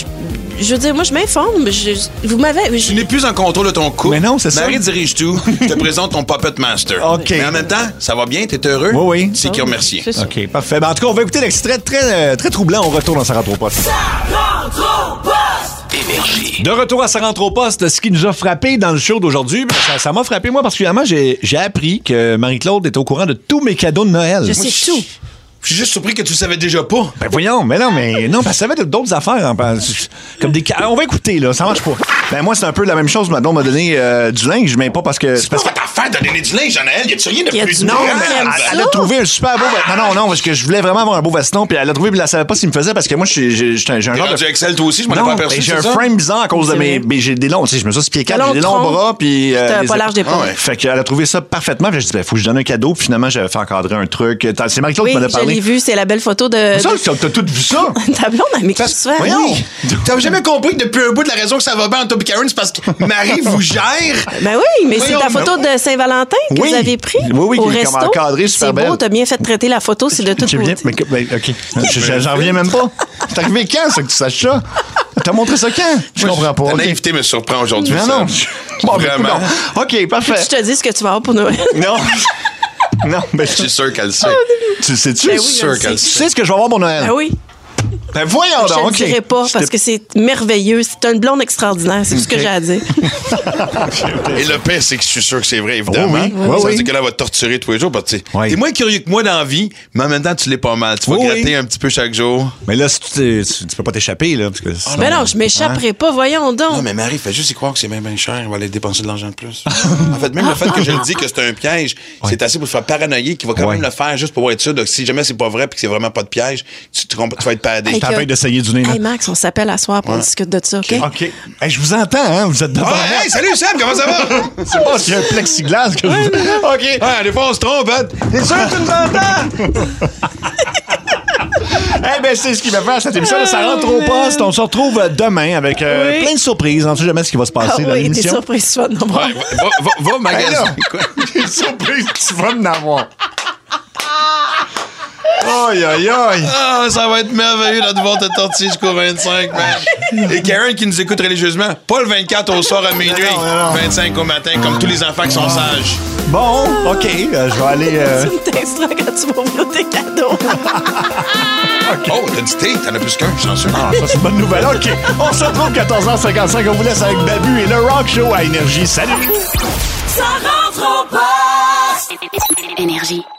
E: je veux dire, moi, je m'informe. Vous m'avez...
D: Tu n'es plus en contrôle de ton couple.
C: Mais non, c'est ça.
D: Marie dirige tout. Je te présente ton puppet master.
C: OK.
D: Mais en même temps, ça va bien? T'es heureux?
C: Oui.
D: C'est qui remercie.
C: OK, parfait. Ben, en tout cas, on va écouter l'extrait très, très troublant. On retourne dans sa rentre au poste.
B: Ça rentre au poste!
A: Énergie.
C: De retour à sa rentre au poste, ce qui nous a frappé dans le show d'aujourd'hui, ça m'a frappé, moi, particulièrement. J'ai appris que Marie-Claude est au courant de tous mes cadeaux de Noël.
E: Je sais tout.
D: Je suis juste surpris que tu le savais déjà pas.
C: Ben voyons, mais non, parce que ça va être d'autres affaires. Hein, comme des... On va écouter, là, ça marche pas. Ben moi, c'est un peu la même chose. Ma blonde m'a donné du linge, mais pas parce que...
D: C'est pas votre affaire de donner du linge, Anaël. Y a-tu rien de plus
C: Non, elle a trouvé un super beau... Non, parce que je voulais vraiment avoir un beau veston, puis elle a trouvé, mais elle savait pas s'il me faisait, parce que moi, j'ai un genre
D: de... Excel, toi aussi, je m'en ai pas aperçu.
C: J'ai un frame bizarre à cause de mes... J'ai des longs, tu sais, je me suis 6 pieds 4, j'ai des longs bras, puis...
E: T'as pas large d'épaule.
C: Fait qu'elle a trouvé ça parfaitement, puis j'ai dit, ben, faut que je donne un cadeau, puis finalement, j'avais fait encadrer un truc. C'est Marie-Claude qui m'en a parlé.
E: Oui, je l'ai vu, c'est la belle photo de...
C: T'as tout vu ça?
E: Ta blonde, elle m'écrit souvent.
C: Voyons!
D: T'as jamais compris que depuis un bout de la raison que ça va bien entre toi et Karen, c'est parce que Marie vous gère?
E: Ben oui, mais c'est ta photo de Saint-Valentin que vous avez pris au resto.
C: Comme encadré, super belle.
E: C'est beau, t'as bien fait de traiter la photo, c'est de toute beauté.
C: OK. J'en reviens même pas. C'est arrivé quand, ça, que tu saches ça? T'as montré ça quand? Je comprends pas.
D: Ta naïveté me surprend aujourd'hui.
C: Non.
D: Vraiment.
C: OK, parfait.
E: Je te dis ce que tu vas avoir pour Noël.
C: Non, mais
D: je suis sûr qu'elle sait.
C: Tu sais-tu?
E: Ben oui,
C: je suis sûr qu'elle
E: sait.
C: Tu sais ce que je vais avoir pour Noël?
E: Ben oui.
C: Ben voyons donc.
E: Je ne dirai pas parce que c'est merveilleux. C'est une blonde extraordinaire. C'est tout ce que j'ai à dire.
D: Et le pire, c'est que je suis sûr que c'est vrai, évidemment. Ça veut dire que là, elle va te torturer tous les jours. T'es moins curieux que moi dans la vie, mais en même temps, tu l'es pas mal. Tu vas gratter un petit peu chaque jour.
C: Mais là, tu peux pas t'échapper, là. Parce que
E: mais non, je m'échapperai pas. Voyons donc.
D: Non, mais Marie, fait juste y croire que c'est bien cher. Elle va aller dépenser de l'argent de plus. En fait, même le fait que je le dis que c'est un piège, c'est assez pour te faire paranoïer qu'il va quand même le faire juste pour être sûr. Donc, si jamais c'est pas vrai et que c'est vraiment pas de piège, tu vas être padé.
C: j'étais en train d'essayer du nez.
E: Hey, Max, on s'appelle à soir pour discuter de ça, OK?
C: OK. Hey, je vous entends, hein? Vous êtes devant.
D: Hey, salut Sam, comment ça va?
C: C'est pas qu'il y a un plexiglas que vous... OK.
D: Ouais, des fois, on se trompe, hein? T'es sûr que tu nous entends?
C: Eh bien, c'est ce qui va faire cette émission. Ça rentre au poste. On se retrouve demain avec plein de surprises. On ne sait jamais ce qui va se passer dans l'émission.
E: Des surprises, tu vas en avoir.
D: Va magasin.
C: Des surprises, tu vas en avoir. Aïe, aïe, aïe.
D: Ah, ça va être merveilleux là, de voir ta tortille jusqu'au 25, man. Et Karen qui nous écoute religieusement, pas le 24 au soir à minuit,
C: non.
D: 25 au matin, comme tous les enfants qui sont sages.
C: Bon, OK, je vais aller...
E: Tu me texteras quand tu vas ouvrir tes cadeaux.
D: Okay. Oh, t'as dit t'es, t'en as plus qu'un, je suis sûr.
C: Ah, ça, c'est une bonne nouvelle. OK, on se retrouve 14h55. On vous laisse avec Babu et le Rock Show à Énergie. Salut!
B: Ça rentre au poste!
R: Énergie.